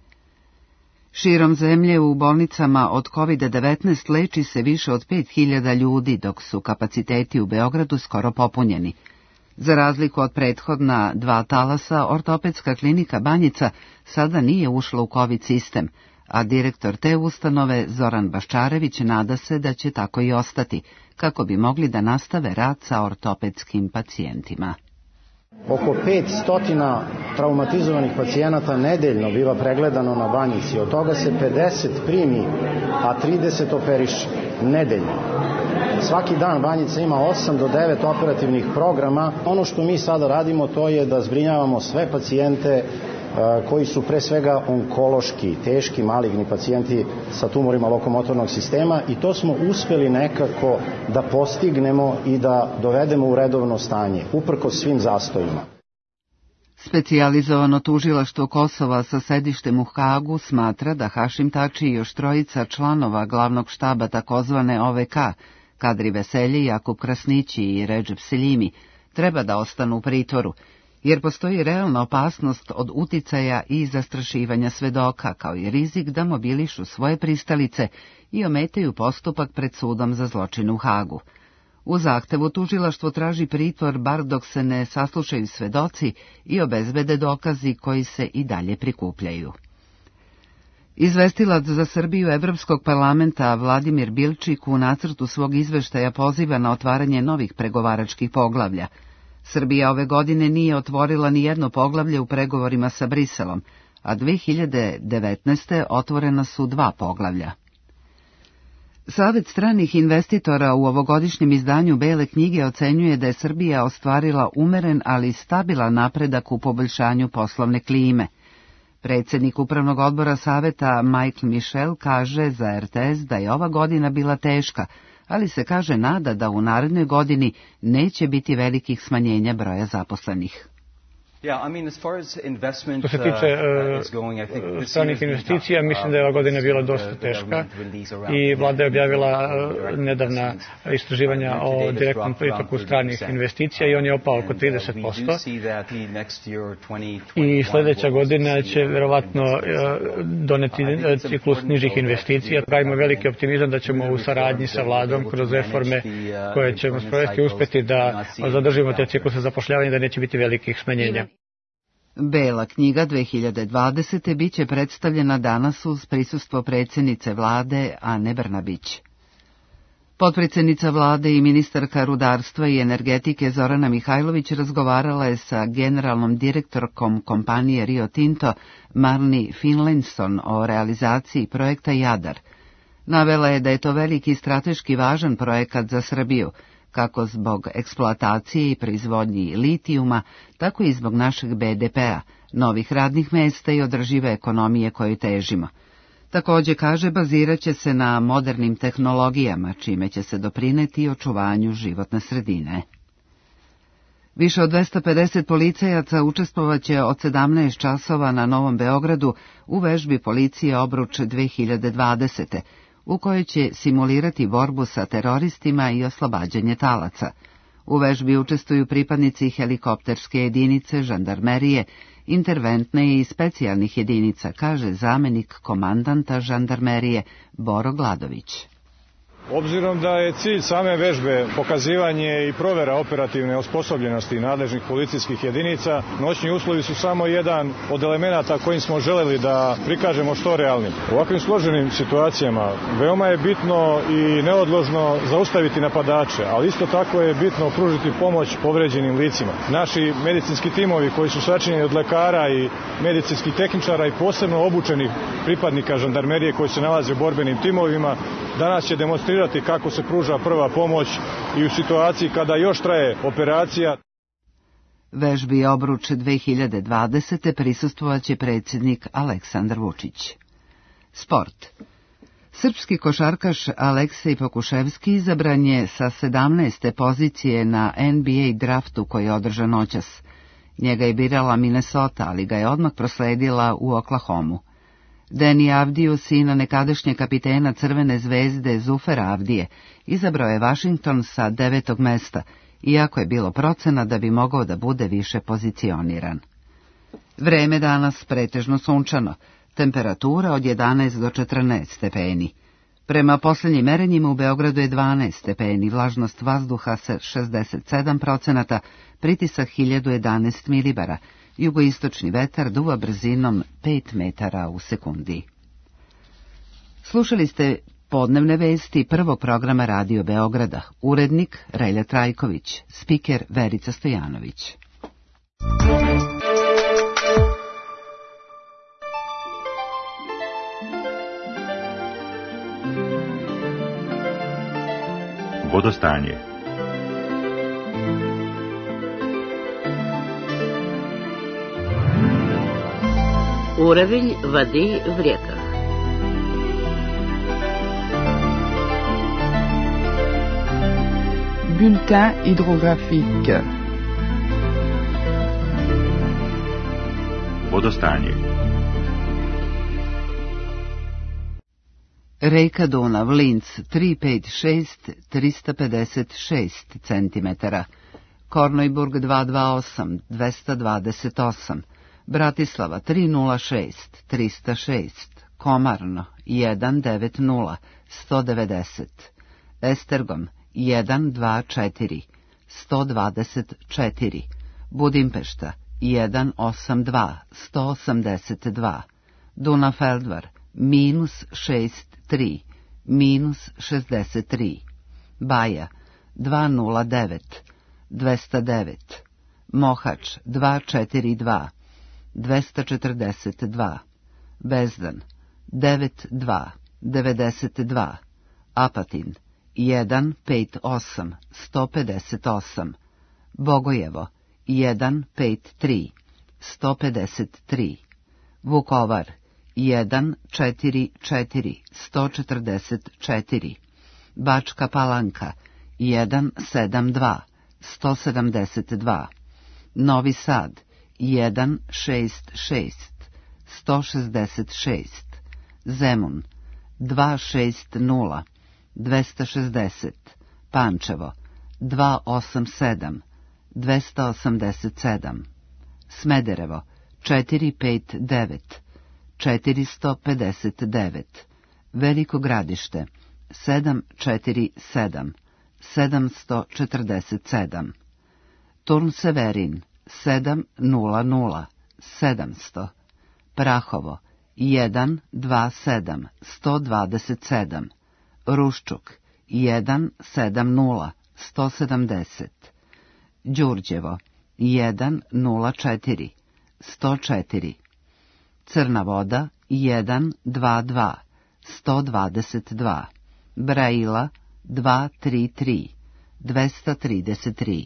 Širom zemlje u bolnicama od kovid devetnaest leči se više od pet hiljada ljudi, dok su kapaciteti u Beogradu skoro popunjeni. Za razliku od prethodna dva talasa, ortopedska klinika Banjica sada nije ušla u COVID sistem, a direktor te ustanove Zoran Baščarević nada se da će tako i ostati, kako bi mogli da nastave rad sa ortopedskim pacijentima. Oko petsto traumatizovanih pacijenata nedeljno biva pregledano na Banjici, od toga se pedeset primi, a trideset operiše nedeljno. Svaki dan Banjica ima osam do devet operativnih programa. Ono što mi sada radimo to je da zbrinjavamo sve pacijente koji su pre svega onkološki, teški, maligni pacijenti sa tumorima lokomotornog sistema i to smo uspeli nekako da postignemo i da dovedemo u redovno stanje, uprkos svim zastojima. Specijalizovano tužilaštvo Kosova sa sedištem u Hagu smatra da Hašim Tači i još trojica članova glavnog štaba takozvane O V K, Kadri Veselji, Jakub Krasnići i Redžep Seljimi, treba da ostanu u pritvoru, jer postoji realna opasnost od uticaja i zastrašivanja svedoka, kao i rizik da mobilišu svoje pristalice i ometaju postupak pred sudom za zločine u Hagu. U zahtevu tužilaštvo traži pritvor bar dok se ne saslušaju svedoci i obezbede dokazi koji se i dalje prikupljaju. Izvestilac za Srbiju Evropskog parlamenta Vladimir Bilčik u nacrtu svog izveštaja poziva na otvaranje novih pregovaračkih poglavlja. Srbija ove godine nije otvorila ni jedno poglavlje u pregovorima sa Briselom, a dve hiljade devetnaeste. otvorena su dva poglavlja. Savet stranih investitora u ovogodišnjem izdanju Bele knjige ocenjuje da je Srbija ostvarila umeren, ali stabilan napredak u poboljšanju poslovne klime. Predsjednik upravnog odbora Saveta Michael Michel kaže za R T S da je ova godina bila teška, ali se kaže nada da u narednoj godini neće biti velikih smanjenja broja zaposlenih. Što se tiče uh, stranih investicija, mislim da je ova godina bila dosta teška i vlada je objavila uh, nedavna istraživanja o direktnom pritoku stranih investicija i on je opao oko trideset posto. I sljedeća godina će verovatno uh, doneti ciklus nižih investicija. Pravimo veliki optimizam da ćemo u saradnji sa vladom kroz reforme koje ćemo sprovesti uspeti da zadržimo te cikluse zapošljavanja, da neće biti velikih smanjenja. Bela knjiga dve hiljade dvadesete. biće predstavljena danas uz prisustvo predsjednice vlade Ane Brnabić. Potpredsjednica vlade i ministarka rudarstva i energetike Zorana Mihajlović razgovarala je sa generalnom direktorkom kompanije Rio Tinto Marni Finlayson o realizaciji projekta Jadar. Navela je da je to veliki strateški važan projekat za Srbiju, kako zbog eksploatacije i proizvodnji litijuma, tako i zbog našeg B D P-a, novih radnih mjesta i održive ekonomije kojoj težimo. Također, kaže, bazirat će se na modernim tehnologijama, čime će se doprineti očuvanju životne sredine. Više od dvesta pedeset policajaca učestvovaće od sedamnaest časova na Novom Beogradu u vežbi Policije Obruč dve hiljade dvadesete. u kojoj će simulirati borbu sa teroristima i oslobađanje talaca. U vežbi učestvuju pripadnici helikopterske jedinice, žandarmerije, interventne i specijalnih jedinica, kaže zamenik komandanta žandarmerije Boro Gladović. Obzirom da je cilj same vežbe pokazivanje i provera operativne osposobljenosti nadležnih policijskih jedinica, noćni uslovi su samo jedan od elemenata kojim smo želeli da prikažemo što realnim. U ovakvim složenim situacijama veoma je bitno i neodložno zaustaviti napadače, ali isto tako je bitno pružiti pomoć povređenim licima. Naši medicinski timovi koji su sačinjeni od lekara i medicinskih tehničara i posebno obučenih pripadnika žandarmerije koji se nalaze u borbenim timovima, danas će demonstrirati kako se pruža prva pomoć i u situaciji kada još traje operacija. Vežbi Obruč dve hiljade dvadesete prisustvovaće predsjednik Aleksandar Vučić. Sport. Srpski košarkaš Aleksej Pokuševski izabran je sa sedamnaeste pozicije na N B A draftu koji je održan noćas. Njega je birala Minnesota, ali ga je odmah prosledila u Oklahomu. Deni Avdiju, sina nekadašnje kapitena Crvene zvezde Zufera Avdije, izabrao je Washington sa devetog mesta, iako je bilo procena da bi mogao da bude više pozicioniran. Vreme danas pretežno sunčano, temperatura od jedanaest do četrnaest stepeni. Prema posljednjim merenjima u Beogradu je dvanaest stepeni, vlažnost vazduha sa šezdeset sedam procenata, pritisak hiljadu jedanaest milibara, jugoistočni vetar duva brzinom pet metara u sekundi. Slušali ste podnevne vesti prvog programa Radio Beograda, urednik Relja Trajković, spiker Verica Stojanović. Vodostanje. Уровень воды в реках. Bulletin hydrographique. Vodostanje. Reka Dunav, Linz, tri pet šest trista pedeset šest centimetara, Kornojburg dva dva osam dvesta dvadeset osam, Bratislava tri nula šest trista šest, Komarno jedan devet nula sto devedeset, Estergom jedan dva četiri sto dvadeset četiri, Budimpešta jedan osam dva sto osamdeset dva, Dunafeldvar minus šest tri minus šezdeset tri, Baja dva nula devet dvesta devet, Mohač dva četiri dva dvesta četrdeset dva, Bezdan devet dva devedeset dva, Apatin jedan pet osam sto pedeset osam, Bogojevo jedan pet tri sto pedeset tri, Vukovar jedan četiri četiri sto četrdeset četiri, Bačka Palanka jedan sedam dva sto sedamdeset dva, Novi Sad jedan šest šest sto šezdeset šest, Zemun dva šest nula dvesta šezdeset, Pančevo dva osam sedam dvesta osamdeset sedam, Smederevo četiri pet devet četiristo pedeset devet, Veliko Gradište sedam četiri sedam sedamsto četrdeset sedam, Turn Severin sedam nula nula sedamsto, Prahovo jedan dva sedam sto dvadeset sedam, Ruščuk jedan sedam nula sto sedamdeset, Đurđevo jedan nula četiri sto četiri, Crna Voda jedan dva dva sto dvadeset dva, Braila dva tri tri dvesta trideset tri,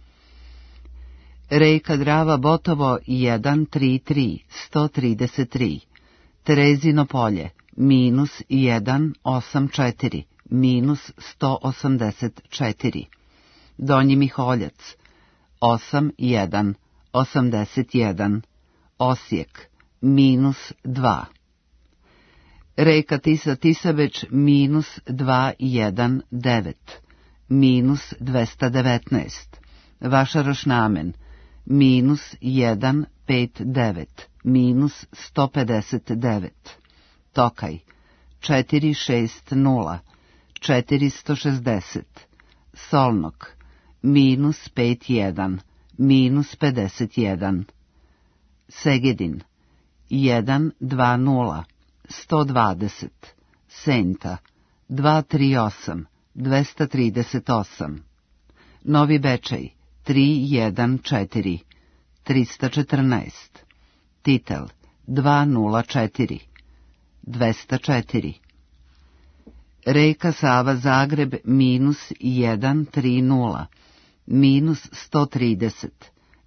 Reka Drava Botovo jedan tri tri sto trideset tri, Terezino Polje minus jedan osam četiri minus sto osamdeset četiri, Donji Miholjac osam jedan osamdeset jedan, Osijek minus dva, Reka Tisa Tisabeć minus dva jedan devet minus dvesta devetnaest, Vašaroš Namen minus jedan pet devet minus sto pedeset devet, Tokaj četiri šest nula četiristo šezdeset, Solnok minus pet jedan minus pedeset jedan, Segedin jedan dva nula sto dvadeset, Senta dva tri osam dvesta trideset osam, Novi Bečej tri jedan četiri trista četrnaest, Titel dva nula četiri dvesta četiri, Reka Sava Zagreb minus jedan tri nula minus sto trideset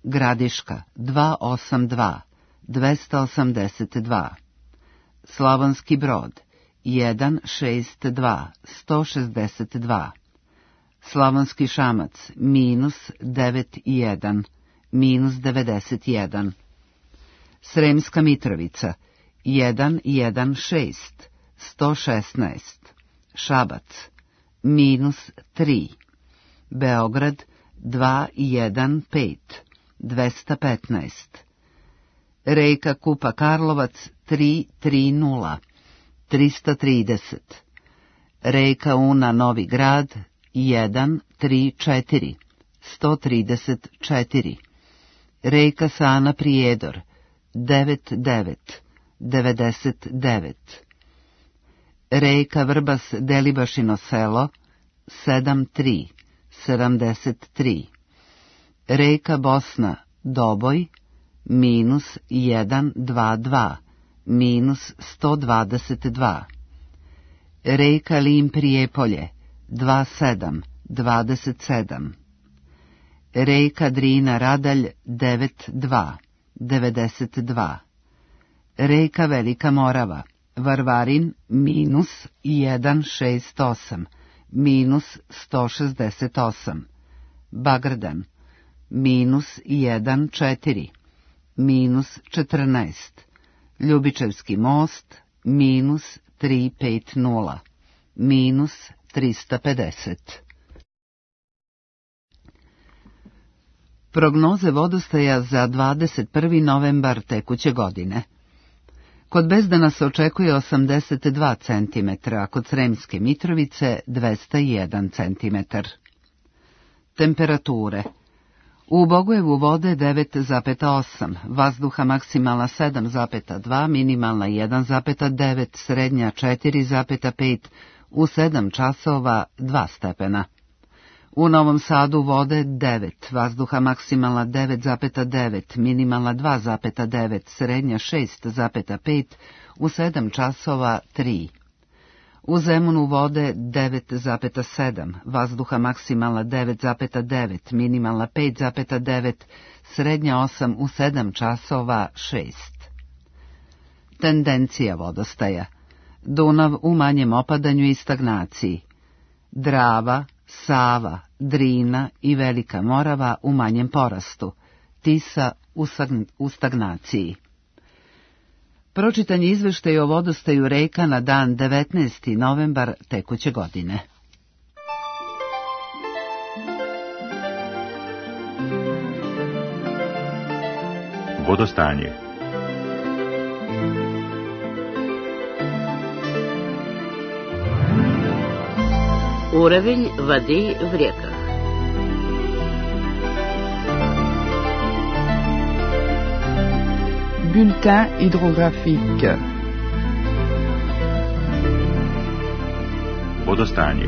Gradiška dva osam dva dvesta osamdeset dva, Slavonski Brod jedan šest dva sto šezdeset dva, Slavonski Šamac minus devet jedan minus devedeset jedan, Sremska Mitrovica jedan jedan šest sto šesnaest, Šabac minus tri, Beograd dva jedan pet dvesta petnaest, Rejka Kupa Karlovac tri tri nula trista trideset, Rejka Una Novi Grad jedan tri četiri sto trideset četiri, Rejka Sana Prijedor devet devet devedeset devet, Rejka Vrbas Delibašino Selo sedam tri sedamdeset tri, Rejka Bosna Doboj minus jedan dva dva minus sto dvadeset dva, Rejka Lim Prijepolje dva sedam dvadeset sedam, Rejka Drina Radalj devet dva devedeset dva, Rejka Velika Morava Varvarin minus jedan šest osam minus sto šezdeset osam, Bagrdan minus jedan četiri minus četrnaest, Ljubičevski most minus tri pet nula minus trista pedeset. Prognoze vodostaja za dvadeset prvi novembar tekuće godine. Kod Bezdana se očekuje osamdeset dva centimetra, a kod Sremske Mitrovice dvesta jedan centimetar. Temperature. U Bogojevu vode devet zarez osam, vazduha maksimalna sedam zarez dva, minimalna jedan zarez devet, srednja četiri zarez pet, u sedam časova dva stepena. U Novom Sadu vode devet, vazduha maksimalna devet zarez devet, minimalna dva zarez devet, srednja šest zarez pet, u sedam časova tri. U Zemunu vode devet zarez sedam, vazduha maksimalna devet zarez devet, minimalna pet zarez devet, srednja osam, u sedam časova šest. Tendencija vodostaja. Dunav u manjem opadanju i stagnaciji. Drava, Sava, Drina i Velika Morava u manjem porastu. Tisa u, u stagnaciji. Pročitan je izveštaj o vodostaju reka na dan devetnaesti novembar tekuće godine. Vodostanje. Уровень воды в реках. Bulletin hydrographique. Vodostanje.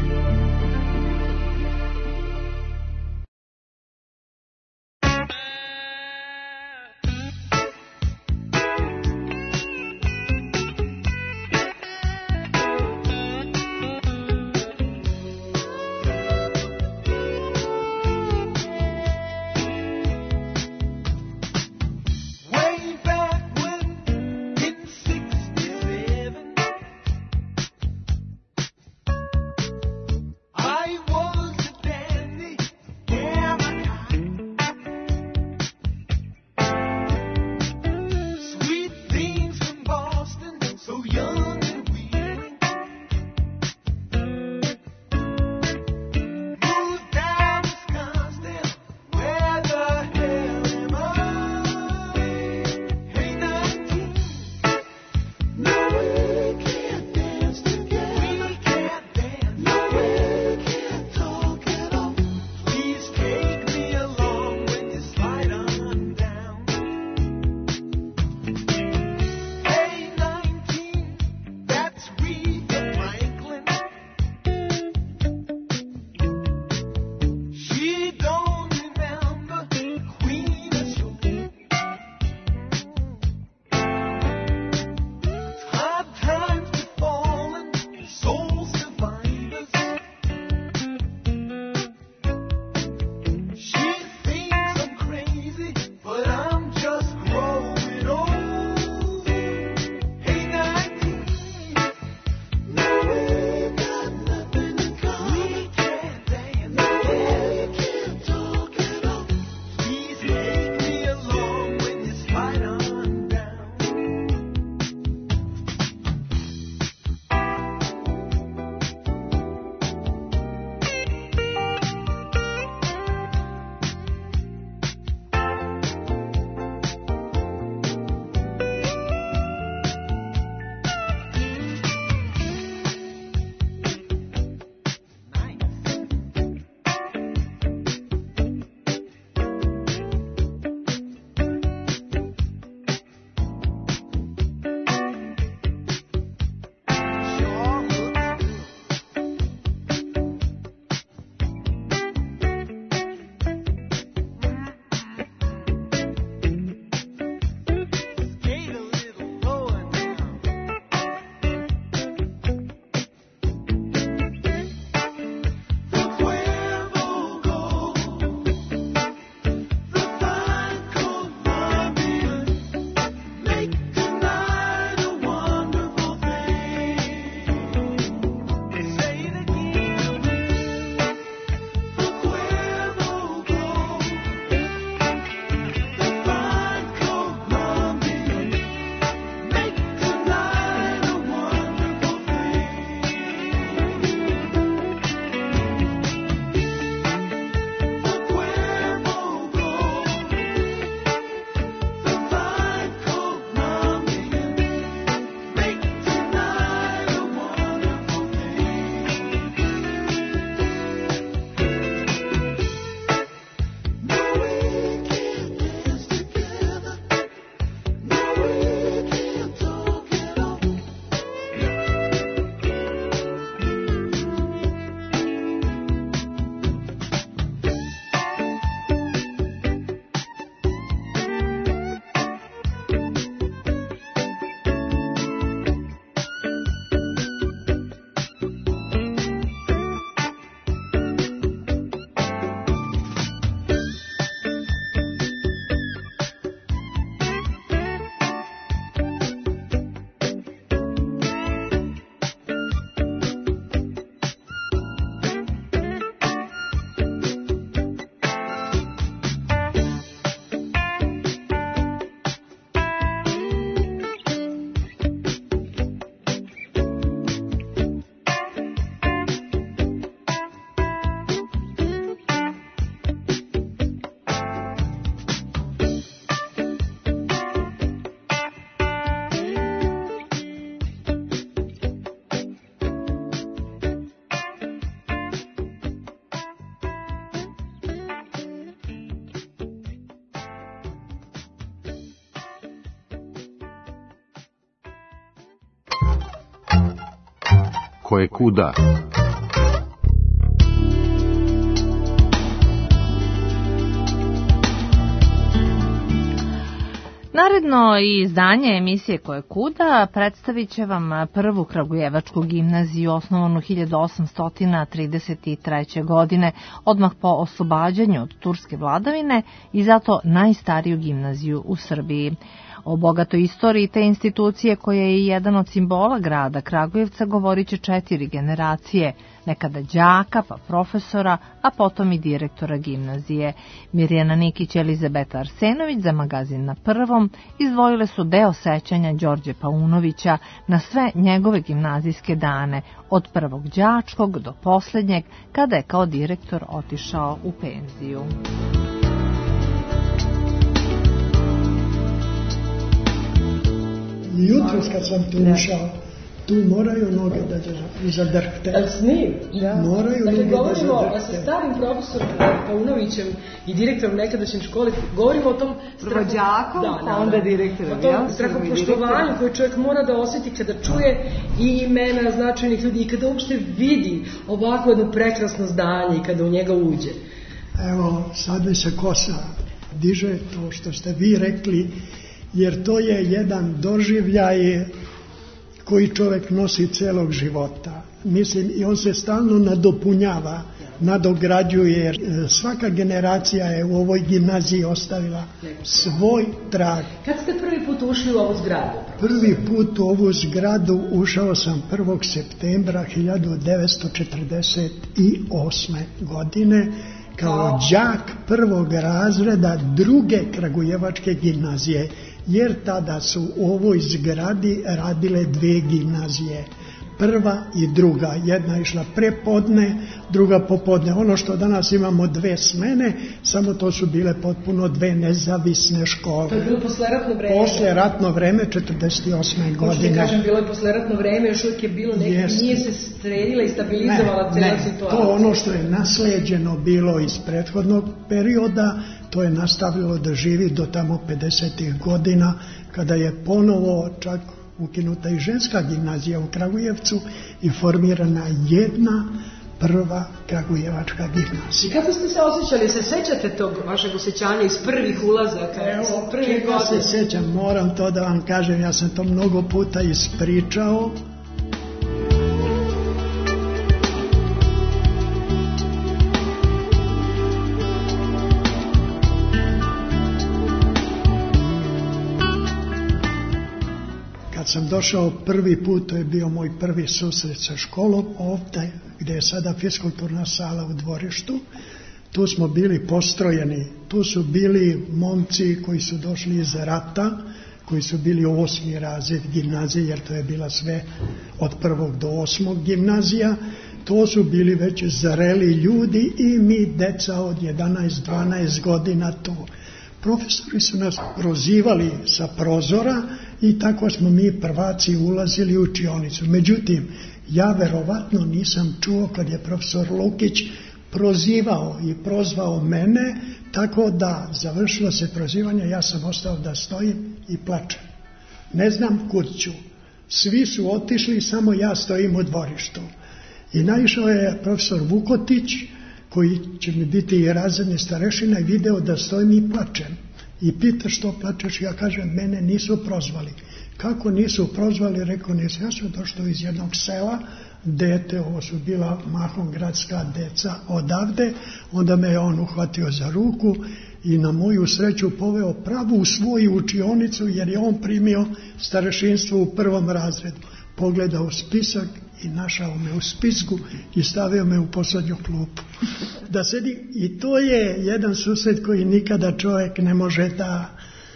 koje kuda. Naredno izdanje emisije Koje kuda predstavit će vam prvu kragujevačku gimnaziju osnovanu hiljadu osamsto trideset treće. godine, odmah po oslobađanju od turske vladavine i zato najstariju gimnaziju u Srbiji. O bogatoj istoriji te institucije, koja je jedan od simbola grada Kragujevca, govorit će četiri generacije, nekada đaka, pa profesora, a potom i direktora gimnazije. Mirjana Nikić i Elizabeta Arsenović za magazin Na prvom izdvojile su deo sećanja Đorđe Paunovića na sve njegove gimnazijske dane, od prvog đačkog do poslednjeg, kada je kao direktor otišao u penziju. Jutros kad sam tu ušao, tu moraju noge da zadrhte. Ali snim, da. Moraju dakle, noge govorimo da zadrhte. sa starim profesorom Paunovićem i direktorom nekadašnje škole, govorimo o tom strahođakom, da, pa onda direktorom. O tom strahopoštovanju koje čovjek mora da osjeti kada čuje i imena značajnih ljudi i kada uopšte vidi ovako jedno prekrasno zdanje i kada u njega uđe. Evo, sad mi se kosa diže to što ste vi rekli, jer to je jedan doživljaj koji čovjek nosi celog života. Mislim, i on se stalno nadopunjava, nadograđuje, jer svaka generacija je u ovoj gimnaziji ostavila svoj trag. Kad ste prvi put ušli u ovu zgradu? Prvi put u ovu zgradu ušao sam prvog septembra hiljadu devetsto četrdeset osme. godine kao đak prvog razreda druge kragujevačke gimnazije, jer tada su u ovoj zgradi radile dve gimnazije, prva i druga. Jedna išla prepodne, druga popodne. Ono što danas imamo dve smene, samo to su bile potpuno dve nezavisne škole. To je bilo posleratno vreme. Posleratno vreme, četrdeset osme. godine. Možete kažem, bilo je posleratno vreme, još uvijek je bilo neki, Jest. nije se strelila i stabilizovala ne, cela ne, situacija. To ono što je nasleđeno bilo iz prethodnog perioda, to je nastavilo da živi do tamo pedesetih godina, kada je ponovo čak ukinuta i ženska gimnazija u Kragujevcu i formirana jedna prva kragujevačka gimnazija. I kako ste se osjećali? Se sećate tog vašeg osjećanja iz prvih ulazaka? Evo, čega se sećam, moram to da vam kažem, ja sam to mnogo puta ispričao. Sam došao prvi put, to je bio moj prvi susret sa školom ovdje gdje je sada fiskulturna sala u dvorištu. Tu smo bili postrojeni, tu su bili momci koji su došli iz rata, koji su bili osmi razred gimnazije, jer to je bila sve od prvog do osmog gimnazija. To su bili već zreli ljudi i mi deca od jedanaest dvanaest godina tu. Profesori su nas prozivali sa prozora i tako smo mi prvaci ulazili u učionicu. Međutim, ja verovatno nisam čuo kad je profesor Lukić prozivao i prozvao mene, tako da završilo se prozivanje, ja sam ostao da stojim i plačem. Ne znam kud ću. Svi su otišli, samo ja stojim u dvorištu. I naišao je profesor Vukotić, koji će mi biti i razredni starešina, i video da stojim i plačem. I pita što plačeš, ja kažem, mene nisu prozvali. Kako nisu prozvali, rekao nisu, ja sam došao iz jednog sela, dete, ovo su bila mahom gradska deca odavde, onda me je on uhvatio za ruku i na moju sreću poveo pravo u svoju učionicu, jer je on primio starešinstvo u prvom razredu. Pogledao spisak i našao me u spisku i stavio me u poslednju klupu. Da sedi, i to je jedan susret koji nikada čovjek ne može da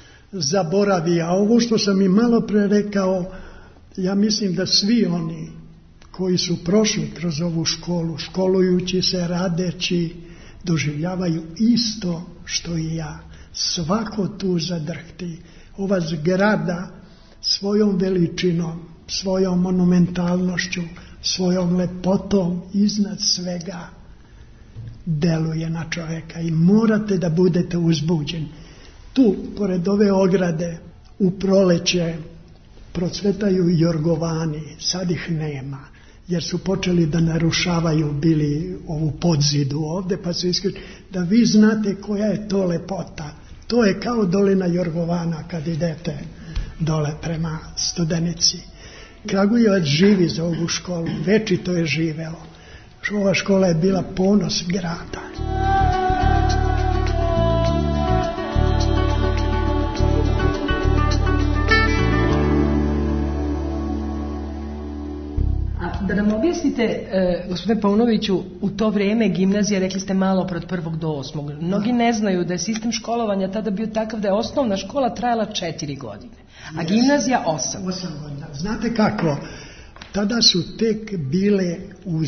zaboravi. A ovo što sam i malo pre rekao, ja mislim da svi oni koji su prošli kroz ovu školu, školujući se, radeći, doživljavaju isto što i ja. Svako tu zadrhti. Ova zgrada svojom veličinom, svojom monumentalnošću, svojom lepotom iznad svega deluje na čovjeka i morate da budete uzbuđeni. Tu, pored ove ograde, u proleće procvetaju jorgovani, sad ih nema. jer su počeli da narušavaju bili ovu podzidu ovde, pa su iskrili da vi znate koja je to lepota. To je kao dolina Jorgovana kad idete dole prema Studenici. Kragujevac živi za ovu školu, večito je živeo. Ova škola je bila ponos grada. Da nam objasnite, e, gospodine Paunoviću, u to vreme gimnazija, rekli ste malo od prvog do osmog. Mnogi ne znaju da je sistem školovanja tada bio takav da je osnovna škola trajala četiri godine, a gimnazija osam. Osam godina. Znate kako? Tada su tek bile u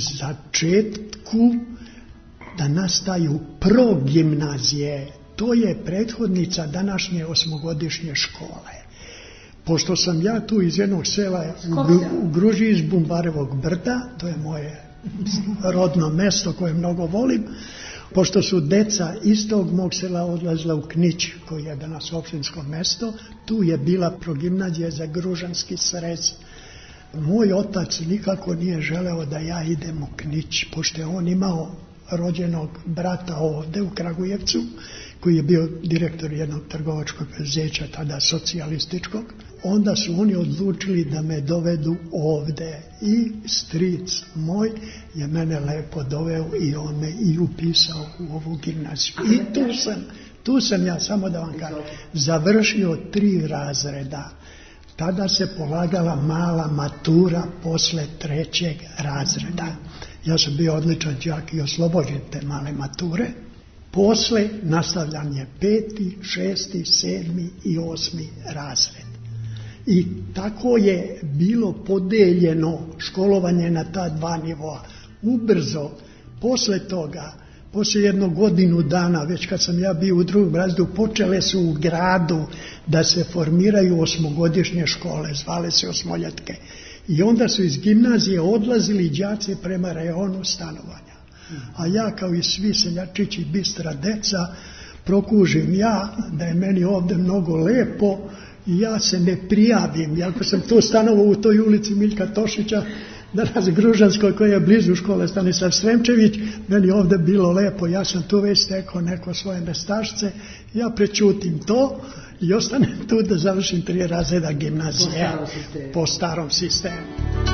začetku da nastaju progimnazije. To je prethodnica današnje osmogodišnje škole. Pošto sam ja tu iz jednog sela u Gruži iz Bumbarevog brda, to je moje rodno mesto koje mnogo volim, pošto su deca iz tog mog sela odlazila u Knić, koji je danas opštinsko mesto, tu je bila progimnazija za Gružanski srez. Moj otac nikako nije želeo da ja idem u Knić, pošto je on imao rođenog brata ovde u Kragujevcu, koji je bio direktor jednog trgovačkog preduzeća, tada socijalističkog. Onda su oni odlučili da me dovedu ovde i stric moj je mene lepo doveo i on me i upisao u ovu gimnaziju. I tu sam, tu sam ja, samo da vam kažem, završio tri razreda. Tada se polagala mala matura posle trećeg razreda. Ja sam bio odličan đak i oslobođen te male mature. Posle nastavljan je peti, šesti, sedmi i osmi razred. I tako je bilo podeljeno školovanje na ta dva nivoa. Ubrzo, posle toga, posle jednog godinu dana, već kad sam ja bio u drugom razredu, počele su u gradu da se formiraju osmogodišnje škole, zvale se osmoljetke. I onda su iz gimnazije odlazili đaci prema rejonu stanovanja. A ja kao i svi seljačići bistra deca prokužim ja da je meni ovde mnogo lepo i ja se ne prijavim. Iako sam tu stanovao u toj ulici Miljka Tošića, danas Gružanskoj koja je blizu škole Stanislav Sremčević, meni ovde bilo lepo, ja sam tu već stekao neko svoje mestašce, ja prećutim to i ostanem tu da završim tri razreda gimnazije po starom sistemu.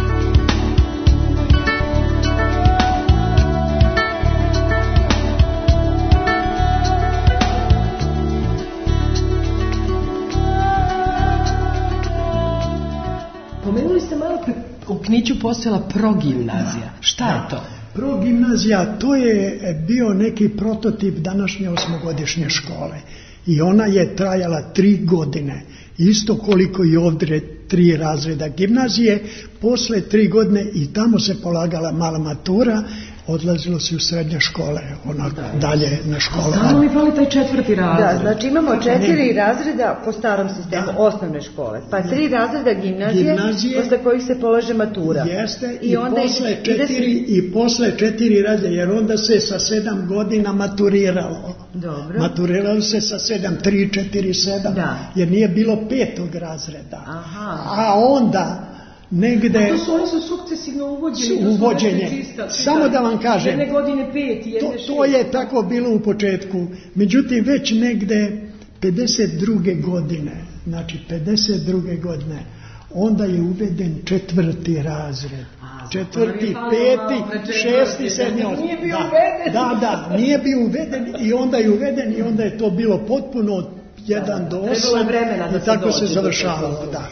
Pomenuli ste malo pre u Kniću postojala progimnazija. Šta je to? Progimnazija, to je bio neki prototip današnje osmogodišnje škole. I ona je trajala tri godine. Isto koliko i ovdje tri razreda gimnazije. Posle tri godine i tamo se polagala mala matura, odlazilo se u srednje škole, onak dalje na školu. Samo li fali taj četvrti razred? Da, znači imamo četiri razreda po starom sistemu da. Osnovne škole, pa tri razreda gimnazije, gimnazije posle kojih se polaže matura. Jeste, i, i, onda posle četiri, se... i posle četiri razreda, jer onda se sa sedam godina maturiralo. Dobro. Maturiralo se sa sedam, tri, četiri, sedam, da. Jer nije bilo petog razreda. Aha. A onda... negde... A to su, oni su sukcesivno uvođeni. Uvođenje. Čista, samo da vam kažem. Jedne godine pet, jedne to, to je tako bilo u početku. Međutim, već negde pedeset druge godine, znači pedeset druge godine, onda je uveden četvrti razred. A, četvrti, peti, šesti, sedmi, osmi. Nije bio da, uveden. Da, da, nije bio uveden i onda je uveden i onda je to bilo potpuno od jedan da, do osam i tako se završavalo. Da.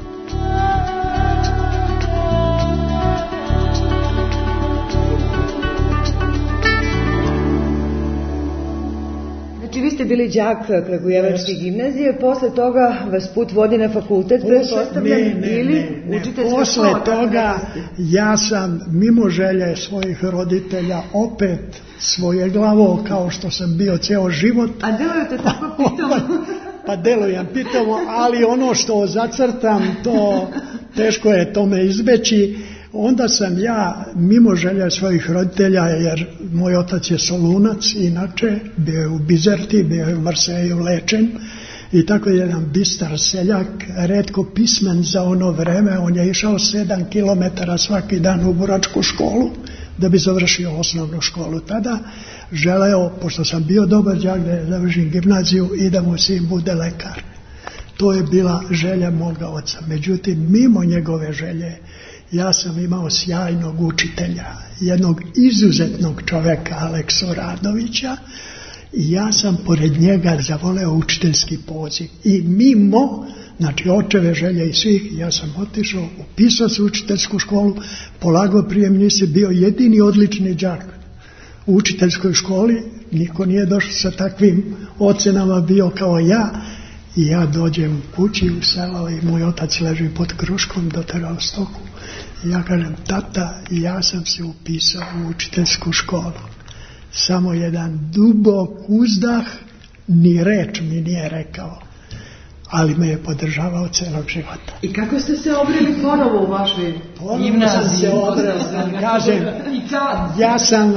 Znači vi ste bili đak Kragujevačke gimnazije, posle toga vas put vodi na fakultet, pretpostavljam, ili ne, ne, učite ne. Posle toga ja sam mimo želje svojih roditelja opet svoje glavo, kao što sam bio ceo život. A delujete tako pitamo? Pa delujem pitamo, ali ono što zacrtam, to teško je tome izbeći. Onda sam ja, mimo želja svojih roditelja, jer moj otac je Solunac, inače, bio je u Bizerti, bio je u Marseju lečen, I tako jedan bistar seljak, retko pismen za ono vreme, on je išao sedam kilometara svaki dan u buračku školu da bi završio osnovnu školu. Tada želeo, pošto sam bio dobar đak, da završim gimnaziju i da mu sin bude lekar. To je bila želja moga oca. Međutim, mimo njegove želje, ja sam imao sjajnog učitelja, jednog izuzetnog čoveka, Aleksu Radovića, i ja sam pored njega zavoleo učiteljski poziv. I mimo, znači očeve želje i svih, ja sam otišao, upisao se u učiteljsku školu, polagao prijemnice, bio jedini odlični đak u učiteljskoj školi, niko nije došao sa takvim ocenama bio kao ja, i ja dođem kući u selo i moj otac leži pod kruškom, doterao stoku. I ja kažem, tata, ja sam se upisao u učiteljsku školu. Samo jedan dubok uzdah, ni reč mi nije rekao, ali me je podržavao celog života. I kako ste se obreli ponovo u vašoj gimnaziji? Sam se obreo, kažem, ja sam,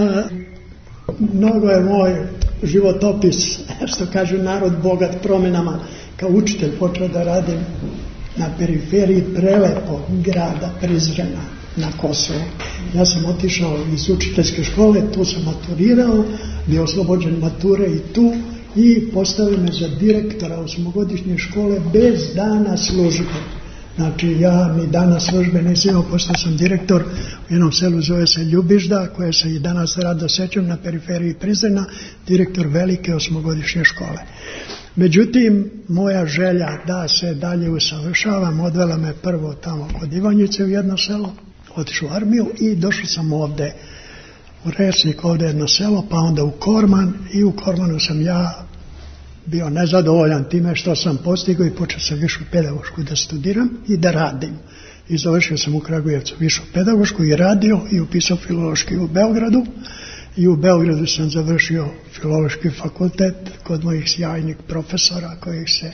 mnogo je moj životopis, što kažu narod bogat promenama, kao učitelj počeo da radim na periferiji prelepo grada Prizrena na Kosovo. Ja sam otišao iz učiteljske škole, tu sam maturirao, bio oslobođen mature i tu, i postavio me za direktora osmogodišnje škole bez dana službe. Znači ja mi dana službe nisam imao, postao sam direktor u jednom selu, zove se Ljubižda, koje se i danas rado sećam, na periferiji Prizrena, direktor velike osmogodišnje škole. Međutim, moja želja da se dalje usavršavam odvela me prvo tamo kod Ivanjice u jedno selo, otišao u armiju i došao sam ovde u Resnik, ovde jedno selo, pa onda u Korman, i u Kormanu sam ja bio nezadovoljan time što sam postigao i počeo sam višu pedagošku da studiram i da radim. I završio sam u Kragujevcu višu pedagošku i radio i upisao filološki u Beogradu. I u Beogradu sam završio filološki fakultet kod mojih sjajnih profesora kojih se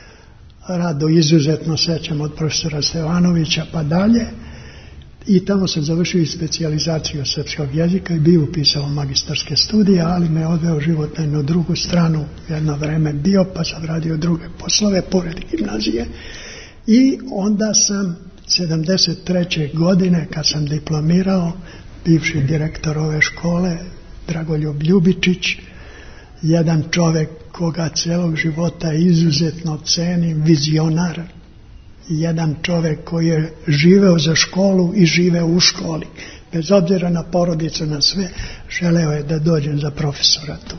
rado izuzetno sećam, od profesora Stevanovića pa dalje. I tamo sam završio i specijalizaciju srpskog jezika i bio upisao magistarske studije, ali me odveo život na jednu drugu stranu, jedno vreme bio, pa sam radio druge poslove pored gimnazije. I onda sam sedamdeset treće godine, kad sam diplomirao, bivši direktor ove škole, Dragoljub Ljubičić, jedan čovek koga celog života izuzetno cenim, vizionar, jedan čovek koji je živeo za školu i živeo u školi, bez obzira na porodicu, na sve, želeo je da dođem za profesora tu.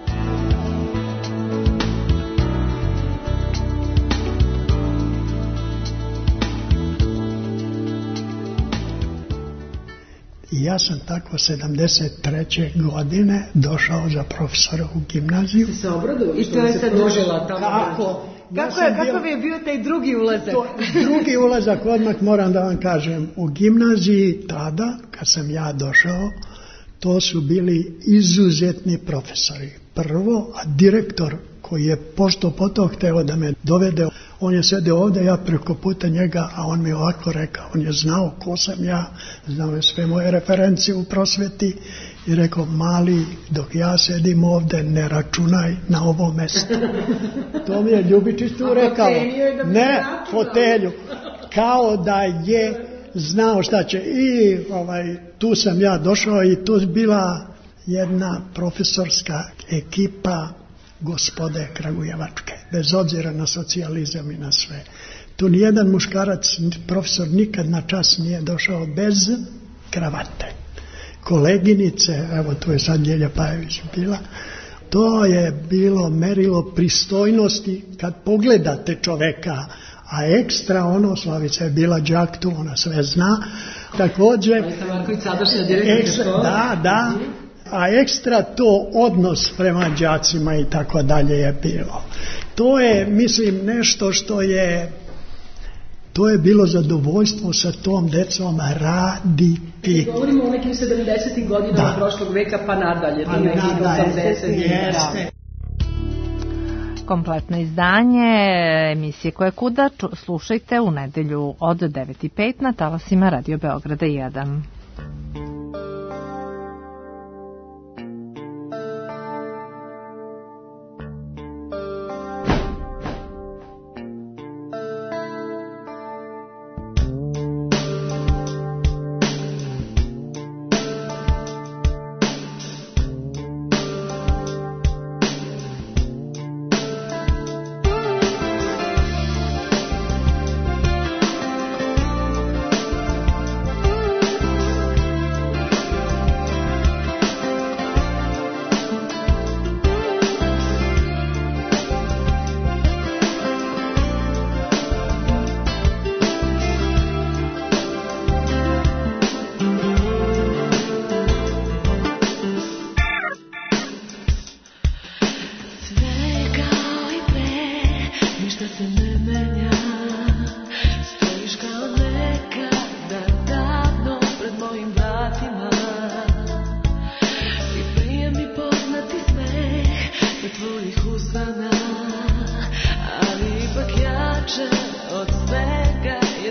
I ja sam tako sedamdeset treće godine došao za profesora u gimnaziju. Se obradovao? I to je se dožila tamo. Kako? Kako je, kako je bio taj drugi ulazak? To, drugi ulazak, odmah moram da vam kažem, u gimnaziji tada, kad sam ja došao, to su bili izuzetni profesori. Prvo, a direktor koji je pošto potom hteo da me dovede, on je sedeo ovde, ja preko puta njega, a on mi je ovako rekao, on je znao ko sam ja, znao je sve moje referencije u prosveti i rekao, mali, dok ja sedim ovde, ne računaj na ovo mesto. To mi je Ljubičić tu rekao. Ne, fotelju. Kao da je znao šta će. I ovaj, tu sam ja došao i tu bila jedna profesorska ekipa gospode Kragujevačke, bez obzira na socijalizam i na sve. Tu nijedan muškarac, profesor, nikad na čas nije došao bez kravate. Koleginice, evo tu je sad Ljelja Pajević bila, to je bilo merilo pristojnosti kad pogledate čoveka, a ekstra ono, Slavica je bila đak tu, ona sve zna, također, ekstra, da, da, a ekstra to odnos prema đacima i tako dalje je bilo. To je, mislim, nešto što je, to je bilo zadovoljstvo sa tom decom raditi. Govorimo o nekim sedamdesetim godinama prošlog veka pa nadalje, pa do nekih osamdesetih. Jeste. Kompletno izdanje emisije Ko je kuda slušajte u nedelju od devet i pet na talasima Radio Beograda jedan.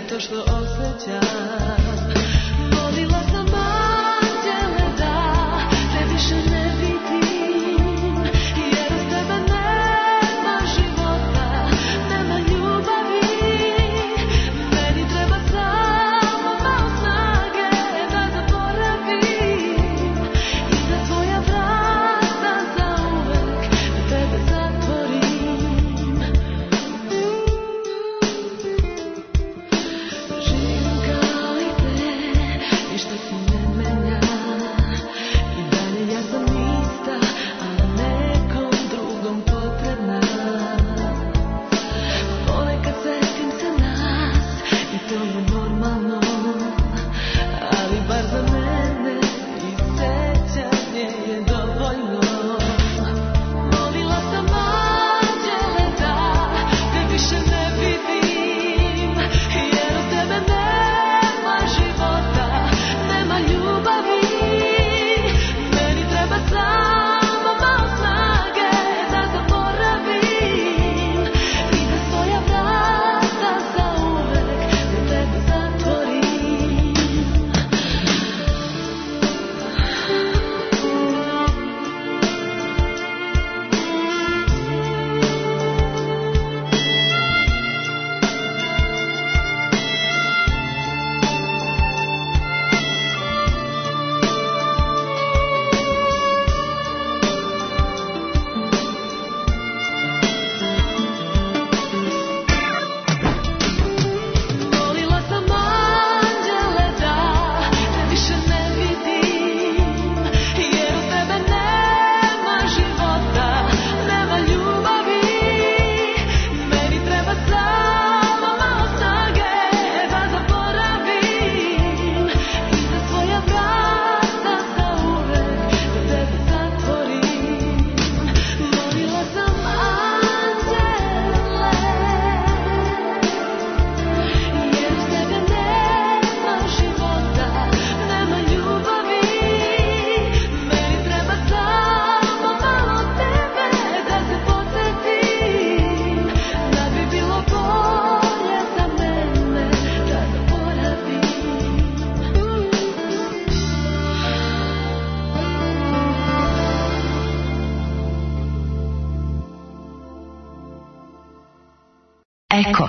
je to što osjećam. Molila sam anđele da te više ne vidim, jer uz tebe nema života, nema ljubavi. Meni treba samo malo snage da zaboravim i da tvoja vrata zauvek tebe zatvorim. Živim kao i te, ništa se ne menja, i dalje ja sam ista, a nekom drugom potrebna. Ponekad setim se nas i to je normalno, ali bar za mene i sećanje je dovoljno. Molila sam anđele da te više ne vidim, jer od tebe nema života, nema ljubavi. Meni treba samo malo snage da zaboravim i da svoja vrata zauvek za tebe zatvorim. Molila sam anđele da te više ne vidim, jer od tebe nema života, nema ljubavi. Meni treba samo malo snage da zaboravim i da svoja vrata zauvek za tebe zatvorim. Molila sam anđele, jer uz tebe nema života, nema ljubavi. Meni treba samo malo tebe da se podsjetim, da bi bilo bolje za mene da zaboravim. Eko.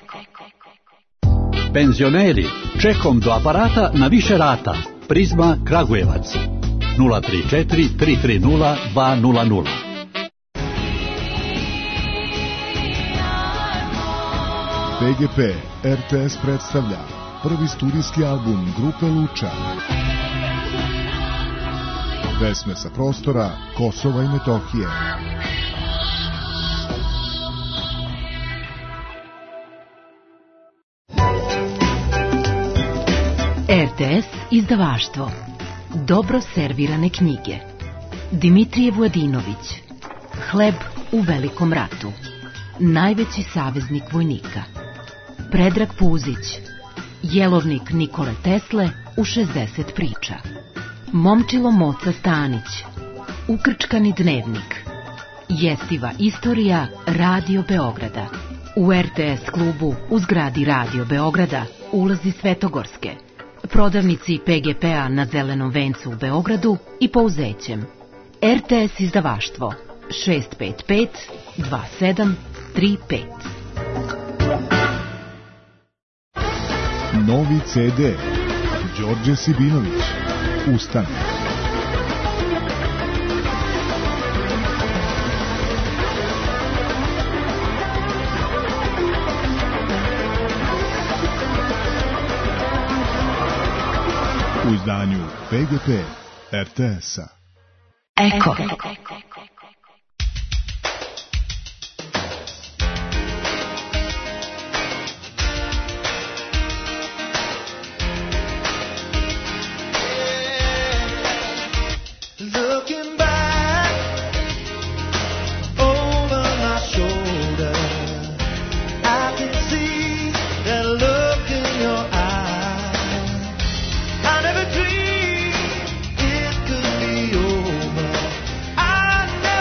Penzioneri, čekom do aparata na više rata. Prizma Kragujevac. nula tri četiri tri tri nula dva nula nula. P G P R T S predstavlja prvi studijski album grupe Luča. Pesme sa prostora Kosova i Metohije. R T S izdavaštvo. Dobro servirane knjige. Dimitrije Vladinović. Hleb u velikom ratu. Najveći saveznik vojnika. Predrag Puzić. Jelovnik Nikole Tesle u šezdeset priča. Momčilo Moca Stanić. Ukrčkani dnevnik. Jestiva istorija Radio Beograda. U R T S klubu u zgradi Radio Beograda, ulazi Svetogorske, prodavnici P G P-a na Zelenom vencu u Beogradu i Pouzećem. R T S izdavaštvo šest pet pet dva sedam tri pet. Novi C D Đorđe Sibinović. Ustanak. U izdanju P G P R T S-a. Eko. Looking back over my shoulder, I can see that look in your eyes. I never dreamed it could be over. I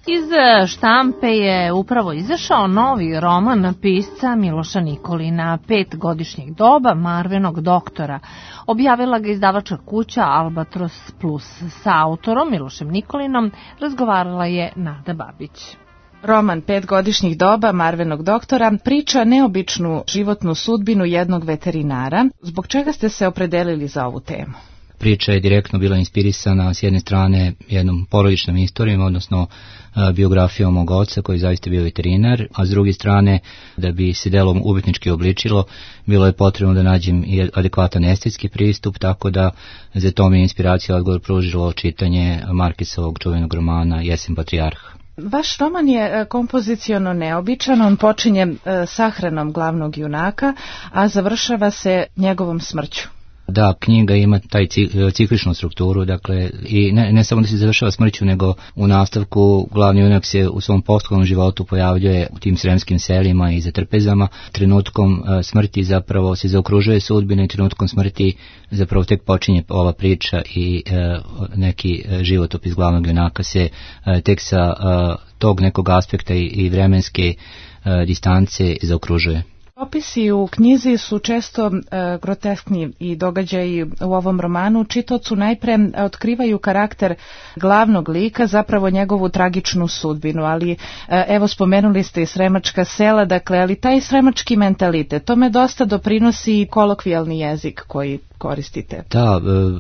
Iz štampe je upravo izašao novi roman pisca Miloša Nikolina, Pet godišnjeg doba Marvenog doktora. Objavila ga izdavačka kuća Albatros Plus. Sa autorom Milošem Nikolinom razgovarala je Nada Babić. Roman Pet godišnjih doba Marvenog doktora priča neobičnu životnu sudbinu jednog veterinara. Zbog čega ste se opredelili za ovu temu? Priča je direktno bila inspirisana s jedne strane jednom porodičnom istorijom, odnosno biografijom mog oca koji je zaista bio veterinar, a s druge strane da bi se delom umetnički obličilo, bilo je potrebno da nađem i adekvatan estetski pristup, tako da za to mi je inspiracija odgovor pružilo čitanje Markesovog čuvenog romana Jesen patrijarha. Vaš roman je kompoziciono neobičan, on počinje sahranom glavnog junaka, a završava se njegovom smrću. Da, knjiga ima taj cikličnu strukturu, dakle, i ne, ne samo da se završava smrću, nego u nastavku glavni junak se u svom postkolnom životu pojavljuje u tim sremskim selima i za trpezama. Trenutkom uh, smrti zapravo se zaokružuje sudbina i trenutkom smrti zapravo tek počinje ova priča i uh, neki uh, životopis glavnog junaka se uh, tek sa uh, tog nekog aspekta i, i vremenske uh, distance zaokružuje. Opisi u knjizi su često e, groteskni i događaji u ovom romanu. Čitaocu najpre otkrivaju karakter glavnog lika, zapravo njegovu tragičnu sudbinu, ali e, evo spomenuli ste i sremačka sela, dakle, ali taj sremački mentalitet, tome dosta doprinosi kolokvijalni jezik koji koristite. Da,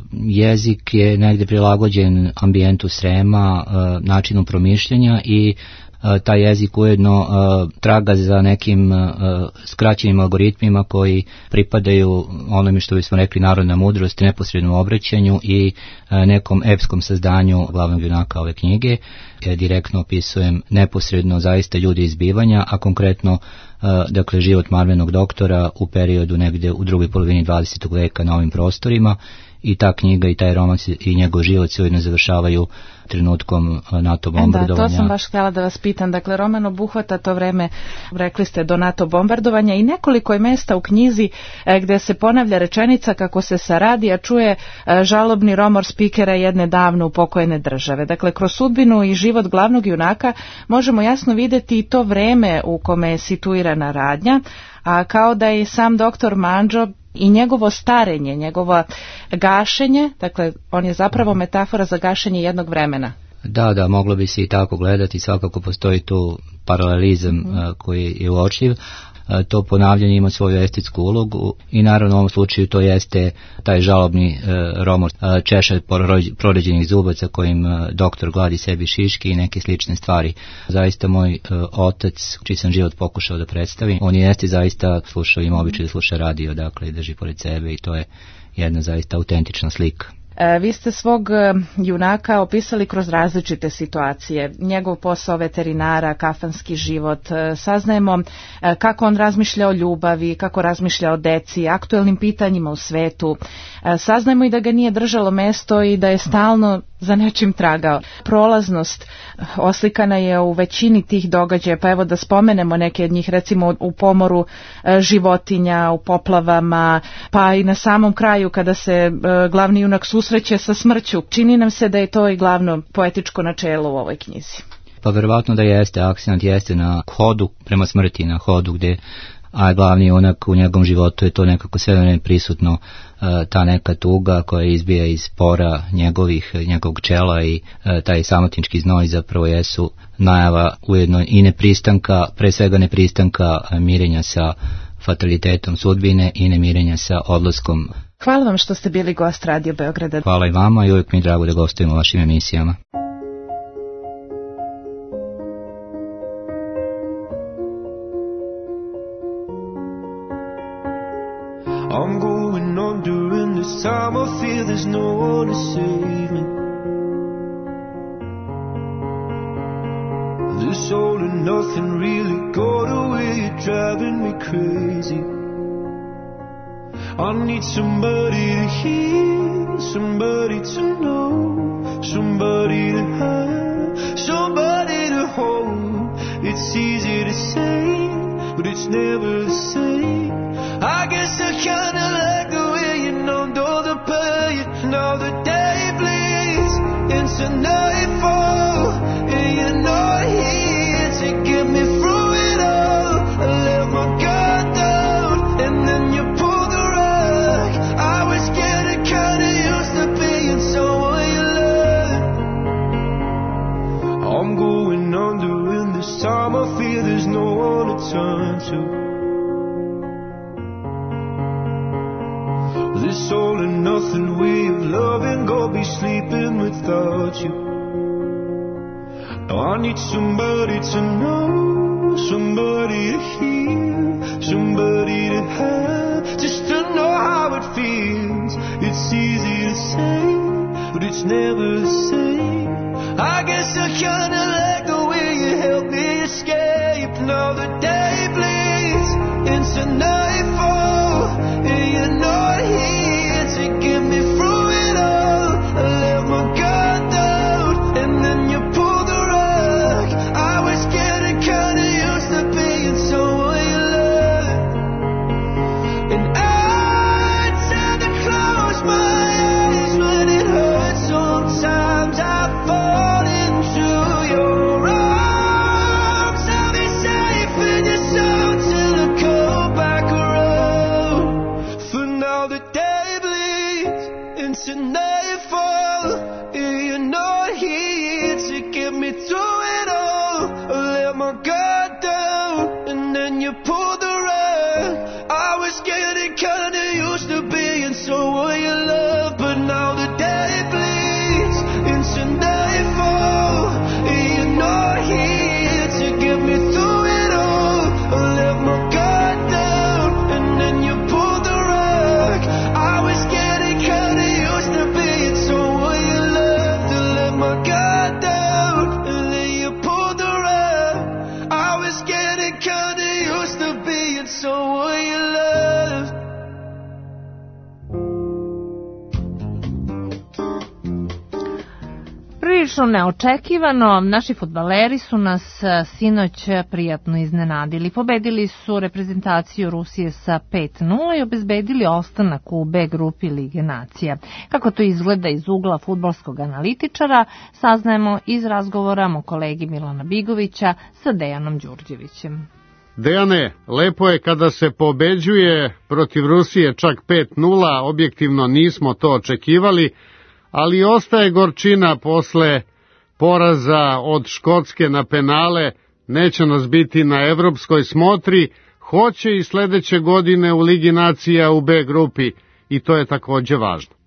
jezik je negde prilagođen ambijentu Srema, načinu promišljanja i taj jezik ujedno uh, traga za nekim uh, skraćenim algoritmima koji pripadaju onome što bismo rekli narodna mudrost, neposrednom obraćanju i uh, nekom epskom sazdanju glavnog junaka ove knjige. Ja direktno opisujem neposredno zaista ljude izbivanja, a konkretno uh, dakle život Marvenog doktora u periodu negde u drugoj polovini dvadesetog veka na ovim prostorima. I ta knjiga i taj roman i njegov život se ujedno završavaju trenutkom NATO bombardovanja. Da, to sam baš htjela da vas pitam. Dakle, roman obuhvata to vreme, rekli ste, do NATO bombardovanja i nekoliko je mesta u knjizi e, gde se ponavlja rečenica kako se sa radija čuje e, žalobni romor spikera jedne davno upokojene države. Dakle, kroz sudbinu i život glavnog junaka možemo jasno vidjeti i to vreme u kome je situirana radnja, a kao da je sam doktor Mandžo i njegovo starenje, njegovo gašenje, dakle, on je zapravo metafora za gašenje jednog vremena. Da, da, moglo bi se i tako gledati, svakako postoji tu paralelizam mm. uh, koji je uočljiv. Uh, to ponavljanje ima svoju estetsku ulogu i naravno u ovom slučaju to jeste taj žalobni uh, romor, uh, češalj proređenih zubaca kojim uh, doktor gladi sebi šiške i neke slične stvari. Zaista moj uh, otac, čiji sam život pokušao da predstavim, on jeste zaista slušao, ima običaj da sluša radio, dakle, i drži pored sebe i to je jedna zaista autentična slika. E, vi ste svog junaka opisali kroz različite situacije. Njegov posao veterinara, kafanski život. E, saznajemo e, kako on razmišlja o ljubavi, kako razmišlja o deci, aktuelnim pitanjima u svetu. E, saznajemo i da ga nije držalo mesto i da je stalno za nečim tragao. Prolaznost oslikana je u većini tih događaja, pa evo da spomenemo neke od njih, recimo u pomoru e, životinja, u poplavama, pa i na samom kraju kada se e, glavni junak susreće sa smrću. Čini nam se da je to i glavno poetičko načelo u ovoj knjizi. Pa verovatno da jeste, akcent jeste na hodu prema smrti, na hodu gde, a glavni junak u njegovom životu je to nekako sve vreme prisutno, ta neka tuga koja izbija iz pora njegovih, njegovog čela i taj samotnički znoj zapravo jesu najava ujedno i nepristanka, pre svega nepristanka mirenja sa fatalitetom sudbine i nemirenja sa odlaskom. Hvala vam što ste bili gost Radio Beograda. Hvala i vama i uvijek mi je drago da gostujemo u vašim emisijama. I'm going under and this time I feel there's no one to save me. This all and nothing really got away, you're driving me crazy. I need somebody to hear, somebody to know, somebody to have, somebody to hold. It's easy to say, but it's never the same. I guess I kinda like the way you numbed all the pain. Now the day bleeds into nightfall, and you're not too. This all and nothing way of loving, go be sleeping without you. Now I need somebody to know, somebody to hear, somebody to have, just to know how it feels. It's easy to say, but it's never the same. I guess I kinda like the way you help me escape. Now the day bleeds into nightfall, and you're not here to get me through it all. I let my guard down, and then you pulled the rug. I was getting kinda used to being someone you love, and I tend to close my eyes when it hurts. Sometimes I fall into your arms. I'll be safe in your soul till I come back around. For now the day bleeds into nightfall, and you're not here to get me through it all. I let my guard down, and then you pulled the rug. I was getting kinda used to being someone you love, but now the day bleeds into nightfall, and you're not here to get me through it all. I let my guard down, and then you pulled the rug. I was getting kinda used to being someone you loved. I let my guard down, and then you pulled the rug. I was getting kinda used to being someone you loved. Prilično neočekivano, naši fudbaleri su nas sinoć prijatno iznenadili. Pobedili su reprezentaciju Rusije sa pet nula i obezbedili ostanak u B grupi Lige nacija. Kako to izgleda iz ugla fudbalskog analitičara, saznajemo iz razgovora mog kolegi Milana Bigovića sa Dejanom Đurđevićem. Dejane, lepo je kada se pobeđuje protiv Rusije čak pet nula, objektivno nismo to očekivali, ali ostaje gorčina posle poraza od Škotske na penale, neće nas biti na evropskoj smotri, hoće i sledeće godine u Ligi nacija u B grupi i to je takođe važno.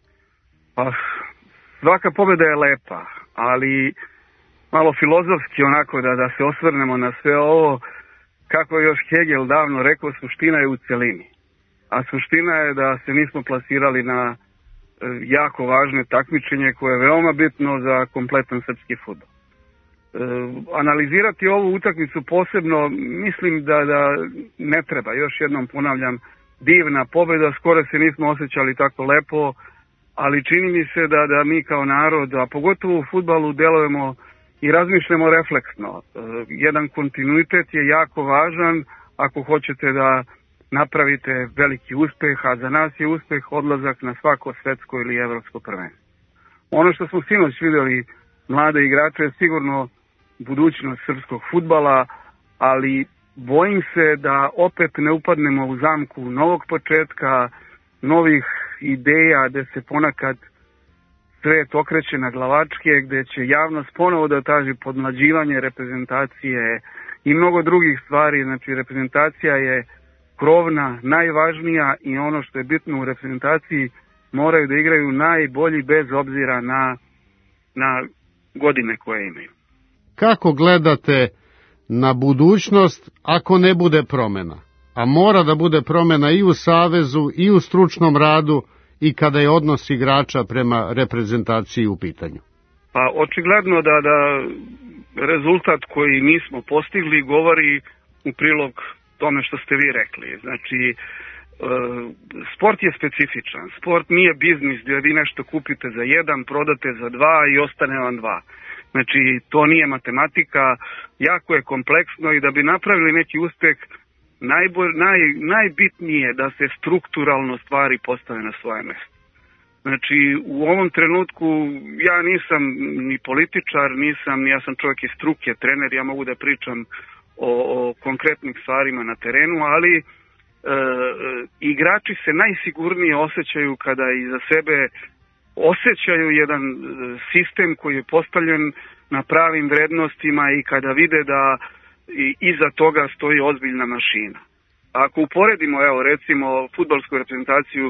Pa, svaka pobjeda je lepa, ali malo filozofski onako da, da se osvrnemo na sve ovo, kako je još Hegel davno rekao, suština je u celini. A suština je da se nismo plasirali na jako važno takmičenje koje je veoma bitno za kompletan srpski fudbal. E, analizirati ovu utakmicu posebno mislim da, da ne treba. Još jednom ponavljam, divna pobjeda, skoro se nismo osjećali tako lepo, ali čini mi se da, da mi kao narod, a pogotovo u fudbalu, delujemo i razmišljamo refleksno. E, jedan kontinuitet je jako važan ako hoćete da napravite veliki uspeh, a za nas je uspeh odlazak na svako svetsko ili evropsko prvenstvo. Ono što smo sinoć vidjeli, mlade igrače, je sigurno budućnost srpskog fudbala, ali bojim se da opet ne upadnemo u zamku novog početka, novih ideja, gde se ponekad svet okreće na glavačke, gde će javnost ponovo da traži podmlađivanje reprezentacije i mnogo drugih stvari. Znači, reprezentacija je krovna, najvažnija i ono što je bitno u reprezentaciji, moraju da igraju najbolji bez obzira na, na godine koje imaju. Kako gledate na budućnost ako ne bude promena? A mora da bude promena i u savezu i u stručnom radu i kada je odnos igrača prema reprezentaciji u pitanju. Pa očigledno da, da rezultat koji nismo postigli govori u prilog tome što ste vi rekli. Znači, e, sport je specifičan. Sport nije biznis gdje vi nešto kupite za jedan, prodate za dva i ostane vam dva. Znači, to nije matematika, jako je kompleksno i da bi napravili neki uspeh, najbolj, naj, najbitnije da se strukturalno stvari postave na svoje mesto. Znači, u ovom trenutku ja nisam ni političar, nisam, ja sam čovjek iz struke, trener, ja mogu da pričam o, o konkretnim stvarima na terenu, ali e, igrači se najsigurnije osjećaju kada iza sebe osjećaju jedan sistem koji je postavljen na pravim vrednostima i kada vide da i iza toga stoji ozbiljna mašina. Ako uporedimo, evo recimo, fudbalsku reprezentaciju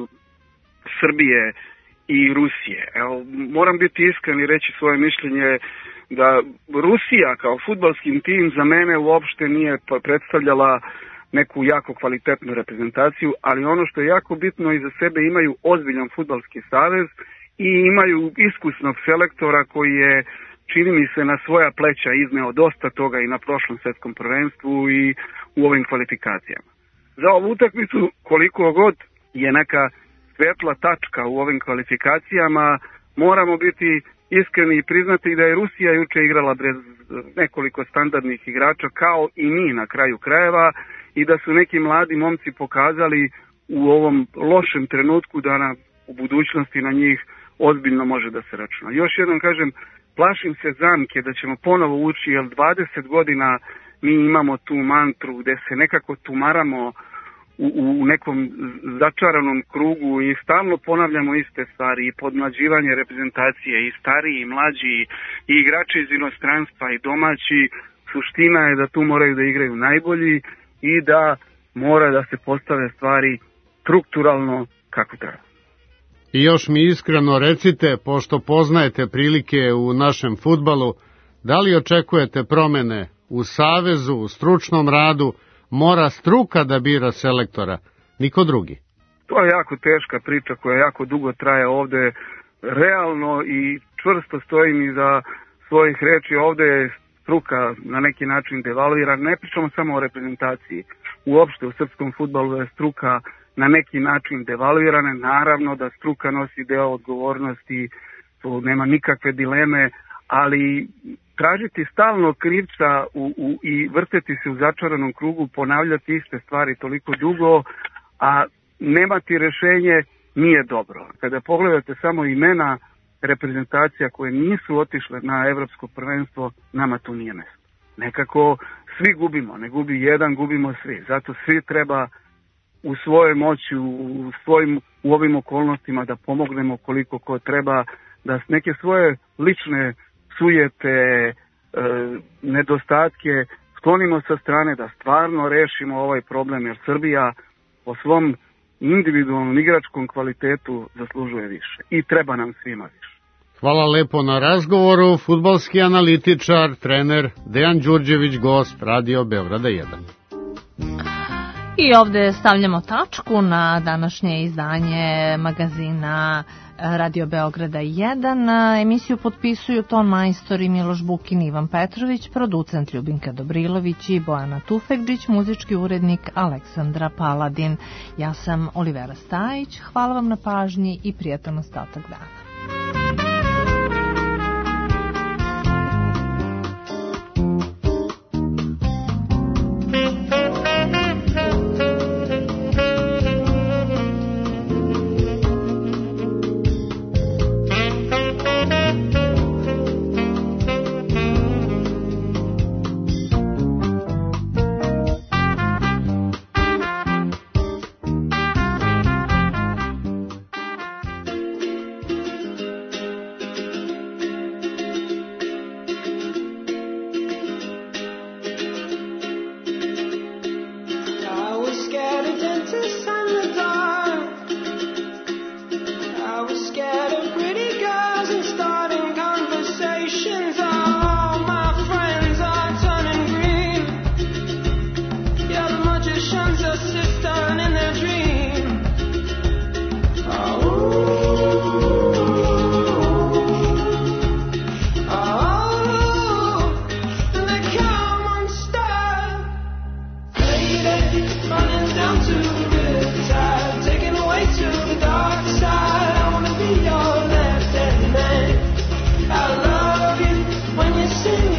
Srbije i Rusije, evo, moram biti iskren i reći svoje mišljenje da Rusija kao fudbalski tim za mene uopšte nije predstavljala neku jako kvalitetnu reprezentaciju, ali ono što je jako bitno, iza sebe imaju ozbiljan fudbalski savez i imaju iskusnog selektora koji je, čini mi se, na svoja pleća izneo dosta toga i na prošlom svetskom prvenstvu i u ovim kvalifikacijama. Za ovu utakmicu, koliko god je neka svetla tačka u ovim kvalifikacijama, moramo biti iskreni i priznati da je Rusija juče igrala bez nekoliko standardnih igrača, kao i mi na kraju krajeva, i da su neki mladi momci pokazali u ovom lošem trenutku da na, u budućnosti na njih ozbiljno može da se računa. Još jednom kažem, plašim se zamke da ćemo ponovo ući, jer dvadeset godina mi imamo tu mantru gde se nekako tumaramo u, u nekom začaranom krugu i stalno ponavljamo iste stvari, i podmlađivanje reprezentacije, i stariji, i mlađi, i igrači iz inostranstva, i domaći. Suština je da tu moraju da igraju najbolji i da mora da se postave stvari strukturalno kako treba. I još mi iskreno recite, pošto poznajete prilike u našem fudbalu, da li očekujete promene u savezu, u stručnom radu? Mora struka da bira selektora, niko drugi? To je jako teška priča koja jako dugo traje ovde. Realno i čvrsto stojim iza svojih reči. Ovde je struka na neki način devalvirana. Ne pričamo samo o reprezentaciji. Uopšte u srpskom fudbalu je struka na neki način devalvirane. Naravno da struka nosi deo odgovornosti, tu nema nikakve dileme, ali tražiti stalno krivca u, u, i vrteti se u začaranom krugu, ponavljati iste stvari toliko dugo, a nemati rešenje, nije dobro. Kada pogledate samo imena reprezentacija koje nisu otišle na evropsko prvenstvo, nama tu nije mesto. Nekako svi gubimo, ne gubi jedan, gubimo svi. Zato svi treba u svojoj moći, u, svojim, u ovim okolnostima da pomognemo koliko ko treba, da neke svoje lične sujete, e, nedostatke sklonimo sa strane, da stvarno rešimo ovaj problem, jer Srbija po svom individualnom igračkom kvalitetu zaslužuje više i treba nam svima više. Hvala lepo na razgovoru. Fudbalski analitičar, trener Dejan Đurđević, gost Radio Beograda jedan. I ovde stavljamo tačku na današnje izdanje magazina Radio Beograda jedan. Emisiju potpisuju ton majstori Miloš Bukin, Ivan Petrović, producent Ljubinka Dobrilović i Bojana Tufekđić, muzički urednik Aleksandra Paladin. Ja sam Olivera Stajić, hvala vam na pažnji i prijatan ostatak dana. Sing